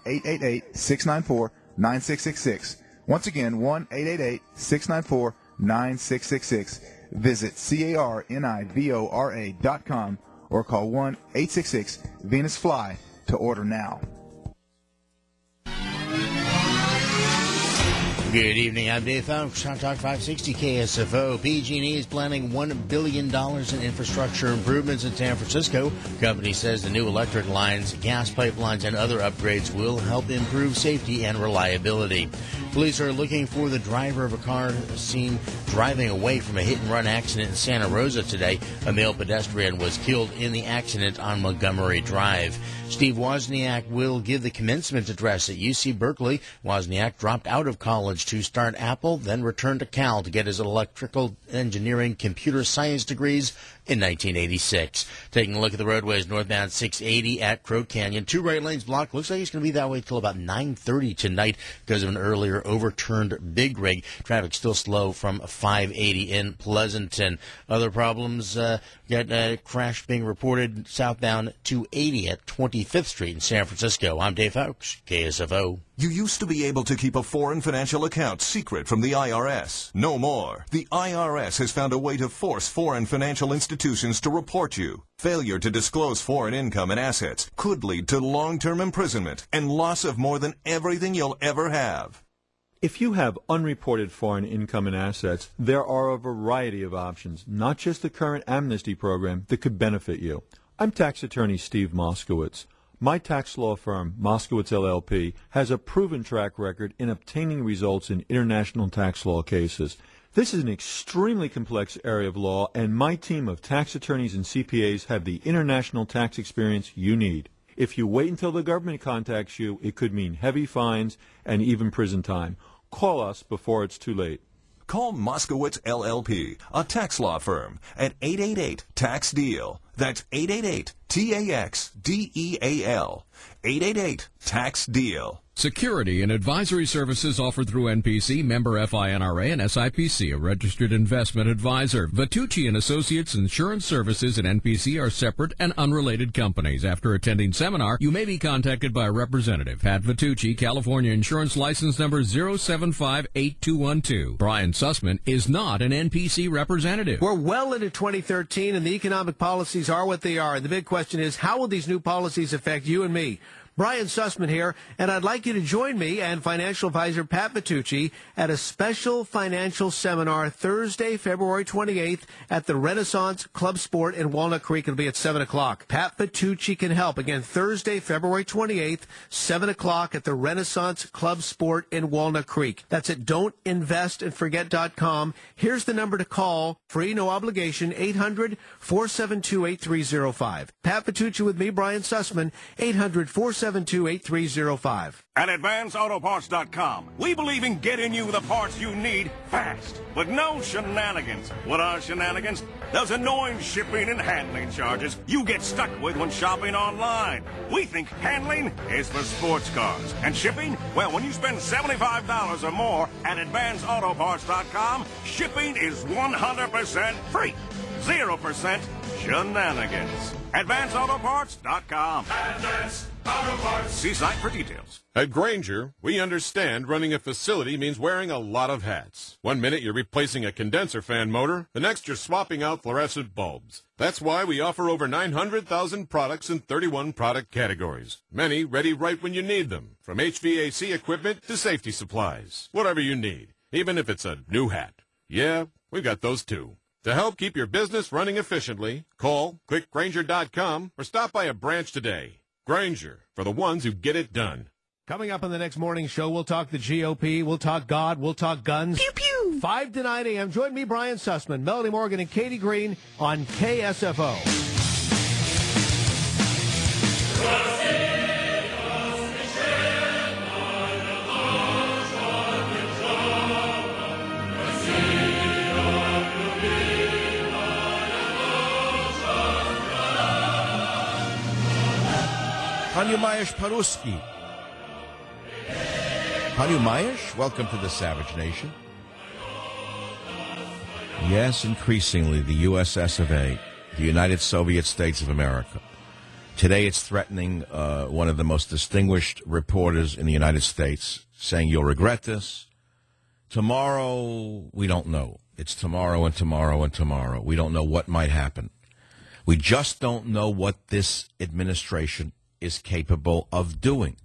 [SPEAKER 13] 1-888-694-9666. Once again, 1-888-694-9666. Visit carnivora.com or call 1-866-VENUS-FLY to order now.
[SPEAKER 25] Good evening, I'm Dave Fox, Hot Talk 560 KSFO. PG&E is planning $1 billion in infrastructure improvements in San Francisco. Company says the new electric lines, gas pipelines, and other upgrades will help improve safety and reliability. Police are looking for the driver of a car seen driving away from a hit-and-run accident in Santa Rosa today. A male pedestrian was killed in the accident on Montgomery Drive. Steve Wozniak will give the commencement address at UC Berkeley. Wozniak dropped out of college to start Apple, then returned to Cal to get his electrical engineering computer science degrees in 1986. Taking a look at the roadways, northbound 680 at Crow Canyon. 2 right lanes blocked. Looks like it's going to be that way till about 9:30 tonight because of an earlier overturned big rig. Traffic still slow from 580 in Pleasanton. Other problems, got a crash being reported southbound 280 at 25th Street in San Francisco. I'm Dave Fox, KSFO.
[SPEAKER 26] You used to be able to keep a foreign financial account secret from the IRS. No more. The IRS has found a way to force foreign financial institutions to report you. Failure to disclose foreign income and assets could lead to long-term imprisonment and loss of more than everything you'll ever have.
[SPEAKER 27] If you have unreported foreign income and assets, there are a variety of options, not just the current amnesty program, that could benefit you. I'm tax attorney Steve Moskowitz. My tax law firm, Moskowitz LLP, has a proven track record in obtaining results in international tax law cases. This is an extremely complex area of law, and my team of tax attorneys and CPAs have the international tax experience you need. If you wait until the government contacts you, it could mean heavy fines and even prison time. Call us before it's too late.
[SPEAKER 26] Call Moskowitz LLP, a tax law firm, at 888-TAX-DEAL. That's 888-TAX-DEAL. 888-TAX-DEAL.
[SPEAKER 16] Security and advisory services offered through NPC, member FINRA, and SIPC, a registered investment advisor. Vitucci and Associates Insurance Services and NPC are separate and unrelated companies. After attending seminar, you may be contacted by a representative. Pat Vitucci, California Insurance License Number 0758212. Brian Sussman is not an NPC representative.
[SPEAKER 23] We're well into 2013, and the economic policies are what they are. And the big question is, how will these new policies affect you and me? Brian Sussman here, and I'd like you to join me and financial advisor Pat Vitucci at a special financial seminar Thursday, February 28th at the Renaissance Club Sport in Walnut Creek. It'll be at 7 o'clock. Pat Vitucci can help. Again, Thursday, February 28th, 7 o'clock at the Renaissance Club Sport in Walnut Creek. That's at don'tinvestandforget.com. Here's the number to call. Free, no obligation, 800-472-8305. Pat Vitucci with me, Brian Sussman, 800-472-8305. 472-8305.
[SPEAKER 2] At AdvanceAutoParts.com, we believe in getting you the parts you need fast, but no shenanigans. What are shenanigans? Those annoying shipping and handling charges you get stuck with when shopping online. We think handling is for sports cars. And shipping? Well, when you spend $75 or more at AdvanceAutoParts.com, shipping is 100% free. 0% shenanigans. AdvanceAutoParts.com.
[SPEAKER 4] Advance Auto Parts.
[SPEAKER 2] See site for details.
[SPEAKER 4] At Grainger, we understand running a facility means wearing a lot of hats. One minute you're replacing a condenser fan motor, the next you're swapping out fluorescent bulbs. That's why we offer over 900,000 products in 31 product categories. Many ready right when you need them, from HVAC equipment to safety supplies. Whatever you need, even if it's a new hat. Yeah, we've got those too. To help keep your business running efficiently, call, click Grainger.com, or stop by a branch today. Grainger, for the ones who get it done.
[SPEAKER 23] Coming up on the next morning show, we'll talk the GOP, we'll talk God, we'll talk guns. Pew, pew. 5 to 9 a.m. Join me, Brian Sussman, Melody Morgan, and Katie Green on KSFO.
[SPEAKER 3] Hanyu Mayesh Paruski. Hanyu Mayesh, welcome to the Savage Nation. Yes, increasingly, the USS of A, the United Soviet States of America. Today it's threatening one of the most distinguished reporters in the United States, saying, you'll regret this. Tomorrow, we don't know. It's tomorrow and tomorrow and tomorrow. We don't know what might happen. We just don't know what this administration is capable of doing.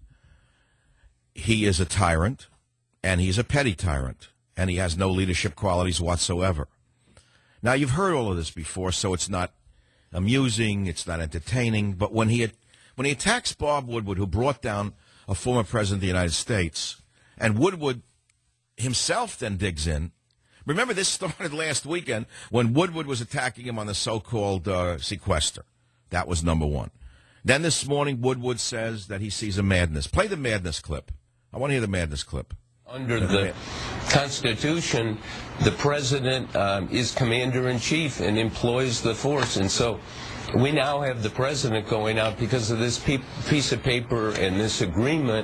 [SPEAKER 3] He is a tyrant, and he's a petty tyrant, and he has no leadership qualities whatsoever. Now, you've heard all of this before, so it's not amusing, it's not entertaining, but when he attacks Bob Woodward, who brought down a former president of the United States, and Woodward himself then digs in. Remember, this started last weekend when Woodward was attacking him on the so-called sequester. That was number one. Then this morning, Woodward says that he sees a madness. Play the madness clip. I want to hear the madness clip.
[SPEAKER 5] Under the Constitution, the president is commander-in-chief and employs the force. And so we now have the president going out because of this piece of paper and this agreement.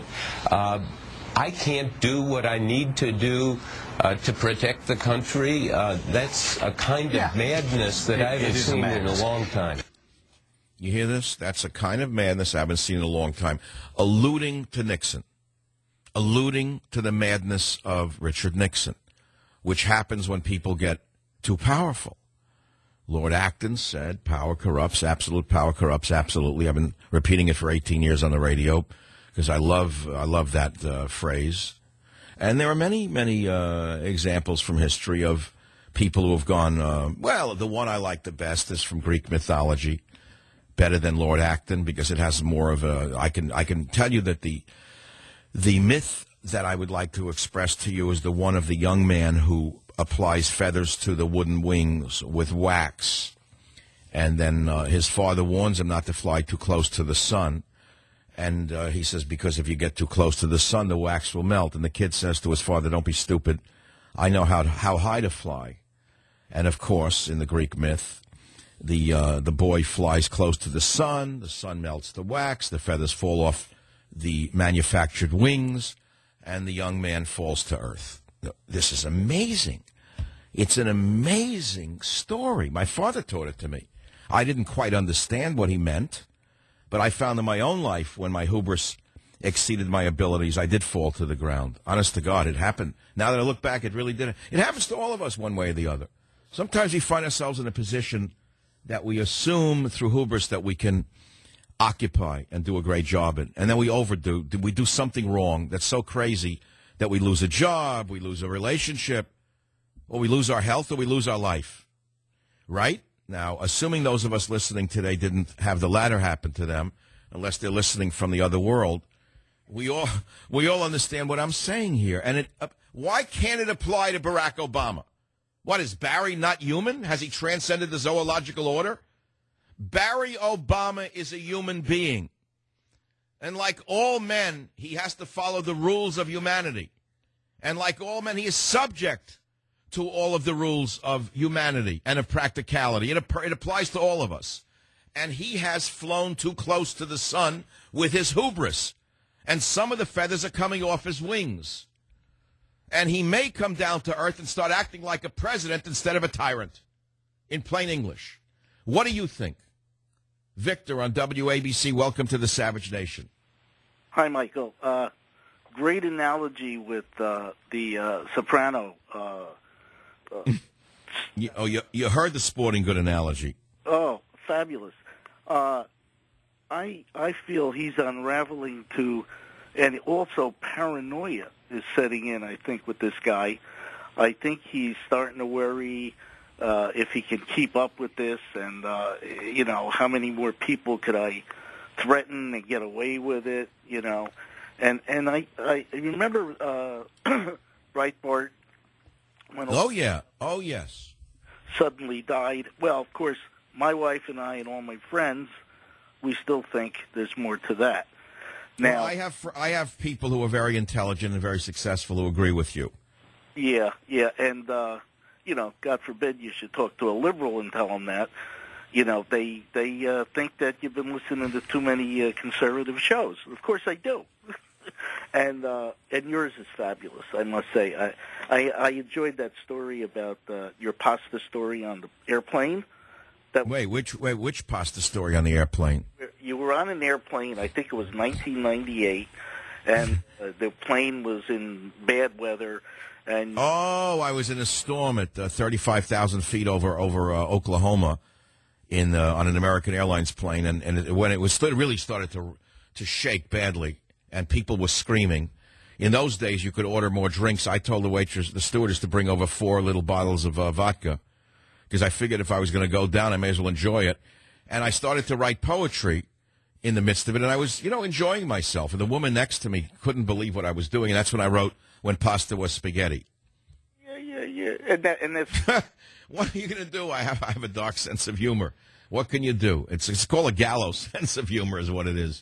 [SPEAKER 5] I can't do what I need to do to protect the country. That's a kind of madness that I haven't seen in a long time.
[SPEAKER 3] You hear this? That's a kind of madness I haven't seen in a long time. Alluding to Nixon. Alluding to the madness of Richard Nixon, which happens when people get too powerful. Lord Acton said, power corrupts, absolute power corrupts, absolutely. I've been repeating it for 18 years on the radio because I love that phrase. And there are many, many examples from history of people who have gone, well, the one I like the best is from Greek mythology. Better than Lord Acton because it has more of a. I can tell you that the myth that I would like to express to you is the one of the young man who applies feathers to the wooden wings with wax, and then his father warns him not to fly too close to the sun, and he says because if you get too close to the sun, the wax will melt. And the kid says to his father, "Don't be stupid. I know how high to fly." And of course, in the Greek myth, the boy flies close to the sun melts the wax, the feathers fall off the manufactured wings, and the young man falls to earth. This is amazing. It's an amazing story. My father taught it to me. I didn't quite understand what he meant, but I found in my own life when my hubris exceeded my abilities, I did fall to the ground. Honest to God, it happened. Now that I look back, it really did. It happens to all of us one way or the other. Sometimes we find ourselves in a position that we assume through hubris that we can occupy and do a great job in. And then we overdo. We do something wrong that's so crazy that we lose a job, we lose a relationship, or we lose our health, or we lose our life. Right? Now, assuming those of us listening today didn't have the latter happen to them, unless they're listening from the other world, we all understand what I'm saying here. And why can't it apply to Barack Obama? What, is Barry not human? Has he transcended the zoological order? Barry Obama is a human being. And like all men, he has to follow the rules of humanity. And like all men, he is subject to all of the rules of humanity and of practicality. It applies to all of us. And he has flown too close to the sun with his hubris. And some of the feathers are coming off his wings. And he may come down to earth and start acting like a president instead of a tyrant. In plain English. What do you think? Victor on WABC, welcome to the Savage Nation.
[SPEAKER 6] Hi, Michael. Great analogy with the Soprano.
[SPEAKER 3] You heard the sporting good analogy.
[SPEAKER 6] Oh, fabulous. I feel he's unraveling to, and also paranoia is setting in, I think, with this guy. I think he's starting to worry if he can keep up with this, and, how many more people could I threaten and get away with it, And I remember Breitbart.
[SPEAKER 3] Oh, yeah. Oh, yes.
[SPEAKER 6] Suddenly died. Well, of course, my wife and I and all my friends, we still think there's more to that. Now,
[SPEAKER 3] well, I have people who are very intelligent and very successful who agree with you.
[SPEAKER 6] Yeah, and, God forbid you should talk to a liberal and tell them that. They think that you've been listening to too many conservative shows. Of course I do. And yours is fabulous, I must say. I enjoyed that story about your pasta story on the airplane.
[SPEAKER 3] Which pasta story on the airplane?
[SPEAKER 6] You were on an airplane, I think it was 1998, and the plane was in bad weather. And
[SPEAKER 3] I was in a storm at 35,000 feet over Oklahoma on an American Airlines plane, and when it really started to shake badly, and people were screaming. In those days, you could order more drinks. I told the stewardess, to bring over 4 little bottles of vodka, because I figured if I was going to go down, I may as well enjoy it. And I started to write poetry in the midst of it, and I was, enjoying myself. And the woman next to me couldn't believe what I was doing, and that's when I wrote When Pasta Was Spaghetti.
[SPEAKER 6] Yeah. And that's...
[SPEAKER 3] What are you going to do? I have a dark sense of humor. What can you do? It's called a gallows sense of humor is what it is.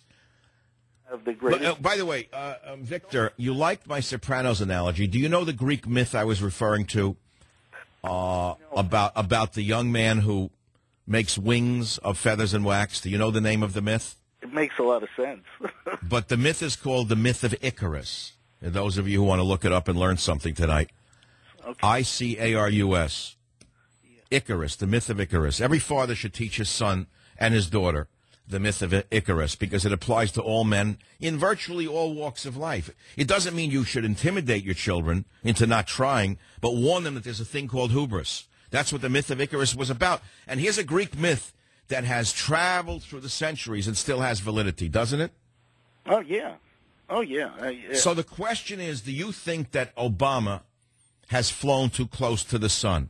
[SPEAKER 3] By the way, Victor, you liked my Sopranos analogy. Do you know the Greek myth I was referring to about the young man who makes wings of feathers and wax? Do you know the name of the myth?
[SPEAKER 6] It makes a lot of sense.
[SPEAKER 3] But the myth is called the myth of Icarus. And those of you who want to look it up and learn something tonight. Okay. Icarus. Icarus, the myth of Icarus. Every father should teach his son and his daughter the myth of Icarus, because it applies to all men in virtually all walks of life. It doesn't mean you should intimidate your children into not trying, but warn them that there's a thing called hubris. That's what the myth of Icarus was about. And here's a Greek myth that has traveled through the centuries and still has validity, doesn't it?
[SPEAKER 6] Oh, yeah.
[SPEAKER 3] So the question is, do you think that Obama has flown too close to the sun?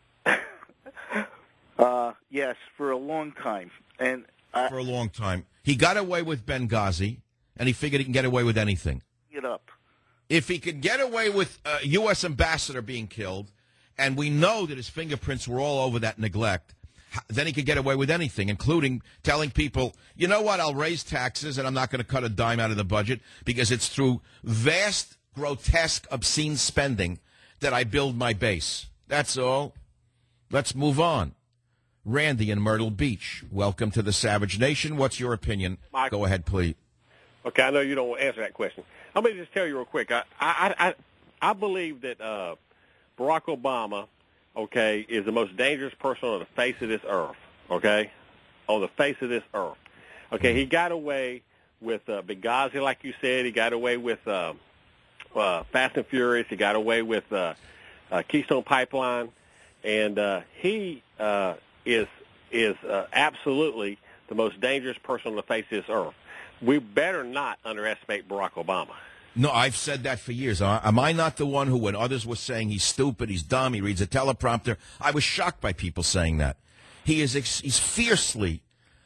[SPEAKER 6] Yes, for a long time.
[SPEAKER 3] For a long time. He got away with Benghazi, and he figured he can get away with anything.
[SPEAKER 6] Get up.
[SPEAKER 3] If he could get away with a U.S. ambassador being killed, and we know that his fingerprints were all over that neglect, then he could get away with anything, including telling people, you know what, I'll raise taxes, and I'm not going to cut a dime out of the budget, because it's through vast, grotesque, obscene spending that I build my base. That's all. Let's move on. Randy in Myrtle Beach, welcome to the Savage Nation. What's your opinion? Go ahead, please.
[SPEAKER 7] Okay, I know you don't want to answer that question. Let me just tell you real quick. I believe that Barack Obama, okay, is the most dangerous person on the face of this earth, okay? On the face of this earth. Okay, he got away with Benghazi, like you said. He got away with Fast and Furious. He got away with Keystone Pipeline. And he is absolutely the most dangerous person on the face of this earth. We better not underestimate Barack Obama.
[SPEAKER 3] No, I've said that for years. Am I not the one who, when others were saying he's stupid, he's dumb, he reads a teleprompter, I was shocked by people saying that. He's fiercely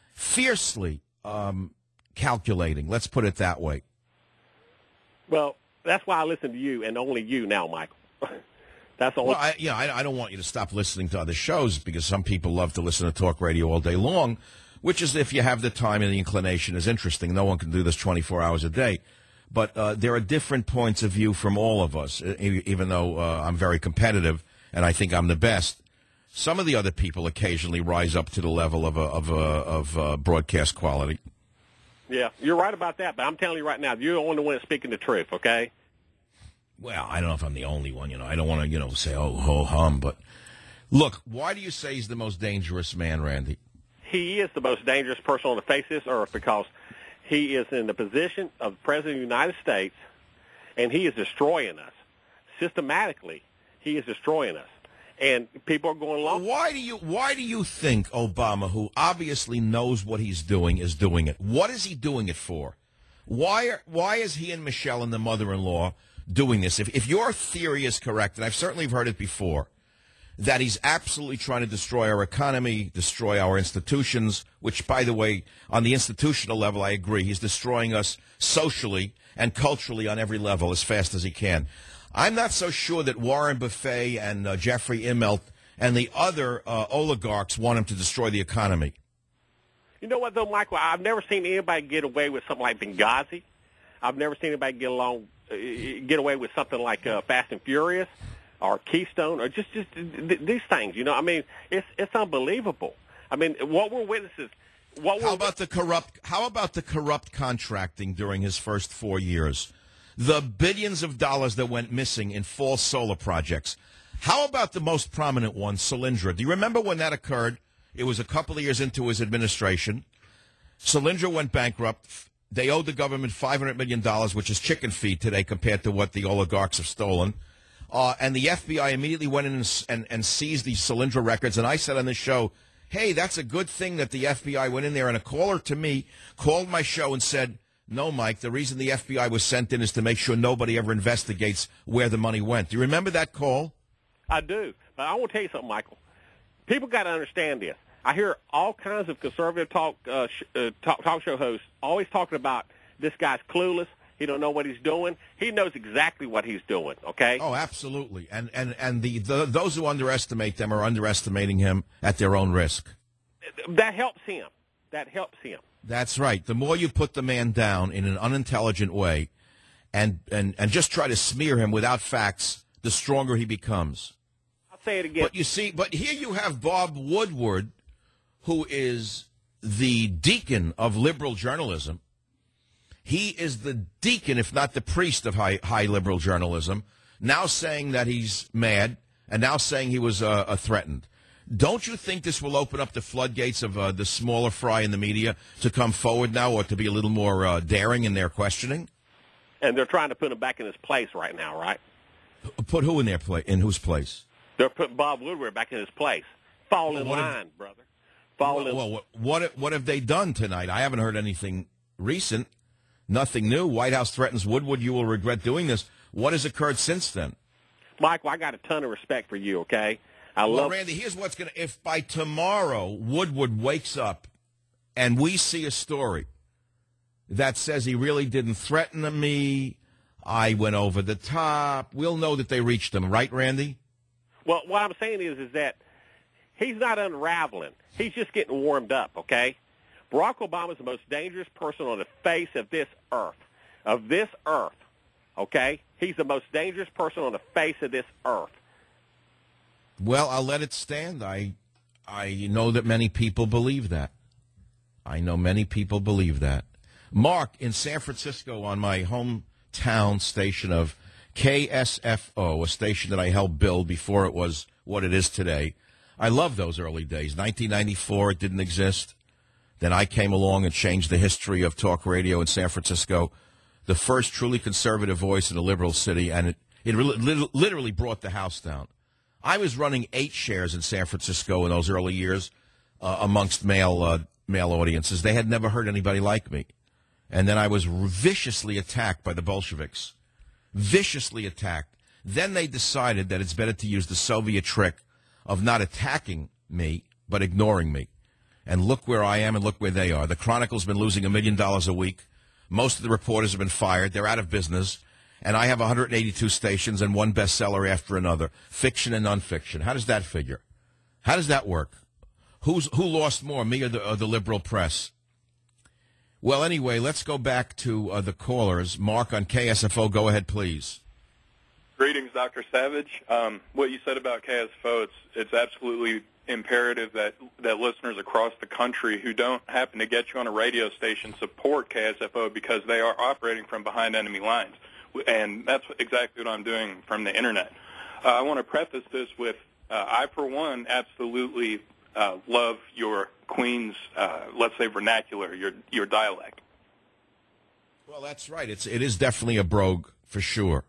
[SPEAKER 3] calculating. Let's put it that way.
[SPEAKER 7] Well, that's why I listen to you and only you now, Michael. That's all.
[SPEAKER 3] Well, I don't want you to stop listening to other shows, because some people love to listen to talk radio all day long. which is, if you have the time and the inclination, is interesting. No one can do this 24 hours a day. But there are different points of view from all of us, even though I'm very competitive and I think I'm the best. Some of the other people occasionally rise up to the level of broadcast quality.
[SPEAKER 7] Yeah, you're right about that, but I'm telling you right now, you're the only one that's speaking the truth, okay?
[SPEAKER 3] Well, I don't know if I'm the only one, I don't want to, say, oh, ho-hum, but look, why do you say he's the most dangerous man, Randy?
[SPEAKER 7] He is the most dangerous person on the face of this earth because he is in the position of President of the United States, and he is destroying us. Systematically, he is destroying us. And people are going along.
[SPEAKER 3] Why do you think Obama, who obviously knows what he's doing, is doing it? What is he doing it for? Why is he and Michelle and the mother-in-law doing this? If your theory is correct, and I've certainly heard it before, that he's absolutely trying to destroy our economy, destroy our institutions, which, by the way, on the institutional level, I agree. He's destroying us socially and culturally on every level as fast as he can. I'm not so sure that Warren Buffett and Jeffrey Immelt and the other oligarchs want him to destroy the economy.
[SPEAKER 7] You know what, though, Michael? I've never seen anybody get away with something like Benghazi. I've never seen anybody get away with something like Fast and Furious or Keystone or just these things. I mean, it's unbelievable. I mean, what we're witnesses. How
[SPEAKER 3] about the corrupt contracting during his first 4 years? The billions of dollars that went missing in false solar projects. How about the most prominent one, Solyndra? Do you remember when that occurred? It was a couple of years into his administration. Solyndra went bankrupt. They owed the government $500 million, which is chicken feed today compared to what the oligarchs have stolen. And the FBI immediately went in and seized these Solyndra records. And I said on the show, hey, that's a good thing that the FBI went in there. And a caller to me called my show and said, no, Mike, the reason the FBI was sent in is to make sure nobody ever investigates where the money went. Do you remember that call?
[SPEAKER 7] I do. But I want to tell you something, Michael. People got to understand this. I hear all kinds of conservative talk show hosts always talking about this guy's clueless. He don't know what he's doing. He knows exactly what he's doing, okay?
[SPEAKER 3] Oh, absolutely. And those who underestimate them are underestimating him at their own risk.
[SPEAKER 7] That helps him.
[SPEAKER 3] That's right. The more you put the man down in an unintelligent way and just try to smear him without facts, the stronger he becomes.
[SPEAKER 7] I'll say it again.
[SPEAKER 3] But here you have Bob Woodward, who is the deacon of liberal journalism. He is the deacon, if not the priest, of high liberal journalism, now saying that he's mad and now saying he was threatened. Don't you think this will open up the floodgates of the smaller fry in the media to come forward now or to be a little more daring in their questioning?
[SPEAKER 7] And they're trying to put him back in his place right now, right?
[SPEAKER 3] Put who in their place? In whose place?
[SPEAKER 7] They're putting Bob Woodward back in his place. Fall in line, brother.
[SPEAKER 3] What have they done tonight? I haven't heard anything recent. Nothing new. White House threatens Woodward. You will regret doing this. What has occurred since then?
[SPEAKER 7] Michael, I got a ton of respect for you, okay?
[SPEAKER 3] Randy, here's what's going to... If by tomorrow Woodward wakes up and we see a story that says he really didn't threaten me, I went over the top, we'll know that they reached him. Right, Randy?
[SPEAKER 7] Well, what I'm saying is that he's not unraveling. He's just getting warmed up, okay? Barack Obama is the most dangerous person on the face of this earth. Okay? He's the most dangerous person on the face of this earth.
[SPEAKER 3] Well, I'll let it stand. I know that many people believe that. Mark, in San Francisco, on my hometown station of KSFO, a station that I helped build before it was what it is today. I love those early days. 1994, it didn't exist. Then I came along and changed the history of talk radio in San Francisco, the first truly conservative voice in a liberal city, and it literally brought the house down. I was running 8 shares in San Francisco in those early years amongst male audiences. They had never heard anybody like me. And then I was viciously attacked by the Bolsheviks. Viciously attacked. Then they decided that it's better to use the Soviet trick of not attacking me, but ignoring me. And look where I am and look where they are. The Chronicle's been losing $1 million a week. Most of the reporters have been fired. They're out of business. And I have 182 stations and one bestseller after another, fiction and nonfiction. How does that figure? How does that work? Who lost more, me or the liberal press? Well, anyway, let's go back to the callers. Mark on KSFO, go ahead, please.
[SPEAKER 8] Greetings, Dr. Savage. What you said about KSFO, it's absolutely imperative that listeners across the country who don't happen to get you on a radio station support KSFO because they are operating from behind enemy lines. And that's exactly what I'm doing from the Internet. I want to preface this with, I, for one, absolutely love your Queen's, let's say, vernacular, your dialect.
[SPEAKER 3] Well, that's right. It is definitely a brogue, for sure.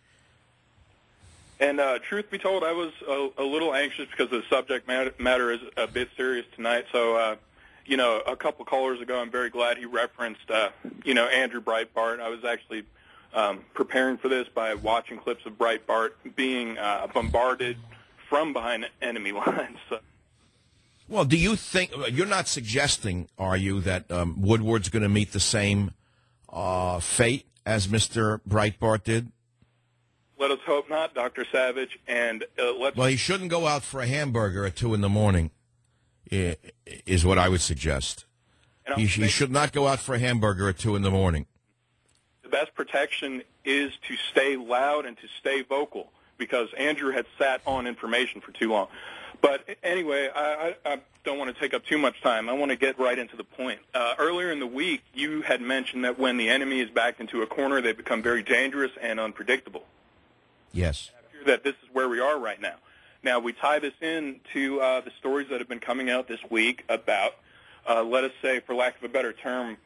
[SPEAKER 8] And truth be told, I was a little anxious because the subject matter is a bit serious tonight. So, a couple callers ago, I'm very glad he referenced, Andrew Breitbart. I was actually preparing for this by watching clips of Breitbart being bombarded from behind enemy lines. So.
[SPEAKER 3] Well, do you think, you're not suggesting, are you, that Woodward's going to meet the same fate as Mr. Breitbart did?
[SPEAKER 8] Let us hope not, Dr. Savage. And
[SPEAKER 3] well, he shouldn't go out for a hamburger at 2 in the morning, is what I would suggest. He should not go out for a hamburger at 2 in the morning.
[SPEAKER 8] The best protection is to stay loud and to stay vocal, because Andrew had sat on information for too long. But anyway, I don't want to take up too much time. I want to get right into the point. Earlier in the week, you had mentioned that when the enemy is backed into a corner, they become very dangerous and unpredictable.
[SPEAKER 3] Yes.
[SPEAKER 8] That this is where we are right now. Now, we tie this in to the stories that have been coming out this week about, let us say, for lack of a better term,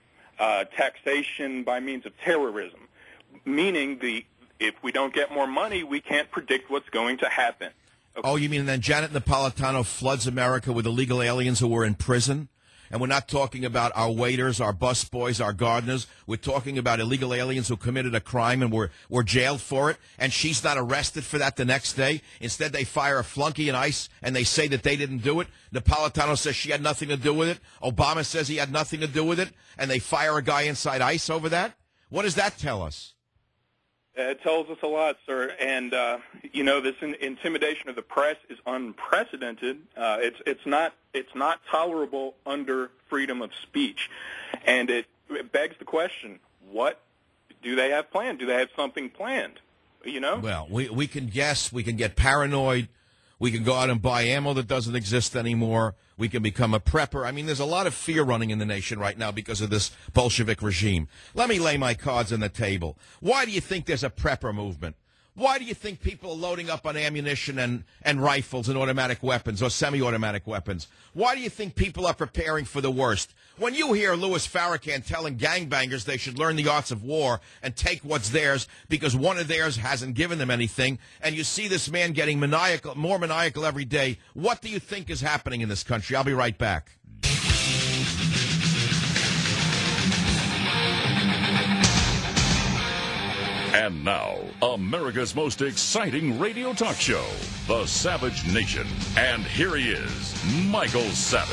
[SPEAKER 8] taxation by means of terrorism, meaning if we don't get more money, we can't predict what's going to happen. Okay.
[SPEAKER 3] Oh, you mean then Janet Napolitano floods America with illegal aliens who were in prison? And we're not talking about our waiters, our busboys, our gardeners. We're talking about illegal aliens who committed a crime and were jailed for it, and she's not arrested for that the next day. Instead, they fire a flunky in ICE, and they say that they didn't do it. Napolitano says she had nothing to do with it. Obama says he had nothing to do with it, and they fire a guy inside ICE over that? What does that tell us?
[SPEAKER 8] It tells us a lot, sir. And, this intimidation of the press is unprecedented. It's not tolerable under freedom of speech. And it begs the question, what do they have planned? Do they have something planned?
[SPEAKER 3] Well, we can guess. We can get paranoid. We can go out and buy ammo that doesn't exist anymore. We can become a prepper. I mean, there's a lot of fear running in the nation right now because of this Bolshevik regime. Let me lay my cards on the table. Why do you think there's a prepper movement? Why do you think people are loading up on ammunition and rifles and automatic weapons or semi-automatic weapons? Why do you think people are preparing for the worst? When you hear Louis Farrakhan telling gangbangers they should learn the arts of war and take what's theirs because one of theirs hasn't given them anything, and you see this man getting more maniacal every day, what do you think is happening in this country? I'll be right back.
[SPEAKER 1] And now, America's most exciting radio talk show, The Savage Nation. And here he is, Michael Savage.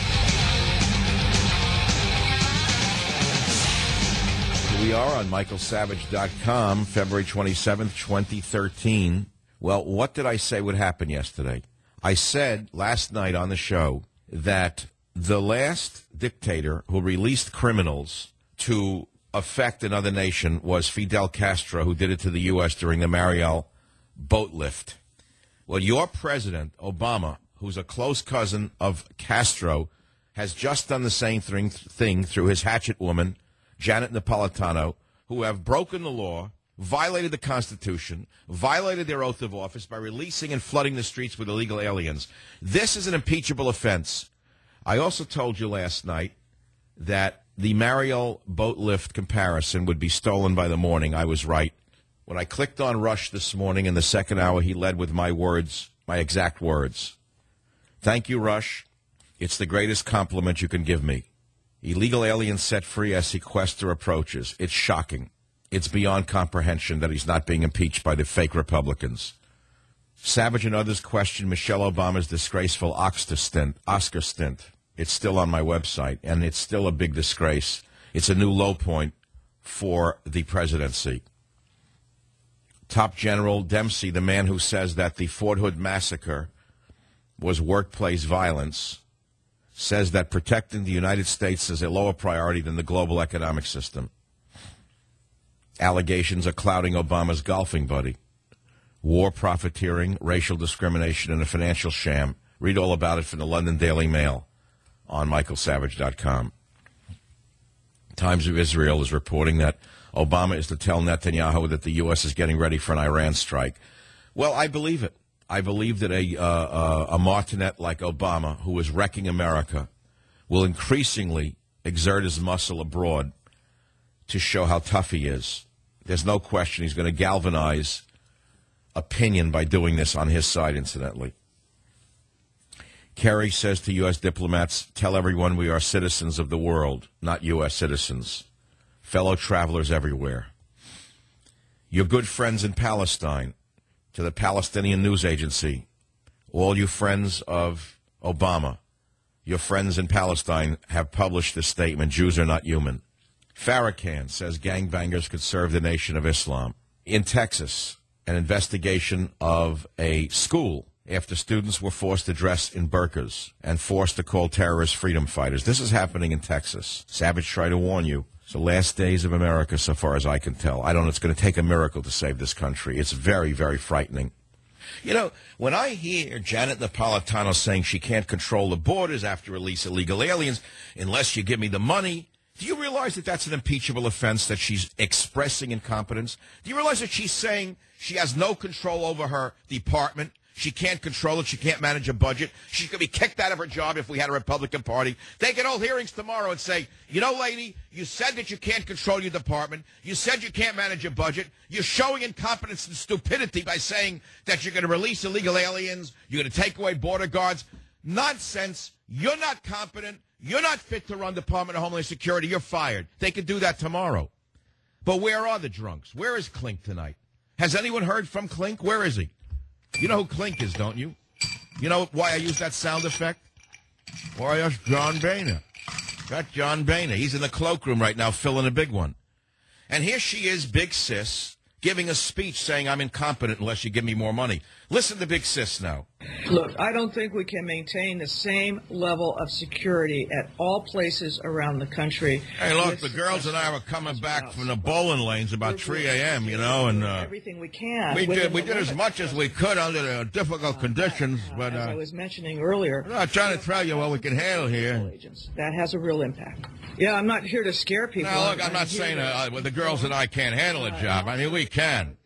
[SPEAKER 3] Here we are on michaelsavage.com, February 27th, 2013. Well, what did I say would happen yesterday? I said last night on the show that the last dictator who released criminals to affect another nation was Fidel Castro, who did it to the U.S. during the Mariel boat lift. Well, your president, Obama, who's a close cousin of Castro, has just done the same thing through his hatchet woman, Janet Napolitano, who have broken the law, violated the Constitution, violated their oath of office by releasing and flooding the streets with illegal aliens. This is an impeachable offense. I also told you last night that the Mariel boat lift comparison would be stolen by the morning. I was right. When I clicked on Rush this morning in the second hour, he led with my words, my exact words. Thank you, Rush. It's the greatest compliment you can give me. Illegal aliens set free as sequester approaches. It's shocking. It's beyond comprehension that he's not being impeached by the fake Republicans. Savage and others question Michelle Obama's disgraceful Oscar stint. It's still on my website, and it's still a big disgrace. It's a new low point for the presidency. Top General Dempsey, the man who says that the Fort Hood massacre was workplace violence, says that protecting the United States is a lower priority than the global economic system. Allegations are clouding Obama's golfing buddy. War, profiteering, racial discrimination, and a financial sham. Read all about it from the London Daily Mail on michaelsavage.com. Times of Israel is reporting that Obama is to tell Netanyahu that the U.S. is getting ready for an Iran strike. Well, I believe it. I believe that a martinet like Obama, who is wrecking America, will increasingly exert his muscle abroad to show how tough he is. There's no question he's going to galvanize opinion by doing this on his side, incidentally. Kerry says to U.S. diplomats, tell everyone we are citizens of the world, not U.S. citizens. Fellow travelers everywhere. Your good friends in Palestine, to the Palestinian News Agency, all you friends of Obama, your friends in Palestine have published this statement, Jews are not human. Farrakhan says gangbangers could serve the Nation of Islam. In Texas, an investigation of a school after students were forced to dress in burqas and forced to call terrorists freedom fighters. This is happening in Texas. Savage tried to warn you. It's the last days of America, so far as I can tell. I don't know. It's going to take a miracle to save this country. It's very, very frightening. You know, when I hear Janet Napolitano saying she can't control the borders after release illegal aliens unless you give me the money, do you realize that that's an impeachable offense, that she's expressing incompetence? Do you realize that she's saying she has no control over her department? She can't control it. She can't manage a budget. She's going to be kicked out of her job if we had a Republican Party. They can hold hearings tomorrow and say, you know, lady, you said that you can't control your department. You said you can't manage a budget. You're showing incompetence and stupidity by saying that you're going to release illegal aliens. You're going to take away border guards. Nonsense. You're not competent. You're not fit to run Department of Homeland Security. You're fired. They could do that tomorrow. But where are the drunks? Where is Klink tonight? Has anyone heard from Klink? Where is he? You know who Klink is, don't you? You know why I use that sound effect? Why, that's John Boehner. That's John Boehner. He's in the cloakroom right now filling a big one. And here she is, Big Sis, giving a speech saying I'm incompetent unless you give me more money. Listen to Big Sis now.
[SPEAKER 9] Look, I don't think we can maintain the same level of security at all places around the country.
[SPEAKER 3] Hey, look, the girls and I were coming back from the bowling lanes about 3 a.m., you know, and
[SPEAKER 9] everything we can.
[SPEAKER 3] We did as much as we could under the difficult conditions, but
[SPEAKER 9] as I was mentioning earlier,
[SPEAKER 3] I'm not trying to tell you what we can handle here.
[SPEAKER 9] That has a real impact. Yeah, I'm not here to scare people.
[SPEAKER 3] Now, look, I'm not saying the girls and I can't handle a job. I mean, we can.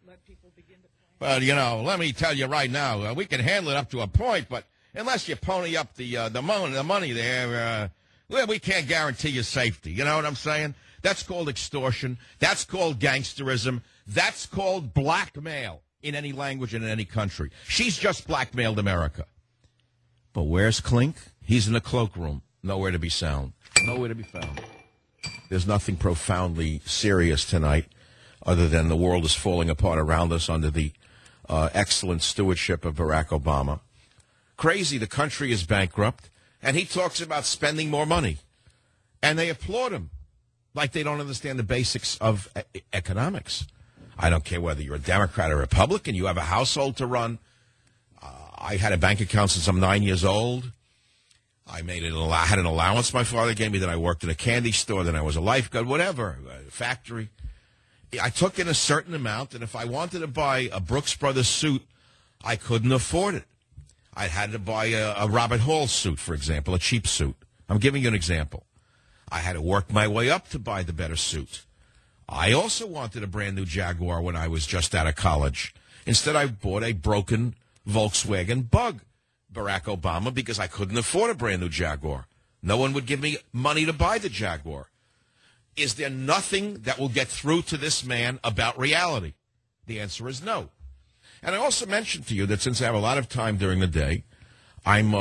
[SPEAKER 3] But, you know, let me tell you right now, we can handle it up to a point, but unless you pony up the money there, we can't guarantee your safety. You know what I'm saying? That's called extortion. That's called gangsterism. That's called blackmail in any language and in any country. She's just blackmailed America. But where's Klink? He's in the cloakroom. Nowhere to be found. Nowhere to be found. There's nothing profoundly serious tonight other than the world is falling apart around us under the excellent stewardship of Barack Obama. Crazy, the country is bankrupt, and he talks about spending more money. And they applaud him like they don't understand the basics of economics. I don't care whether you're a Democrat or Republican, you have a household to run. I had a bank account since I'm 9 years old. I had an allowance my father gave me, then I worked in a candy store, then I was a lifeguard, whatever, a factory. I took in a certain amount, and if I wanted to buy a Brooks Brothers suit, I couldn't afford it. I had to buy a Robert Hall suit, for example, a cheap suit. I'm giving you an example. I had to work my way up to buy the better suit. I also wanted a brand new Jaguar when I was just out of college. Instead, I bought a broken Volkswagen Bug, Barack Obama, because I couldn't afford a brand new Jaguar. No one would give me money to buy the Jaguar. Is there nothing that will get through to this man about reality? The answer is no. And I also mentioned to you that since I have a lot of time during the day, I'm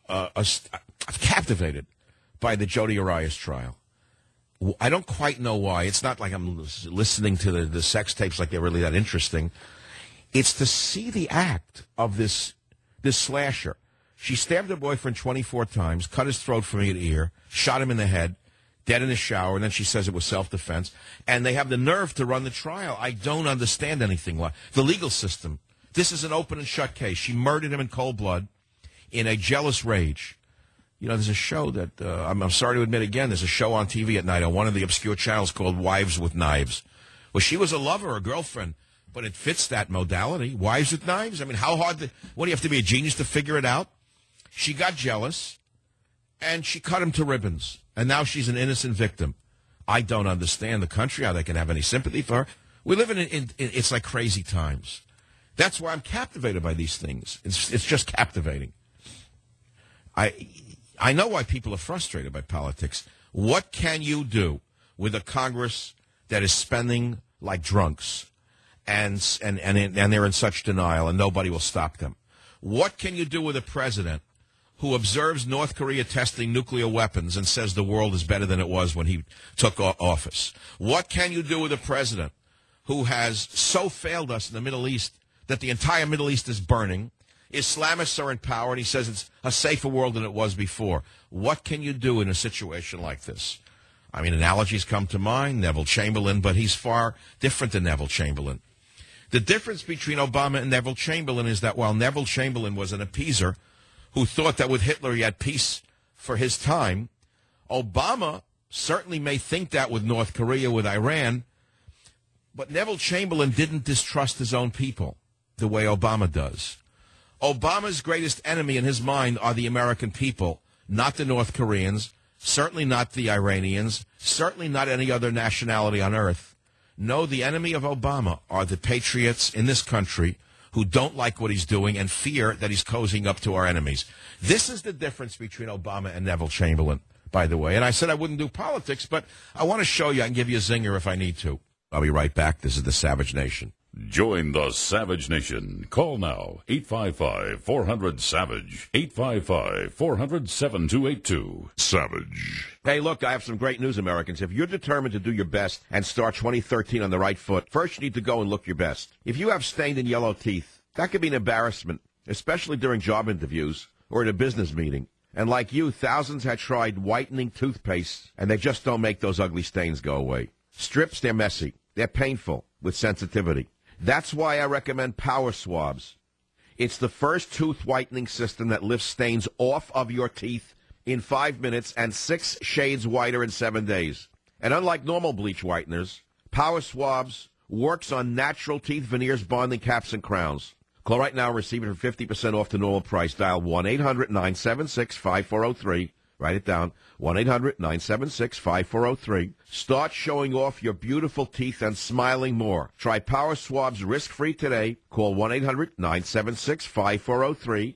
[SPEAKER 3] captivated by the Jodi Arias trial. I don't quite know why. It's not like I'm listening to the sex tapes like they're really that interesting. It's to see the act of this slasher. She stabbed her boyfriend 24 times, cut his throat from ear to ear, shot him in the head, dead in the shower, and then she says it was self-defense. And they have the nerve to run the trial. I don't understand anything like the legal system. This is an open and shut case. She murdered him in cold blood in a jealous rage. You know, there's a show that, I'm sorry to admit again, there's a show on TV at night on one of the obscure channels called Wives with Knives. Well, she was a lover, a girlfriend, but it fits that modality. Wives with Knives? I mean, what do you have to be, a genius to figure it out? She got jealous, and she cut him to ribbons, and now she's an innocent victim. I don't understand the country, how they can have any sympathy for her. We live in it's like crazy times. That's why I'm captivated by these things. It's just captivating. I know why people are frustrated by politics. What can you do with a Congress that is spending like drunks and they're in such denial and nobody will stop them? What can you do with a president who observes North Korea testing nuclear weapons and says the world is better than it was when he took office? What can you do with a president who has so failed us in the Middle East that the entire Middle East is burning? Islamists are in power, and he says it's a safer world than it was before. What can you do in a situation like this? I mean, analogies come to mind, Neville Chamberlain, but he's far different than Neville Chamberlain. The difference between Obama and Neville Chamberlain is that while Neville Chamberlain was an appeaser who thought that with Hitler he had peace for his time, Obama certainly may think that with North Korea, with Iran, but Neville Chamberlain didn't distrust his own people the way Obama does. Obama's greatest enemy in his mind are the American people, not the North Koreans, certainly not the Iranians, certainly not any other nationality on earth. No, the enemy of Obama are the patriots in this country who don't like what he's doing and fear that he's cozying up to our enemies. This is the difference between Obama and Neville Chamberlain, by the way. And I said I wouldn't do politics, but I want to show you. I can give you a zinger if I need to. I'll be right back. This is the Savage Nation.
[SPEAKER 1] Join the Savage Nation. Call now, 855-400-SAVAGE, 855-400-7282. Savage.
[SPEAKER 3] Hey, look, I have some great news, Americans. If you're determined to do your best and start 2013 on the right foot, first you need to go and look your best. If you have stained and yellow teeth, that could be an embarrassment, especially during job interviews or at a business meeting. And like you, thousands had tried whitening toothpaste, and they just don't make those ugly stains go away. Strips, they're messy. They're painful with sensitivity. That's why I recommend Power Swabs. It's the first tooth whitening system that lifts stains off of your teeth in 5 minutes and 6 shades whiter in 7 days. And unlike normal bleach whiteners, Power Swabs works on natural teeth veneers, bonding caps, and crowns. Call right now and receive it for 50% off the normal price. Dial 1-800-976-5403. Write it down, 1-800-976-5403. Start showing off your beautiful teeth and smiling more. Try Power Swabs risk-free today. Call 1-800-976-5403,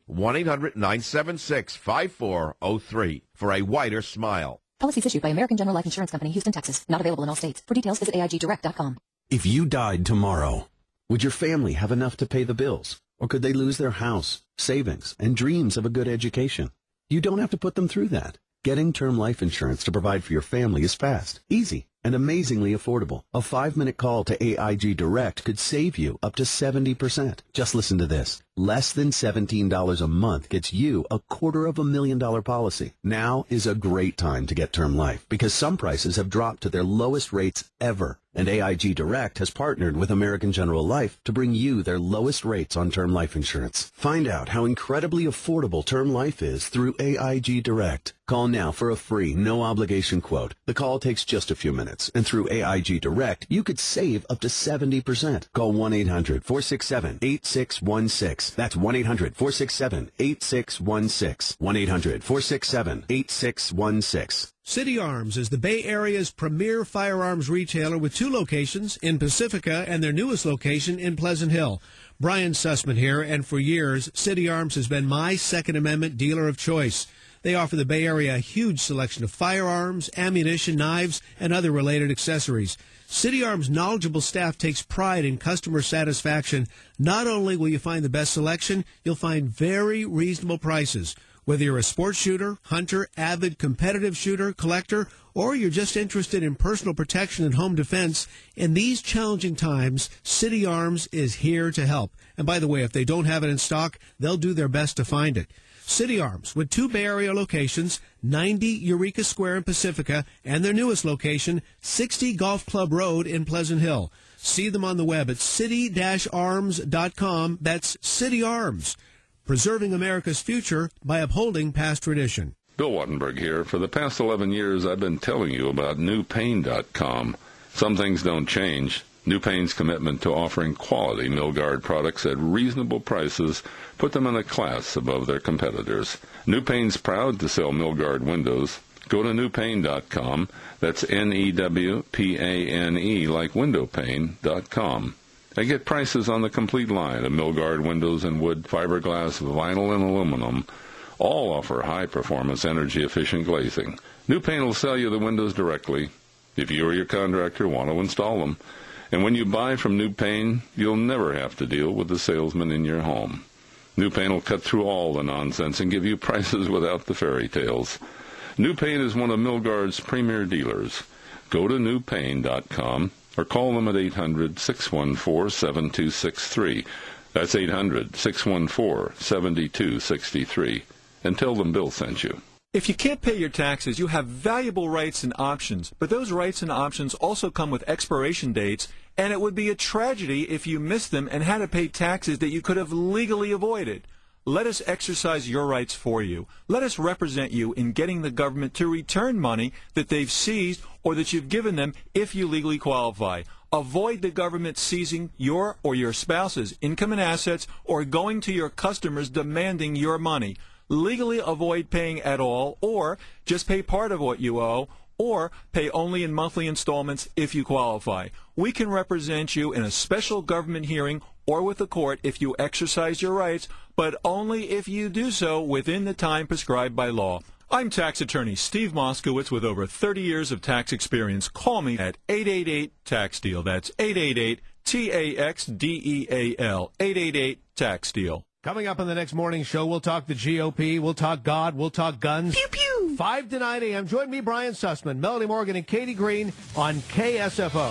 [SPEAKER 3] 1-800-976-5403 for a whiter smile.
[SPEAKER 10] Policies issued by American General Life Insurance Company, Houston, Texas. Not available in all states. For details, visit AIGdirect.com.
[SPEAKER 11] If you died tomorrow, would your family have enough to pay the bills? Or could they lose their house, savings, and dreams of a good education? You don't have to put them through that. Getting term life insurance to provide for your family is fast, easy, and amazingly affordable. A 5-minute call to AIG Direct could save you up to 70%. Just listen to this. Less than $17 a month gets you a $250,000 policy. Now is a great time to get term life because some prices have dropped to their lowest rates ever. And AIG Direct has partnered with American General Life to bring you their lowest rates on term life insurance. Find out how incredibly affordable term life is through AIG Direct. Call now for a free, no-obligation quote. The call takes just a few minutes, and through AIG Direct, you could save up to 70%. Call 1-800-467-8616. That's 1-800-467-8616. 1-800-467-8616.
[SPEAKER 23] City Arms is the Bay Area's premier firearms retailer with 2 locations in Pacifica and their newest location in Pleasant Hill. Brian Sussman here, and for years, City Arms has been my Second Amendment dealer of choice. They offer the Bay Area a huge selection of firearms, ammunition, knives, and other related accessories. City Arms' knowledgeable staff takes pride in customer satisfaction. Not only will you find the best selection, you'll find very reasonable prices. Whether you're a sports shooter, hunter, avid competitive shooter, collector, or you're just interested in personal protection and home defense, in these challenging times, City Arms is here to help. And by the way, if they don't have it in stock, they'll do their best to find it. City Arms, with 2 Bay Area locations, 90 Eureka Square in Pacifica, and their newest location, 60 Golf Club Road in Pleasant Hill. See them on the web at city-arms.com. That's City Arms, preserving America's future by upholding past tradition.
[SPEAKER 12] Bill Wattenberg here. For the past 11 years, I've been telling you about NewPain.com. Some things don't change. NewPain's commitment to offering quality Milgard products at reasonable prices put them in a class above their competitors. NewPain's proud to sell Milgard windows. Go to NewPain.com. That's NEWPANE, like windowpane.com. And get prices on the complete line of Milgard windows in wood, fiberglass, vinyl, and aluminum. All offer high-performance, energy-efficient glazing. NewPain will sell you the windows directly if you or your contractor want to install them. And when you buy from NewPain, you'll never have to deal with the salesman in your home. NewPain will cut through all the nonsense and give you prices without the fairy tales. NewPain is one of Milgard's premier dealers. Go to newpain.com or call them at 800-614-7263. That's 800-614-7263. And tell them Bill sent you.
[SPEAKER 27] If you can't pay your taxes, you have valuable rights and options, but those rights and options also come with expiration dates, and it would be a tragedy if you missed them and had to pay taxes that you could have legally avoided. Let us exercise your rights for you. Let us represent you in getting the government to return money that they've seized or that you've given them if you legally qualify. Avoid the government seizing your or your spouse's income and assets or going to your customers demanding your money. Legally avoid paying at all, or just pay part of what you owe, or pay only in monthly installments if you qualify. We can represent you in a special government hearing or with the court if you exercise your rights, but only if you do so within the time prescribed by law. I'm tax attorney Steve Moskowitz with over 30 years of tax experience. Call me at 888-TAX-DEAL. That's 888-TAXDEAL. 888-TAX-DEAL.
[SPEAKER 23] Coming up on the next morning show, we'll talk the GOP, we'll talk God, we'll talk guns. Pew, pew. 5 to 9 a.m. Join me, Brian Sussman, Melody Morgan, and Katie Green on KSFO.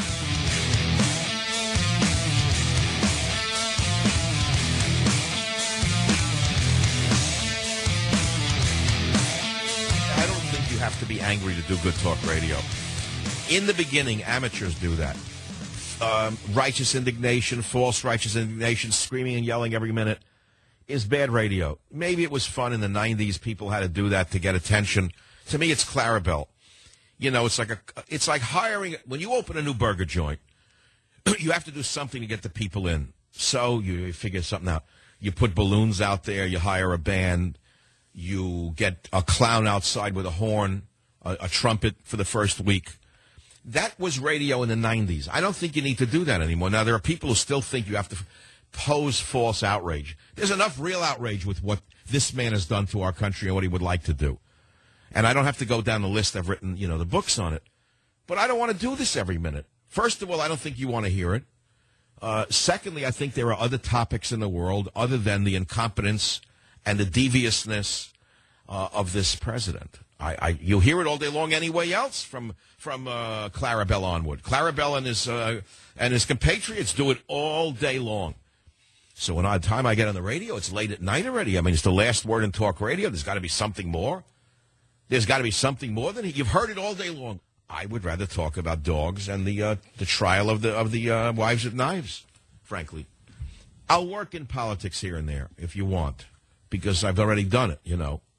[SPEAKER 3] I don't think you have to be angry to do good talk radio. In the beginning, amateurs do that. Righteous indignation, false righteous indignation, screaming and yelling every minute is bad radio. Maybe it was fun in the 90s. People had to do that to get attention. To me, it's Clarabelle. You know, it's like hiring. When you open a new burger joint, you have to do something to get the people in. So you figure something out. You put balloons out there. You hire a band. You get a clown outside with a horn, a trumpet for the first week. That was radio in the 90s. I don't think you need to do that anymore. Now, there are people who still think you have to pose false outrage. There's enough real outrage with what this man has done to our country and what he would like to do. And I don't have to go down the list. I've written, the books on it. But I don't want to do this every minute. First of all, I don't think you want to hear it. Secondly, I think there are other topics in the world other than the incompetence and the deviousness of this president. You'll hear it all day long anyway else from Clarabelle onward. Clarabelle and his compatriots do it all day long. So when by the time I get on the radio, it's late at night already. I mean, it's the last word in talk radio. There's got to be something more. There's got to be something more than you've heard it all day long. I would rather talk about dogs and the trial of the wives with knives. Frankly, I'll work in politics here and there if you want, because I've already done it.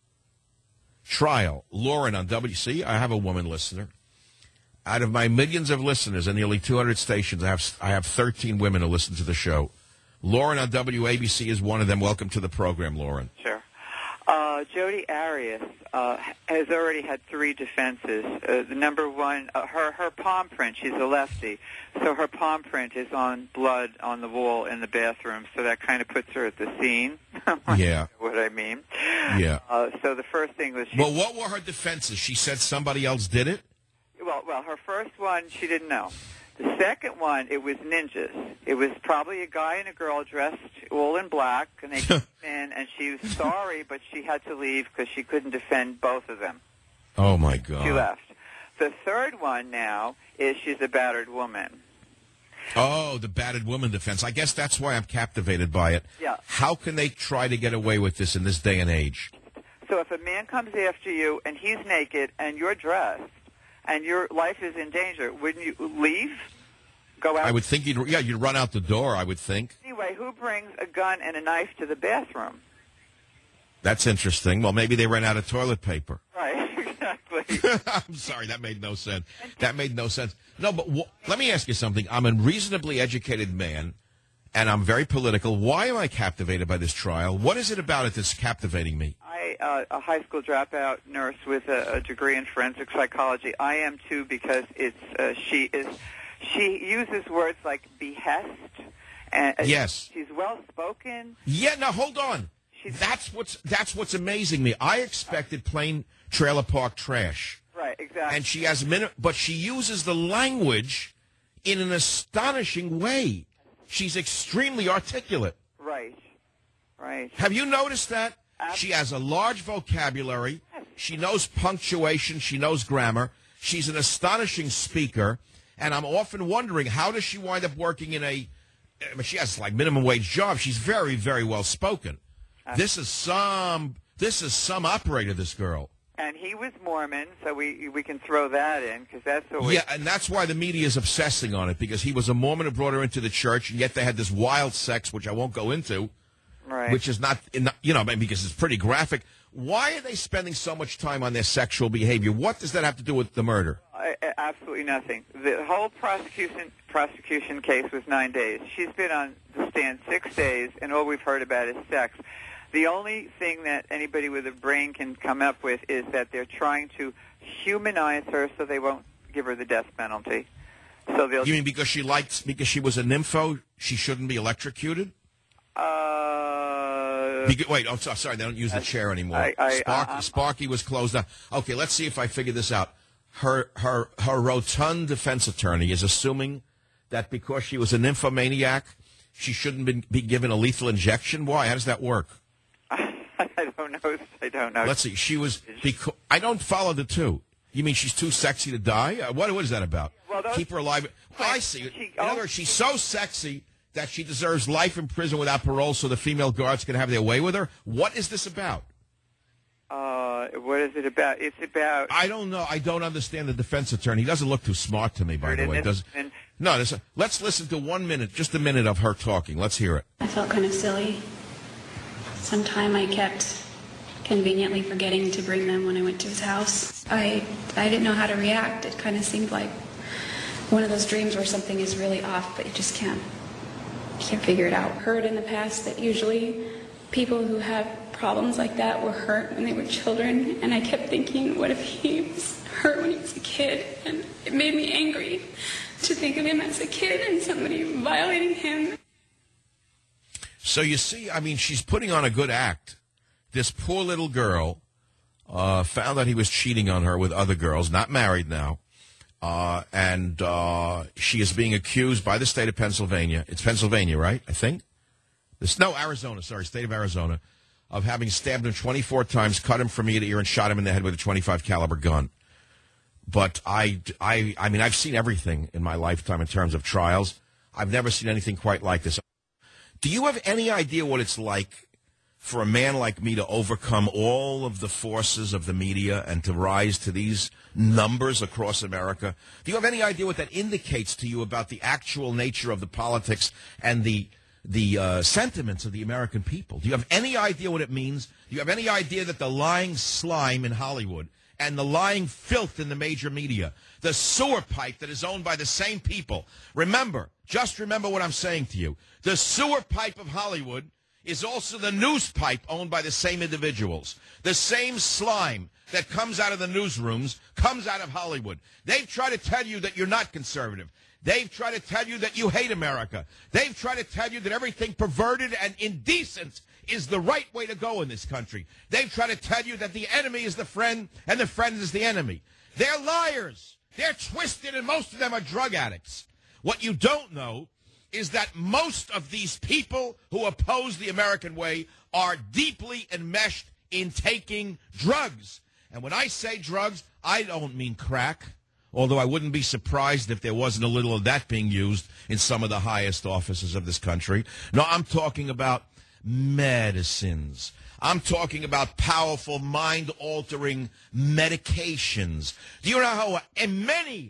[SPEAKER 3] Trial. Lauren on WC. I have a woman listener. Out of my millions of listeners and nearly 200 stations, I have 13 women who listen to the show. Lauren on WABC is one of them. Welcome to the program, Lauren.
[SPEAKER 14] Sure. Jodi Arias has already had 3 defenses. The number one, her palm print, she's a lefty, so her palm print is on blood on the wall in the bathroom, so that kind of puts her at the scene.
[SPEAKER 3] Yeah.
[SPEAKER 14] What I mean.
[SPEAKER 3] Yeah.
[SPEAKER 14] So the first thing was...
[SPEAKER 3] Well, what were her defenses? She said somebody else did it?
[SPEAKER 14] Well, her first one, she didn't know. The second one, it was ninjas. It was probably a guy and a girl dressed all in black, and they came in, and she was sorry, but she had to leave because she couldn't defend both of them.
[SPEAKER 3] Oh, my God.
[SPEAKER 14] She left. The third one now is she's a battered woman.
[SPEAKER 3] Oh, the battered woman defense. I guess that's why I'm captivated by it.
[SPEAKER 14] Yeah.
[SPEAKER 3] How can they try to get away with this in this day and age?
[SPEAKER 14] So if a man comes after you, and he's naked, and you're dressed, and your life is in danger, wouldn't you leave? Go out?
[SPEAKER 3] I would think you'd run out the door, I would think.
[SPEAKER 14] Anyway, who brings a gun and a knife to the bathroom?
[SPEAKER 3] That's interesting. Well, maybe they ran out of toilet paper.
[SPEAKER 14] Right, exactly.
[SPEAKER 3] I'm sorry, that made no sense. That made no sense. No, but let me ask you something. I'm a reasonably educated man, and I'm very political. Why am I captivated by this trial? What is it about it that's captivating me?
[SPEAKER 14] A high school dropout nurse with a degree in forensic psychology. I am too, because she uses words like behest. And
[SPEAKER 3] yes.
[SPEAKER 14] She's well spoken.
[SPEAKER 3] Yeah. Now hold on. That's what's amazing me. I expected plain trailer park trash.
[SPEAKER 14] Right. Exactly.
[SPEAKER 3] And she has but she uses the language in an astonishing way. She's extremely articulate.
[SPEAKER 14] Right. Right.
[SPEAKER 3] Have you noticed that? She has a large vocabulary. She knows punctuation. She knows grammar. She's an astonishing speaker. And I'm often wondering, how does she wind up working in she has like minimum wage job. She's very, very well spoken. This is some operator, this girl.
[SPEAKER 14] And he was Mormon, so we can throw that in, because that's always...
[SPEAKER 3] Yeah, and that's why the media is obsessing on it, because he was a Mormon who brought her into the church, and yet they had this wild sex, which I won't go into.
[SPEAKER 14] Right.
[SPEAKER 3] Which is not, because it's pretty graphic. Why are they spending so much time on their sexual behavior? What does that have to do with the murder?
[SPEAKER 14] Absolutely nothing. The whole prosecution case was 9 days. She's been on the stand 6 days, and all we've heard about is sex. The only thing that anybody with a brain can come up with is that they're trying to humanize her so they won't give her the death penalty. So they'll.
[SPEAKER 3] You mean because she was a nympho, she shouldn't be electrocuted? Wait, I'm sorry, they don't use the chair anymore. Sparky was closed down. Okay, let's see if I figure this out. Her rotund defense attorney is assuming that because she was a nymphomaniac, she shouldn't be given a lethal injection. Why? How does that work?
[SPEAKER 14] I don't know.
[SPEAKER 3] Let's see. She was. I don't follow the two. You mean she's too sexy to die? What is that about?
[SPEAKER 14] Well,
[SPEAKER 3] keep her alive. I see. In other words, she's so sexy that she deserves life in prison without parole, so the female guards can have their way with her. What is this about?
[SPEAKER 14] What is it about? It's about...
[SPEAKER 3] I don't know. I don't understand the defense attorney. He doesn't look too smart to me, by the way. Let's listen to 1 minute, just a minute of her talking. Let's hear it.
[SPEAKER 15] I felt kind of silly. Sometime I kept conveniently forgetting to bring them when I went to his house. I didn't know how to react. It kind of seemed like one of those dreams where something is really off, but you just can't figure it out. Heard in the past that usually people who have problems like that were hurt when they were children, and I kept thinking, what if he was hurt when he was a kid? And it made me angry to think of him as a kid and somebody violating him.
[SPEAKER 3] So you see, I mean, she's putting on a good act. This poor little girl found out he was cheating on her with other girls, not married now, and she is being accused by the state of Pennsylvania. It's Pennsylvania, right? I think. Arizona. Sorry, state of Arizona, of having stabbed him 24 times, cut him from ear to ear, and shot him in the head with a .25 caliber gun. But I mean, I've seen everything in my lifetime in terms of trials. I've never seen anything quite like this. Do you have any idea what it's like for a man like me to overcome all of the forces of the media and to rise to these numbers across America? Do you have any idea what that indicates to you about the actual nature of the politics and the sentiments of the American people? Do you have any idea what it means? Do you have any idea that the lying slime in Hollywood and the lying filth in the major media, the sewer pipe that is owned by the same people, just remember what I'm saying to you. The sewer pipe of Hollywood is also the news pipe owned by the same individuals. The same slime that comes out of the newsrooms comes out of Hollywood. They've tried to tell you that you're not conservative. They've tried to tell you that you hate America. They've tried to tell you that everything perverted and indecent is the right way to go in this country. They've tried to tell you that the enemy is the friend and the friend is the enemy. They're liars. They're twisted, and most of them are drug addicts. What you don't know is that most of these people who oppose the American way are deeply enmeshed in taking drugs. And when I say drugs, I don't mean crack, although I wouldn't be surprised if there wasn't a little of that being used in some of the highest offices of this country. No, I'm talking about medicines. I'm talking about powerful, mind-altering medications. Do you know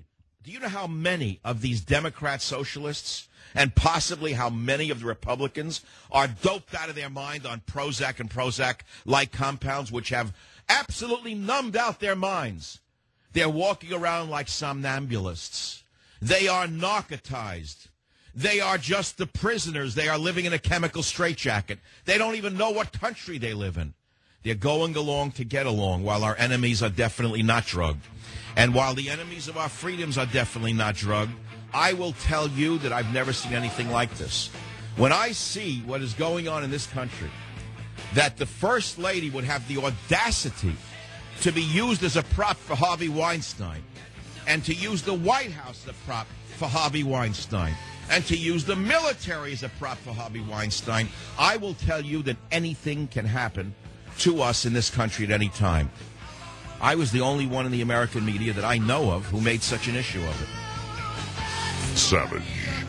[SPEAKER 3] Do you know how many of these Democrat socialists and possibly how many of the Republicans are doped out of their mind on Prozac and Prozac-like compounds, which have absolutely numbed out their minds? They're walking around like somnambulists. They are narcotized. They are just the prisoners. They are living in a chemical straitjacket. They don't even know what country they live in. They're going along to get along, while our enemies are definitely not drugged. And while the enemies of our freedoms are definitely not drugged, I will tell you that I've never seen anything like this. When I see what is going on in this country, that the First Lady would have the audacity to be used as a prop for Harvey Weinstein, and to use the White House as a prop for Harvey Weinstein, and to use the military as a prop for Harvey Weinstein, I will tell you that anything can happen to us in this country at any time. I was the only one in the American media that I know of who made such an issue of it.
[SPEAKER 1] Savage.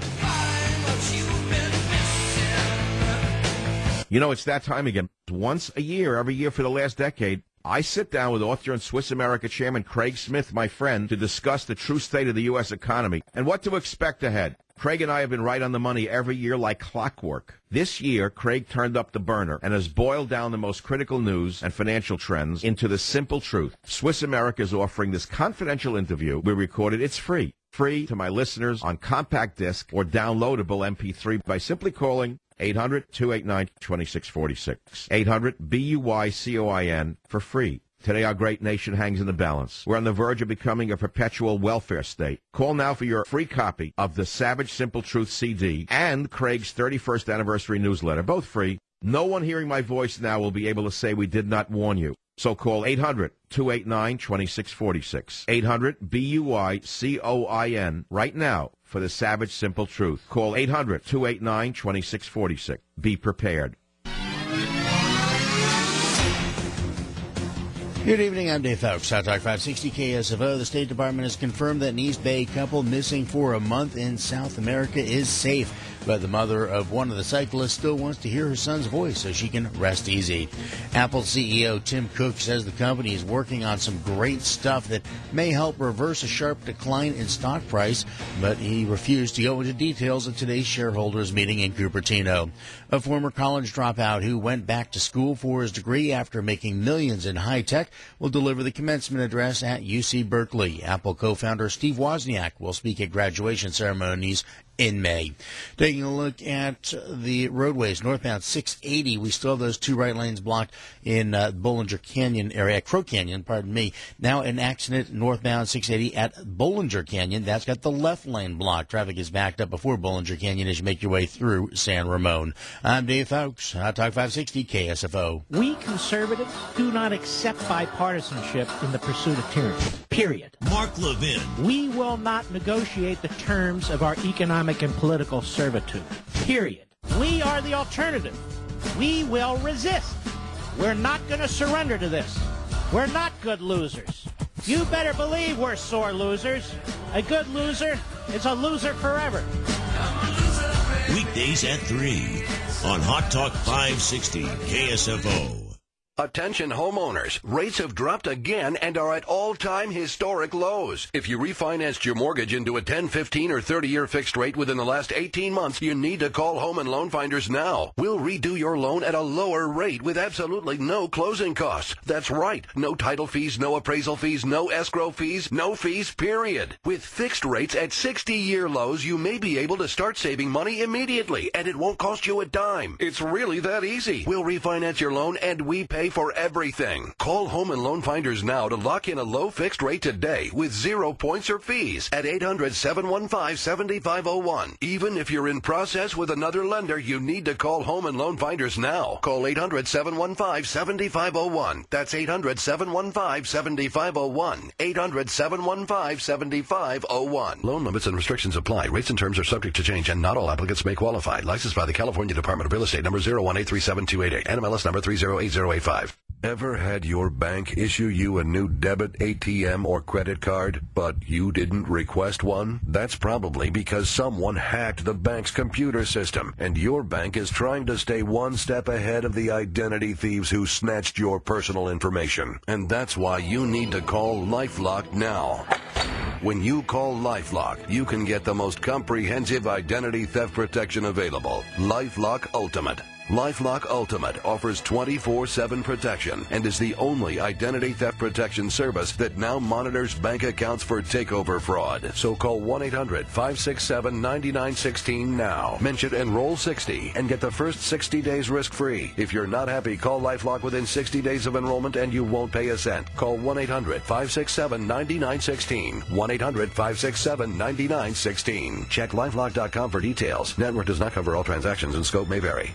[SPEAKER 3] You know, it's that time again. Once a year, every year for the last decade, I sit down with author and Swiss America Chairman Craig Smith, my friend, to discuss the true state of the U.S. economy and what to expect ahead. Craig and I have been right on the money every year like clockwork. This year, Craig turned up the burner and has boiled down the most critical news and financial trends into the simple truth. Swiss America is offering this confidential interview. We recorded. It's free. Free to my listeners on compact disc or downloadable MP3 by simply calling 800-289-2646. 800-BUYCOIN for free. Today, our great nation hangs in the balance. We're on the verge of becoming a perpetual welfare state. Call now for your free copy of the Savage Simple Truth CD and Craig's 31st anniversary newsletter, both free. No one hearing my voice now will be able to say we did not warn you. So call 800-289-2646. 800-BUYCOIN right now for the Savage Simple Truth. Call 800-289-2646. Be prepared.
[SPEAKER 25] Good evening, I'm Dave Fowler, South Talk 560 KSFO. The State Department has confirmed that an East Bay couple missing for a month in South America is safe, but the mother of one of the cyclists still wants to hear her son's voice so she can rest easy. Apple CEO Tim Cook says the company is working on some great stuff that may help reverse a sharp decline in stock price, but he refused to go into details at today's shareholders meeting in Cupertino. A former college dropout who went back to school for his degree after making millions in high tech will deliver the commencement address at UC Berkeley. Apple co-founder Steve Wozniak will speak at graduation ceremonies in May. Taking a look at the roadways, northbound 680, we still have those two right lanes blocked in Bollinger Canyon area, Crow Canyon, pardon me. Now an accident northbound 680 at Bollinger Canyon. That's got the left lane blocked. Traffic is backed up before Bollinger Canyon as you make your way through San Ramon. I'm Dave Fowkes, Hot Talk 560 KSFO.
[SPEAKER 17] We conservatives do not accept bipartisanship in the pursuit of tyranny, period.
[SPEAKER 18] Mark Levin.
[SPEAKER 17] We will not negotiate the terms of our economic and political servitude, period. We are the alternative. We will resist. We're not going to surrender to this. We're not good losers. You better believe we're sore losers. A good loser is a loser forever.
[SPEAKER 18] Weekdays at 3 on Hot Talk 560 KSFO.
[SPEAKER 19] Attention homeowners, rates have dropped again and are at all-time historic lows. If you refinanced your mortgage into a 10, 15, or 30-year fixed rate within the last 18 months, you need to call Home and Loan Finders now. We'll redo your loan at a lower rate with absolutely no closing costs. That's right, no title fees, no appraisal fees, no escrow fees, no fees, period. With fixed rates at 60-year lows, you may be able to start saving money immediately, and it won't cost you a dime. It's really that easy. We'll refinance your loan, and we pay for everything. Call Home and Loan Finders now to lock in a low fixed rate today with 0 points or fees at 800-715-7501. Even if you're in process with another lender, you need to call Home and Loan Finders now. Call 800-715-7501. That's 800-715-7501. 800-715-7501. Loan limits and restrictions apply. Rates and terms are subject to change, and not all applicants may qualify. Licensed by the California Department of Real Estate, number 0183728, NMLS number 308085. Ever had your bank issue you a new debit, ATM, or credit card, but you didn't request one? That's probably because someone hacked the bank's computer system, and your bank is trying to stay one step ahead of the identity thieves who snatched your personal information. And that's why you need to call LifeLock now. When you call LifeLock, you can get the most comprehensive identity theft protection available. LifeLock Ultimate. LifeLock Ultimate offers 24/7 protection and is the only identity theft protection service that now monitors bank accounts for takeover fraud. So call 1-800-567-9916 now. Mention Enroll60 and get the first 60 days risk-free. If you're not happy, call LifeLock within 60 days of enrollment and you won't pay a cent. Call 1-800-567-9916. 1-800-567-9916. Check LifeLock.com for details. Network does not cover all transactions and scope may vary.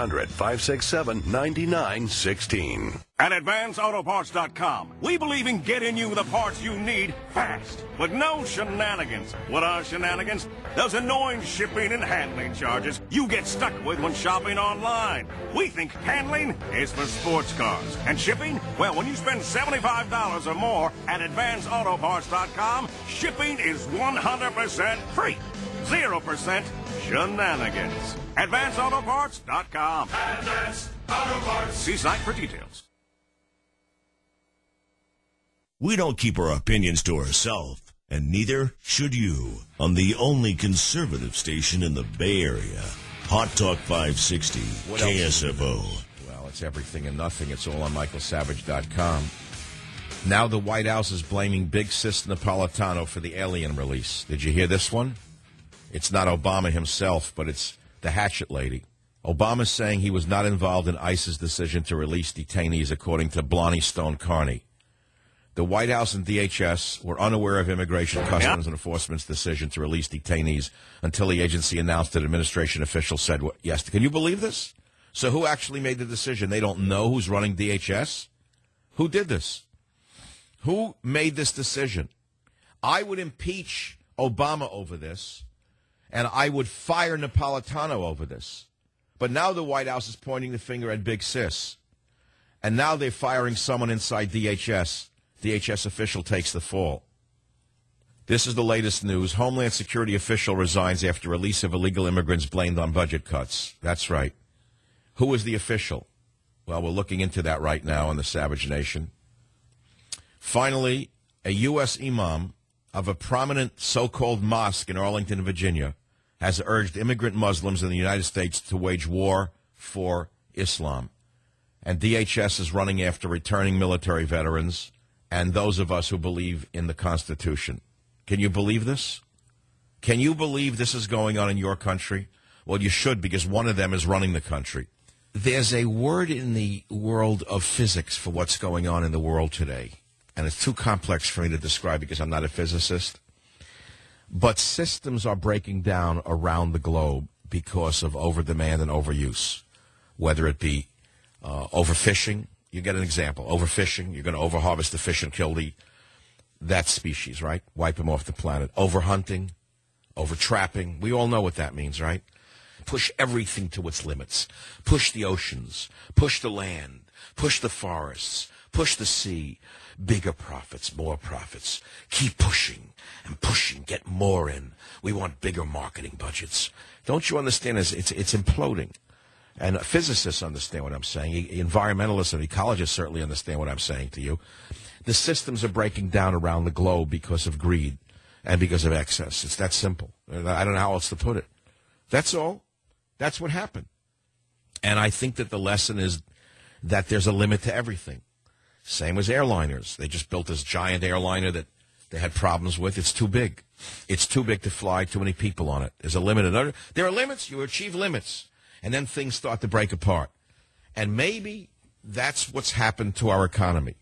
[SPEAKER 19] 1-800-567-9916.
[SPEAKER 2] At AdvanceAutoParts.com, we believe in getting you the parts you need fast, but no shenanigans. What are shenanigans? Those annoying shipping and handling charges you get stuck with when shopping online. We think handling is for sports cars. And shipping? Well, when you spend $75 or more at AdvanceAutoParts.com, shipping is 100% free. 0% shenanigans. AdvanceAutoParts.com. Advance Auto Parts. See site for details.
[SPEAKER 18] We don't keep our opinions to ourselves, and neither should you. On the only conservative station in the Bay Area, Hot Talk 560, KSFO.
[SPEAKER 3] Well, it's everything and nothing. It's all on michaelsavage.com. Now the White House is blaming Big Sis Napolitano for the alien release. Did you hear this one? It's not Obama himself, but it's the hatchet lady. Obama's saying he was not involved in ICE's decision to release detainees, according to Blonnie Stone Carney. The White House and DHS were unaware of Immigration, Customs, and Enforcement's decision to release detainees until the agency announced that administration officials said yes. Can you believe this? So who actually made the decision? They don't know who's running DHS? Who did this? Who made this decision? I would impeach Obama over this, and I would fire Napolitano over this. But now the White House is pointing the finger at Big Sis. And now they're firing someone inside DHS. DHS official takes the fall. This is the latest news. Homeland Security official resigns after release of illegal immigrants blamed on budget cuts. That's right. Who is the official? Well, we're looking into that right now in the Savage Nation. Finally, a U.S. imam of a prominent so-called mosque in Arlington, Virginia, has urged immigrant Muslims in the United States to wage war for Islam. And DHS is running after returning military veterans and those of us who believe in the Constitution. Can you believe this? Can you believe this is going on in your country? Well, you should, because one of them is running the country. There's a word in the world of physics for what's going on in the world today, and it's too complex for me to describe because I'm not a physicist. But systems are breaking down around the globe because of overdemand and overuse, whether it be overfishing. You get an example. Overfishing, you're going to overharvest the fish and kill that species, right? Wipe them off the planet. Overhunting, overtrapping. We all know what that means, right? Push everything to its limits. Push the oceans. Push the land. Push the forests. Push the sea. Bigger profits, more profits. Keep pushing and pushing. Get more in. We want bigger marketing budgets. Don't you understand? It's imploding. And physicists understand what I'm saying. Environmentalists and ecologists certainly understand what I'm saying to you. The systems are breaking down around the globe because of greed and because of excess. It's that simple. I don't know how else to put it. That's all. That's what happened. And I think that the lesson is that there's a limit to everything. Same as airliners. They just built this giant airliner that they had problems with. It's too big. It's too big to fly, too many people on it. There's a limit. There are limits. You achieve limits. And then things start to break apart. And maybe that's what's happened to our economy.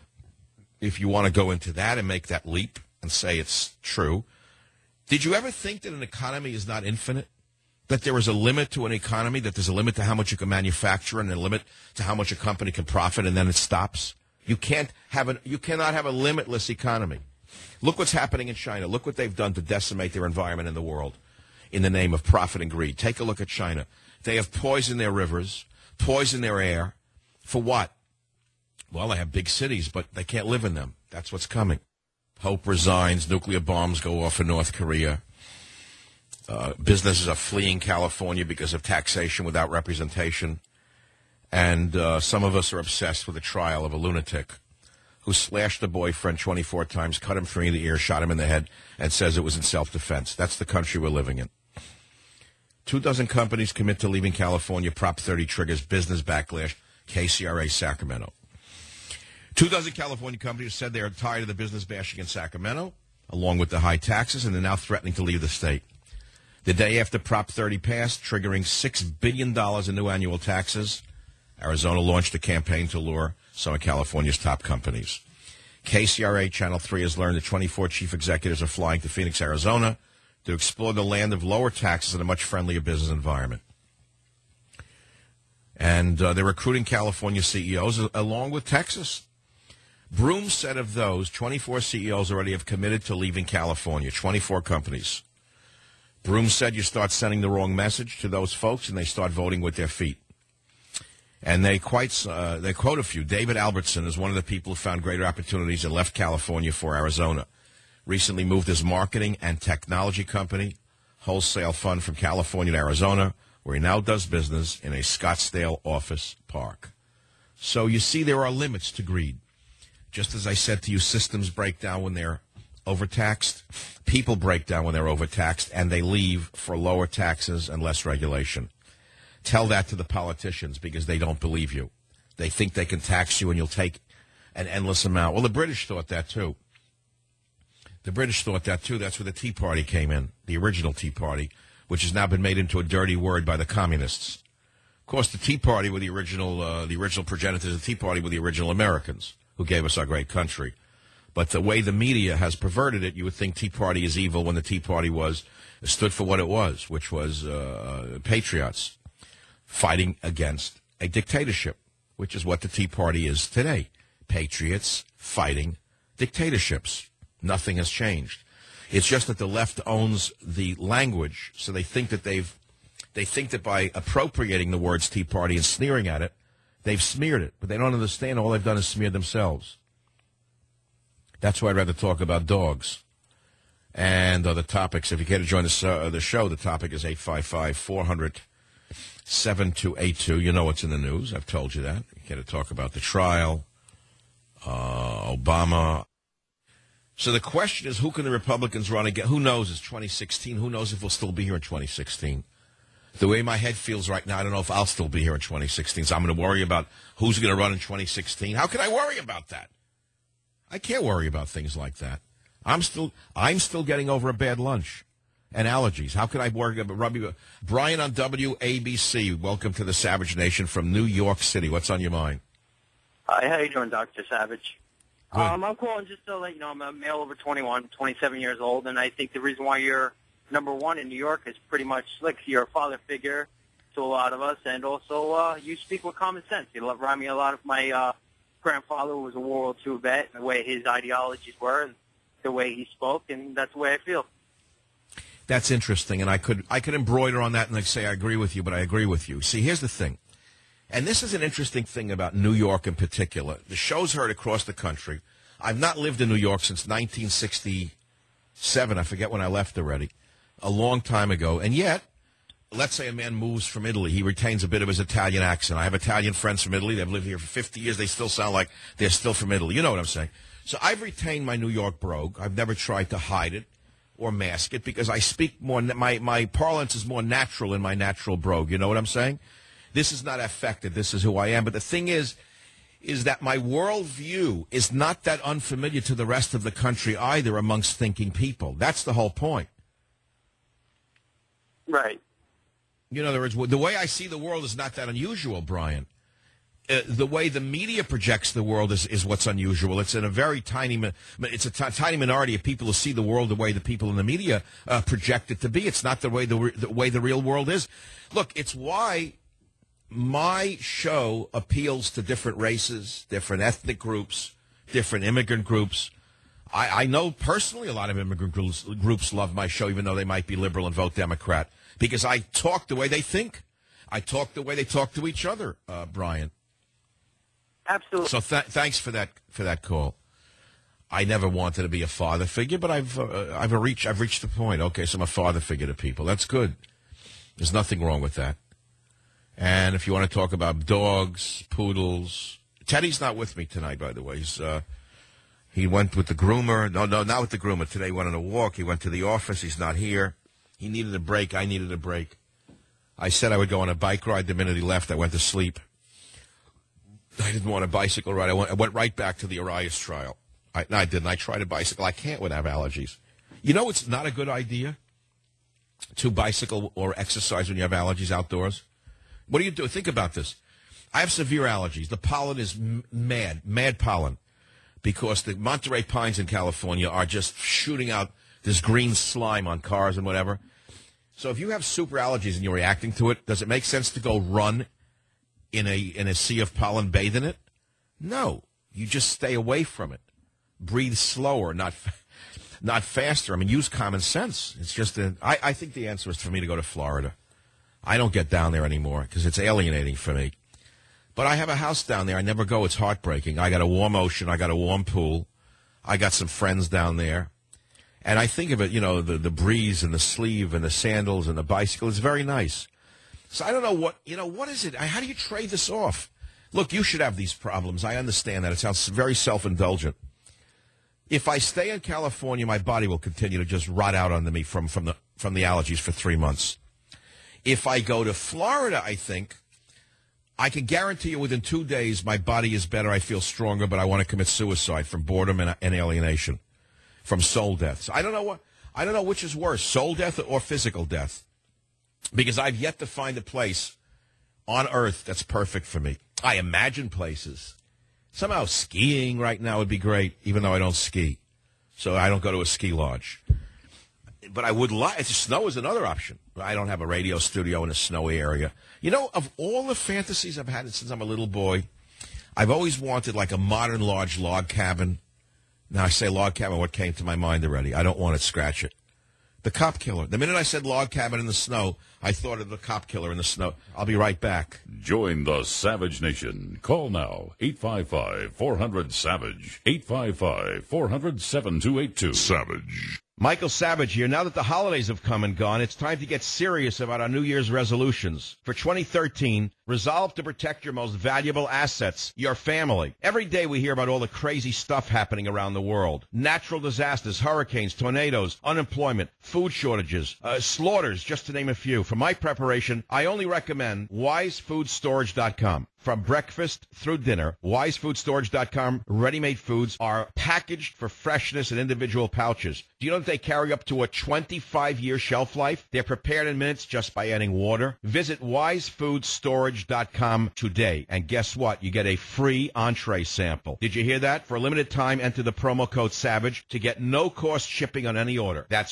[SPEAKER 3] If you want to go into that and make that leap and say it's true. Did you ever think that an economy is not infinite? That there is a limit to an economy, that there's a limit to how much you can manufacture and a limit to how much a company can profit, and then it stops? You cannot have a limitless economy. Look what's happening in China. Look what they've done to decimate their environment in the world in the name of profit and greed. Take a look at China. They have poisoned their rivers, poisoned their air. For what? Well, they have big cities, but they can't live in them. That's what's coming. Pope resigns. Nuclear bombs go off in North Korea. Businesses are fleeing California because of taxation without representation. And some of us are obsessed with the trial of a lunatic who slashed a boyfriend 24 times, cut him 3 in the ear, shot him in the head, and says it was in self-defense. That's the country we're living in. 24 companies commit to leaving California. Prop 30 triggers business backlash. KCRA Sacramento. 24 California companies said they are tired of the business bashing in Sacramento, along with the high taxes, and they're now threatening to leave the state. The day after Prop 30 passed, triggering $6 billion in new annual taxes, Arizona launched a campaign to lure some of California's top companies. KCRA Channel 3 has learned that 24 chief executives are flying to Phoenix, Arizona to explore the land of lower taxes and a much friendlier business environment. And they're recruiting California CEOs along with Texas. Broom said of those, 24 CEOs already have committed to leaving California, 24 companies. Broom said you start sending the wrong message to those folks and they start voting with their feet. And they quote a few. David Albertson is one of the people who found greater opportunities and left California for Arizona. Recently moved his marketing and technology company, Wholesale Fund, from California to Arizona, where he now does business in a Scottsdale office park. So you see, there are limits to greed. Just as I said to you, systems break down when they're overtaxed. People break down when they're overtaxed, and they leave for lower taxes and less regulation. Tell that to the politicians because they don't believe you. They think they can tax you and you'll take an endless amount. Well, the British thought that too. That's where the Tea Party came in, the original Tea Party, which has now been made into a dirty word by the communists. Of course, the Tea Party were the original progenitors of the Tea Party were the original Americans who gave us our great country. But the way the media has perverted it, you would think Tea Party is evil when the Tea Party stood for what it was, which was patriots fighting against a dictatorship, which is what the Tea Party is today. Patriots fighting dictatorships. Nothing has changed. It's just that the left owns the language, so they think that by appropriating the words Tea Party and sneering at it, they've smeared it. But they don't understand all they've done is smear themselves. That's why I'd rather talk about dogs and other topics. If you care to join the show, the topic is 855-400-7282. You know what's in the news. I've told you that. You care to talk about the trial, Obama. So the question is, who can the Republicans run again? Who knows? It's 2016. Who knows if we'll still be here in 2016? The way my head feels right now, I don't know if I'll still be here in 2016. So I'm going to worry about who's going to run in 2016. How can I worry about that? I can't worry about things like that. I'm still getting over a bad lunch and allergies. How can I worry about Brian on WABC? Welcome to the Savage Nation from New York City. What's on your mind?
[SPEAKER 13] Hi, how you doing, Dr. Savage?
[SPEAKER 3] Good.
[SPEAKER 13] I'm calling just to let you know I'm a male over 21, 27 years old, and I think the reason why you're number one in New York is pretty much like you're a father figure to a lot of us, and also you speak with common sense. You remind me a lot of my grandfather, who was a World War II vet, and the way his ideologies were and the way he spoke, and that's the way I feel.
[SPEAKER 3] That's interesting, and I could embroider on that and say I agree with you, but I agree with you. See, here's the thing. And this is an interesting thing about New York in particular. The show's heard across the country. I've not lived in New York since 1967. I forget when I left already. A long time ago. And yet, let's say a man moves from Italy. He retains a bit of his Italian accent. I have Italian friends from Italy. They've lived here for 50 years. They still sound like they're still from Italy. You know what I'm saying? So I've retained my New York brogue. I've never tried to hide it or mask it because I speak more, my parlance is more natural in my natural brogue. You know what I'm saying? This is not affected. This is who I am. But the thing is that my worldview is not that unfamiliar to the rest of the country either amongst thinking people. That's the whole point.
[SPEAKER 13] Right.
[SPEAKER 3] In other words, the way I see the world is not that unusual, Brian. The way the media projects the world is what's unusual. It's in a very tiny minority of people who see the world the way the people in the media project it to be. It's not the way the real world is. Look, it's why my show appeals to different races, different ethnic groups, different immigrant groups. I know personally a lot of immigrant groups love my show, even though they might be liberal and vote Democrat, because I talk the way they think. I talk the way they talk to each other, Brian.
[SPEAKER 13] Absolutely.
[SPEAKER 3] So thanks for that call. I never wanted to be a father figure, but I've reached the point. Okay, so I'm a father figure to people. That's good. There's nothing wrong with that. And if you want to talk about dogs, poodles, Teddy's not with me tonight, by the way. He went with the groomer. No, not with the groomer. Today he went on a walk. He went to the office. He's not here. He needed a break. I needed a break. I said I would go on a bike ride. The minute he left, I went to sleep. I didn't want a bicycle ride. I went right back to the Arias trial. No, I didn't. I tried a bicycle. I can't when I have allergies. You know it's not a good idea to bicycle or exercise when you have allergies outdoors? What do you do? Think about this. I have severe allergies. The pollen is mad pollen, because the Monterey pines in California are just shooting out this green slime on cars and whatever. So if you have super allergies and you're reacting to it, does it make sense to go run in a sea of pollen, bathe in it? No. You just stay away from it. Breathe slower, not faster. I mean, use common sense. It's just I think the answer is for me to go to Florida. I don't get down there anymore because it's alienating for me. But I have a house down there. I never go. It's heartbreaking. I got a warm ocean. I got a warm pool. I got some friends down there. And I think of it, the breeze and the sleeve and the sandals and the bicycle. It's very nice. So I don't know what is it? How do you trade this off? Look, you should have these problems. I understand that. It sounds very self-indulgent. If I stay in California, my body will continue to just rot out under me from the allergies for 3 months. If I go to Florida, I think I can guarantee you within 2 days my body is better. I feel stronger, but I want to commit suicide from boredom and alienation, from soul death. So I don't know which is worse, soul death or physical death, because I've yet to find a place on Earth that's perfect for me. I imagine places. Somehow skiing right now would be great, even though I don't ski. So I don't go to a ski lodge. But I would like, snow is another option. I don't have a radio studio in a snowy area. Of all the fantasies I've had since I'm a little boy, I've always wanted like a modern large log cabin. Now I say log cabin, what came to my mind already? I don't want to scratch it. The cop killer. The minute I said log cabin in the snow, I thought of the cop killer in the snow. I'll be right back.
[SPEAKER 1] Join the Savage Nation. Call now, 855-400-SAVAGE, 855-400-7282. Savage.
[SPEAKER 3] Michael Savage here. Now that the holidays have come and gone, it's time to get serious about our New Year's resolutions. For 2013, resolve to protect your most valuable assets, your family. Every day we hear about all the crazy stuff happening around the world. Natural disasters, hurricanes, tornadoes, unemployment, food shortages, slaughters, just to name a few. For my preparation, I only recommend WiseFoodStorage.com. From breakfast through dinner, WiseFoodStorage.com ready-made foods are packaged for freshness in individual pouches. Do you know that they carry up to a 25-year shelf life? They're prepared in minutes just by adding water. Visit WiseFoodStorage.com today, and guess what? You get a free entree sample. Did you hear that? For a limited time, enter the promo code SAVAGE to get no-cost shipping on any order. That's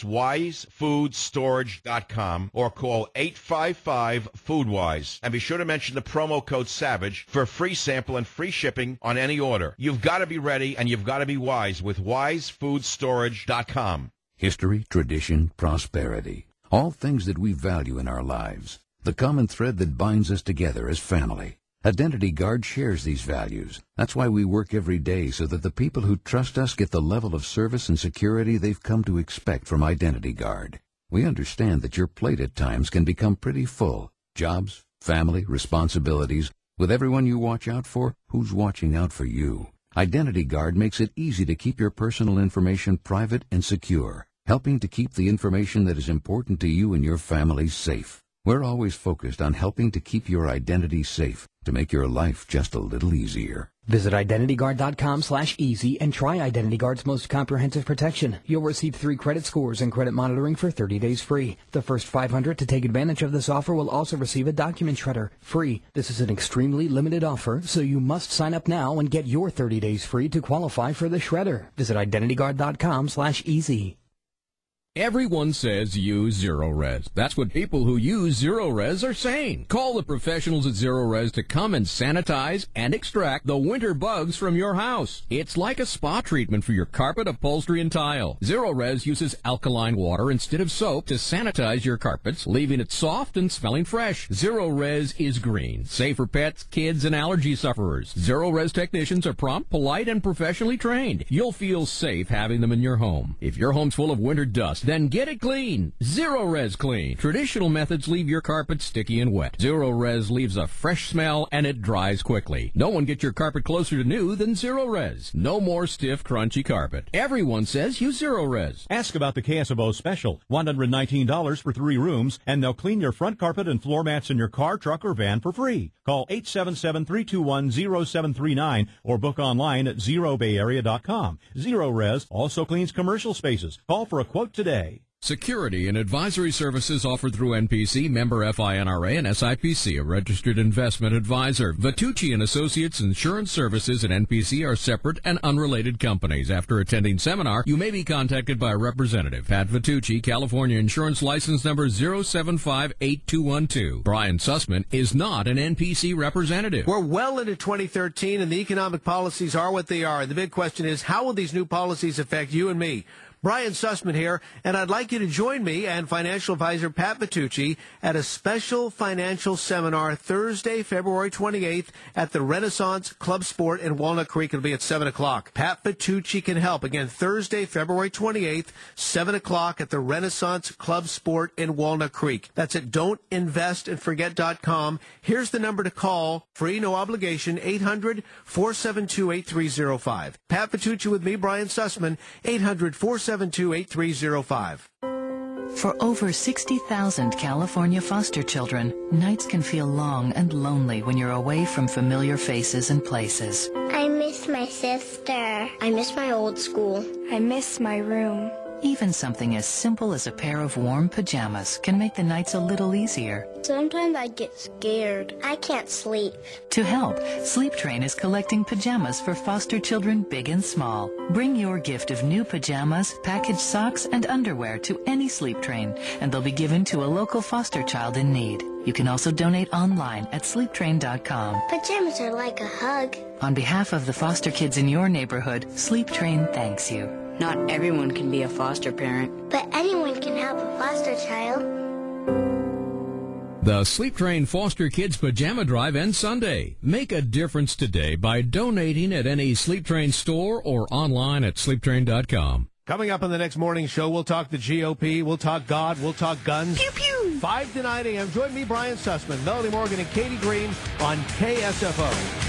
[SPEAKER 3] WiseFoodStorage.com or call 855-FoodWise. And be sure to mention the promo code SAVAGE for a free sample and free shipping on any order. You've got to be ready and you've got to be wise with WiseFoodStorage.com.
[SPEAKER 4] History, tradition, prosperity, all things that we value in our lives. The common thread that binds us together as family. Identity Guard shares these values. That's why we work every day so that the people who trust us get the level of service and security they've come to expect from Identity Guard. We understand that your plate at times can become pretty full. Jobs, family, responsibilities, with everyone you watch out for, who's watching out for you? Identity Guard makes it easy to keep your personal information private and secure, helping to keep the information that is important to you and your family safe. We're always focused on helping to keep your identity safe, to make your life just a little easier.
[SPEAKER 16] Visit IdentityGuard.com/easy and try Identity Guard's most comprehensive protection. You'll receive 3 credit scores and credit monitoring for 30 days free. The first 500 to take advantage of this offer will also receive a document shredder free. This is an extremely limited offer, so you must sign up now and get your 30 days free to qualify for the shredder. Visit IdentityGuard.com/easy.
[SPEAKER 20] Everyone says use Zero-Res. That's what people who use Zero-Res are saying. Call the professionals at Zero-Res to come and sanitize and extract the winter bugs from your house. It's like a spa treatment for your carpet, upholstery, and tile. Zero-Res uses alkaline water instead of soap to sanitize your carpets, leaving it soft and smelling fresh. Zero-Res is green, safe for pets, kids, and allergy sufferers. Zero-Res technicians are prompt, polite, and professionally trained. You'll feel safe having them in your home. If your home's full of winter dust, Then get it clean. Zero Res Clean. Traditional methods leave your carpet sticky and wet. Zero Res leaves a fresh smell and it dries quickly. No one gets your carpet closer to new than Zero Res. No more stiff, crunchy carpet. Everyone says use Zero Res.
[SPEAKER 5] Ask about the KSFO special. $119 for 3 rooms, and they'll clean your front carpet and floor mats in your car, truck, or van for free. Call 877-321-0739 or book online at zerobayarea.com. Zero Res also cleans commercial spaces. Call for a quote today.
[SPEAKER 20] Security and advisory services offered through NPC, member FINRA, and SIPC, a registered investment advisor. Vitucci and Associates Insurance Services and NPC are separate and unrelated companies. After attending seminar, you may be contacted by a representative. Pat Vitucci, California Insurance License Number 0758212. Brian Sussman is not an NPC representative.
[SPEAKER 23] We're well into 2013, and the economic policies are what they are. The big question is, how will these new policies affect you and me? Brian Sussman here, and I'd like you to join me and financial advisor Pat Vitucci at a special financial seminar Thursday, February 28th at the Renaissance Club Sport in Walnut Creek. It'll be at 7 o'clock. Pat Vitucci can help. Again, Thursday, February 28th, 7 o'clock at the Renaissance Club Sport in Walnut Creek. That's at don'tinvestandforget.com. Here's the number to call. Free, no obligation, 800-472-8305. Pat Vitucci with me, Brian Sussman, 800-472-8305.
[SPEAKER 6] For over 60,000 California foster children, nights can feel long and lonely when you're away from familiar faces and places.
[SPEAKER 7] I miss my sister. I miss my old school. I miss my room.
[SPEAKER 6] Even something as simple as a pair of warm pajamas can make the nights a little easier.
[SPEAKER 7] Sometimes I get scared. I can't sleep.
[SPEAKER 6] To help, Sleep Train is collecting pajamas for foster children big and small. Bring your gift of new pajamas, packaged socks, and underwear to any Sleep Train, and they'll be given to a local foster child in need. You can also donate online at sleeptrain.com.
[SPEAKER 7] Pajamas are like a hug.
[SPEAKER 6] On behalf of the foster kids in your neighborhood, Sleep Train thanks you.
[SPEAKER 21] Not everyone can be a foster parent.
[SPEAKER 7] But anyone can help a foster child.
[SPEAKER 20] The Sleep Train Foster Kids Pajama Drive ends Sunday. Make a difference today by donating at any Sleep Train store or online at sleeptrain.com.
[SPEAKER 23] Coming up on the next morning show, we'll talk the GOP, we'll talk God, we'll talk guns. Pew, pew. 5 to 9 a.m. Join me, Brian Sussman, Melanie Morgan, and Katie Green on KSFO.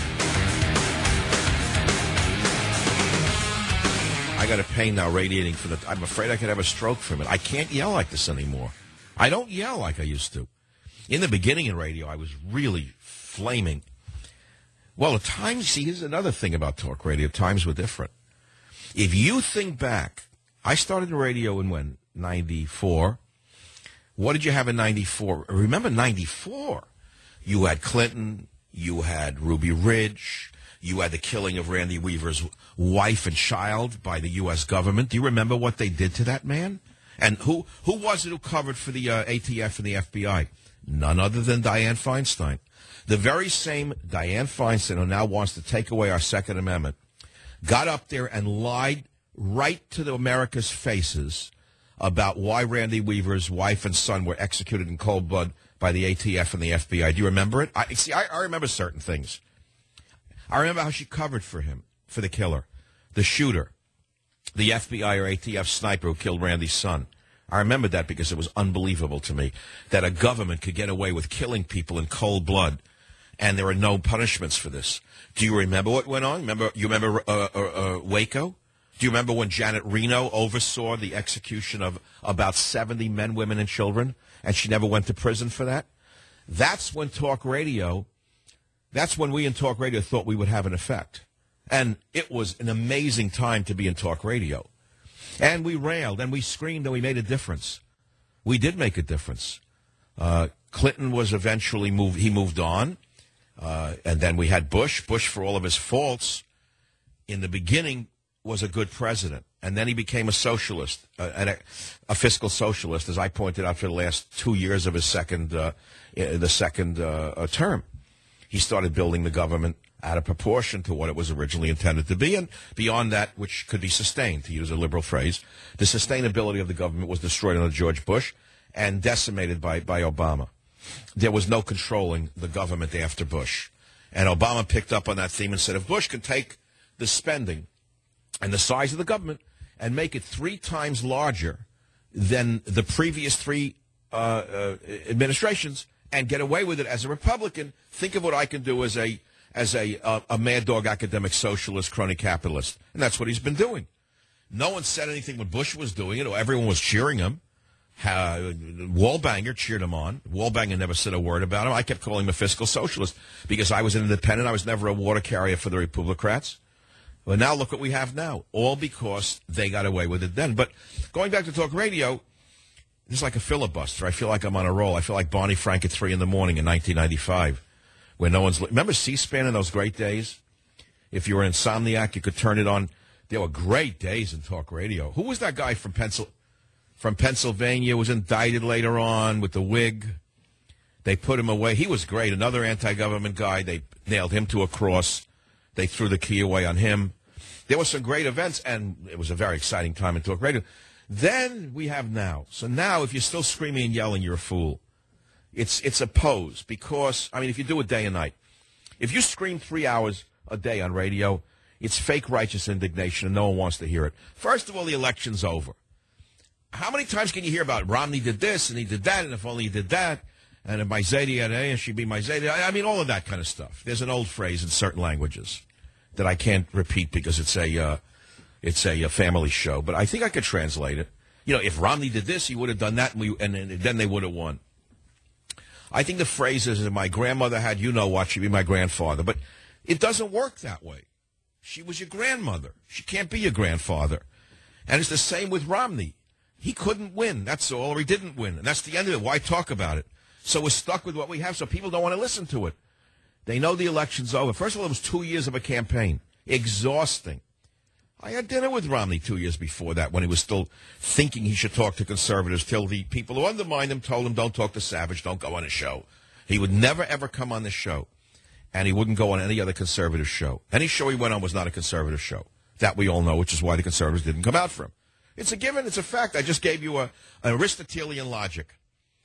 [SPEAKER 3] I got a pain now radiating from I'm afraid I could have a stroke from it. I can't yell like this anymore. I don't yell like I used to. In the beginning in radio, I was really flaming. Well, at times, see, here's another thing about talk radio. Times were different. If you think back, I started in radio in when? 94. What did you have in 94? Remember 94? You had Clinton, you had Ruby Ridge, you had the killing of Randy Weaver's wife and child by the U.S. government. Do you remember what they did to that man? And who was it who covered for the ATF and the FBI? None other than Dianne Feinstein. The very same Dianne Feinstein who now wants to take away our Second Amendment got up there and lied right to the America's faces about why Randy Weaver's wife and son were executed in cold blood by the ATF and the FBI. Do you remember it? I remember certain things. I remember how she covered for him, for the killer, the shooter, the FBI or ATF sniper who killed Randy's son. I remember that because it was unbelievable to me that a government could get away with killing people in cold blood, and there are no punishments for this. Do you remember what went on? You remember Waco? Do you remember when Janet Reno oversaw the execution of about 70 men, women, and children, and she never went to prison for that? That's when we in talk radio thought we would have an effect. And it was an amazing time to be in talk radio. And we railed, and we screamed, and we made a difference. We did make a difference. Clinton was eventually moved on. And then we had Bush. Bush, for all of his faults, in the beginning was a good president. And then he became a socialist, a fiscal socialist, as I pointed out for the last 2 years of his second term. He started building the government out of proportion to what it was originally intended to be, and beyond that, which could be sustained, to use a liberal phrase. The sustainability of the government was destroyed under George Bush and decimated by Obama. There was no controlling the government after Bush. And Obama picked up on that theme and said, if Bush can take the spending and the size of the government and make it 3 times larger than the previous three administrations and get away with it as a Republican. Think of what I can do as a mad dog academic socialist, crony capitalist. And that's what he's been doing. No one said anything when Bush was doing it, or everyone was cheering him. Wallbanger cheered him on. Wallbanger never said a word about him. I kept calling him a fiscal socialist because I was an independent. I was never a water carrier for the Republicrats. Well, now look what we have now, all because they got away with it then. But going back to talk radio, it's like a filibuster. I feel like I'm on a roll. I feel like Barney Frank at 3 in the morning in 1995, where no one's... Remember C-SPAN in those great days? If you were an insomniac, you could turn it on. There were great days in talk radio. Who was that guy from Pennsylvania? Was indicted later on with the wig. They put him away. He was great. Another anti-government guy. They nailed him to a cross. They threw the key away on him. There were some great events, and it was a very exciting time in talk radio. Then we have now. So now, if you're still screaming and yelling, you're a fool. It's a pose because, I mean, if you do it day and night, if you scream 3 hours a day on radio, it's fake righteous indignation, and no one wants to hear it. First of all, the election's over. How many times can you hear about Romney did this, and he did that, and if only he did that, and if my Zadie had A, and she'd be my Zadie. I mean, all of that kind of stuff. There's an old phrase in certain languages that I can't repeat because it's a family show, but I think I could translate it. You know, if Romney did this, he would have done that, and then they would have won. I think the phrase is, if my grandmother had you know what, she'd be my grandfather. But it doesn't work that way. She was your grandmother. She can't be your grandfather. And it's the same with Romney. He couldn't win, that's all, or he didn't win. And that's the end of it. Why talk about it? So we're stuck with what we have, so people don't want to listen to it. They know the election's over. First of all, it was 2 years of a campaign. Exhausting. I had dinner with Romney 2 years before that when he was still thinking he should talk to conservatives till the people who undermined him told him, don't talk to Savage, don't go on his show. He would never, ever come on this show, and he wouldn't go on any other conservative show. Any show he went on was not a conservative show. That we all know, which is why the conservatives didn't come out for him. It's a given. It's a fact. I just gave you an Aristotelian logic.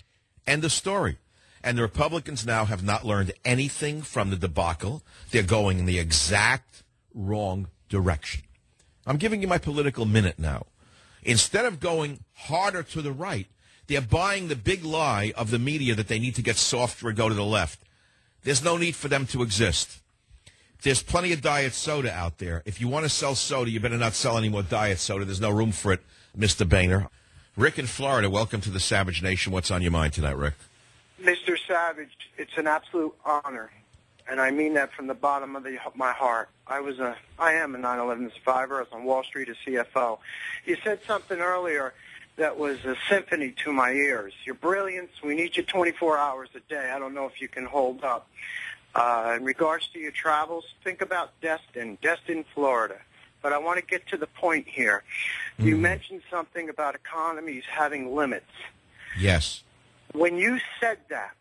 [SPEAKER 3] End of story. And the Republicans now have not learned anything from the debacle. They're going in the exact wrong direction. I'm giving you my political minute now. Instead of going harder to the right, they're buying the big lie of the media that they need to get softer and go to the left. There's no need for them to exist. There's plenty of diet soda out there. If you want to sell soda, you better not sell any more diet soda. There's no room for it, Mr. Boehner. Rick in Florida, welcome to the Savage Nation. What's on your mind tonight, Rick?
[SPEAKER 8] Mr. Savage, it's an absolute honor, and I mean that from the bottom of my heart. I am a 9/11 survivor. I was on Wall Street as CFO. You said something earlier that was a symphony to my ears. Your brilliance, we need you 24 hours a day. I don't know if you can hold up. In regards to your travels, think about Destin, Florida. But I want to get to the point here. You mentioned something about economies having limits.
[SPEAKER 3] Yes.
[SPEAKER 8] When you said that,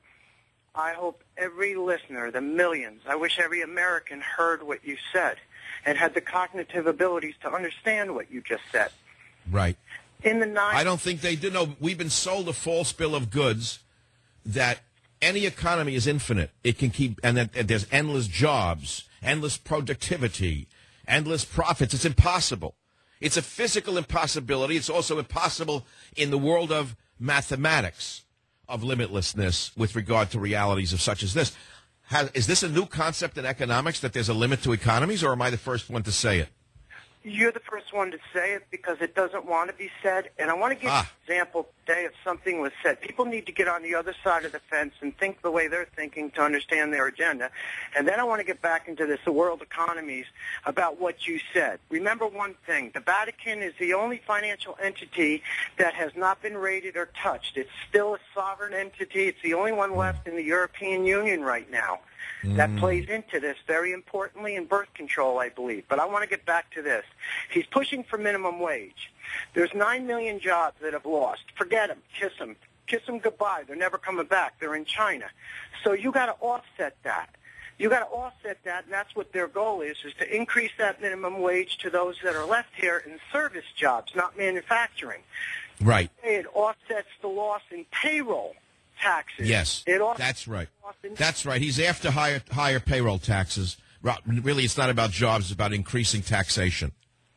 [SPEAKER 8] I hope every listener, the millions, I wish every American heard what you said and had the cognitive abilities to understand what you just said.
[SPEAKER 3] Right.
[SPEAKER 8] In the 90s...
[SPEAKER 3] I don't think they do. No, we've been sold a false bill of goods that any economy is infinite. It can keep, and that there's endless jobs, endless productivity, endless profits. It's impossible. It's a physical impossibility. It's also impossible in the world of mathematics, of limitlessness with regard to realities of such as this. Is this a new concept in economics, that there's a limit to economies, or am I the first one to say it?
[SPEAKER 8] You're the first one to say it because it doesn't want to be said. And I want to give an example today of something was said. People need to get on the other side of the fence and think the way they're thinking to understand their agenda. And then I want to get back into this, the world economies, about what you said. Remember one thing. The Vatican is the only financial entity that has not been raided or touched. It's still a sovereign entity. It's the only one left in the European Union right now. That plays into this very importantly in birth control, I believe. But I want to get back to this. He's pushing for minimum wage. There's 9 million jobs that have lost. Forget them. Kiss them goodbye. They're never coming back. They're in China. So you got to offset that. You got to offset that, and that's what their goal is to increase that minimum wage to those that are left here in service jobs, not manufacturing.
[SPEAKER 3] Right.
[SPEAKER 8] It offsets the loss in payroll taxes.
[SPEAKER 3] Yes, that's right. That's right. He's after higher payroll taxes. Really, it's not about jobs. It's about increasing taxation.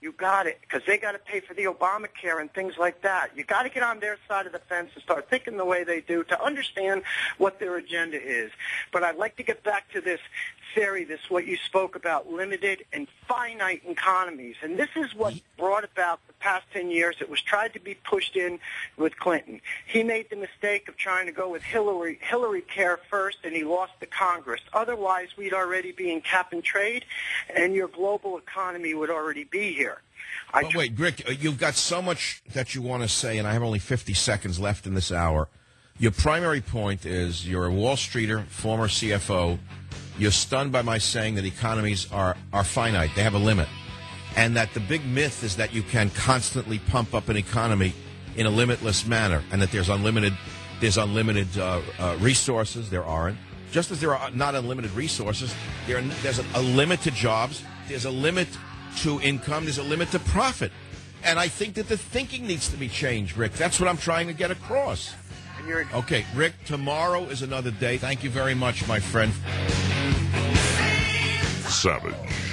[SPEAKER 8] You got it, because they got to pay for the Obamacare and things like that. You got to get on their side of the fence and start thinking the way they do to understand what their agenda is. But I'd like to get back to this theory, what you spoke about, limited and finite economies. And this is what brought about the past 10 years. It was tried to be pushed in with Clinton. He made the mistake of trying to go with Hillary Care first, and he lost the Congress. Otherwise, we'd already be in cap and trade, and your global economy would already be here.
[SPEAKER 3] But wait, Rick, you've got so much that you want to say, and I have only 50 seconds left in this hour. Your primary point is you're a Wall Streeter, former CFO. You're stunned by my saying that economies are finite. They have a limit. And that the big myth is that you can constantly pump up an economy in a limitless manner, and that there's unlimited resources. There aren't. Just as there are not unlimited resources, there's a limit to jobs. There's a limit to income. There's a limit to profit. And I think that the thinking needs to be changed, Rick. That's what I'm trying to get across. Okay, Rick, tomorrow is another day. Thank you very much, my friend.
[SPEAKER 1] Savage.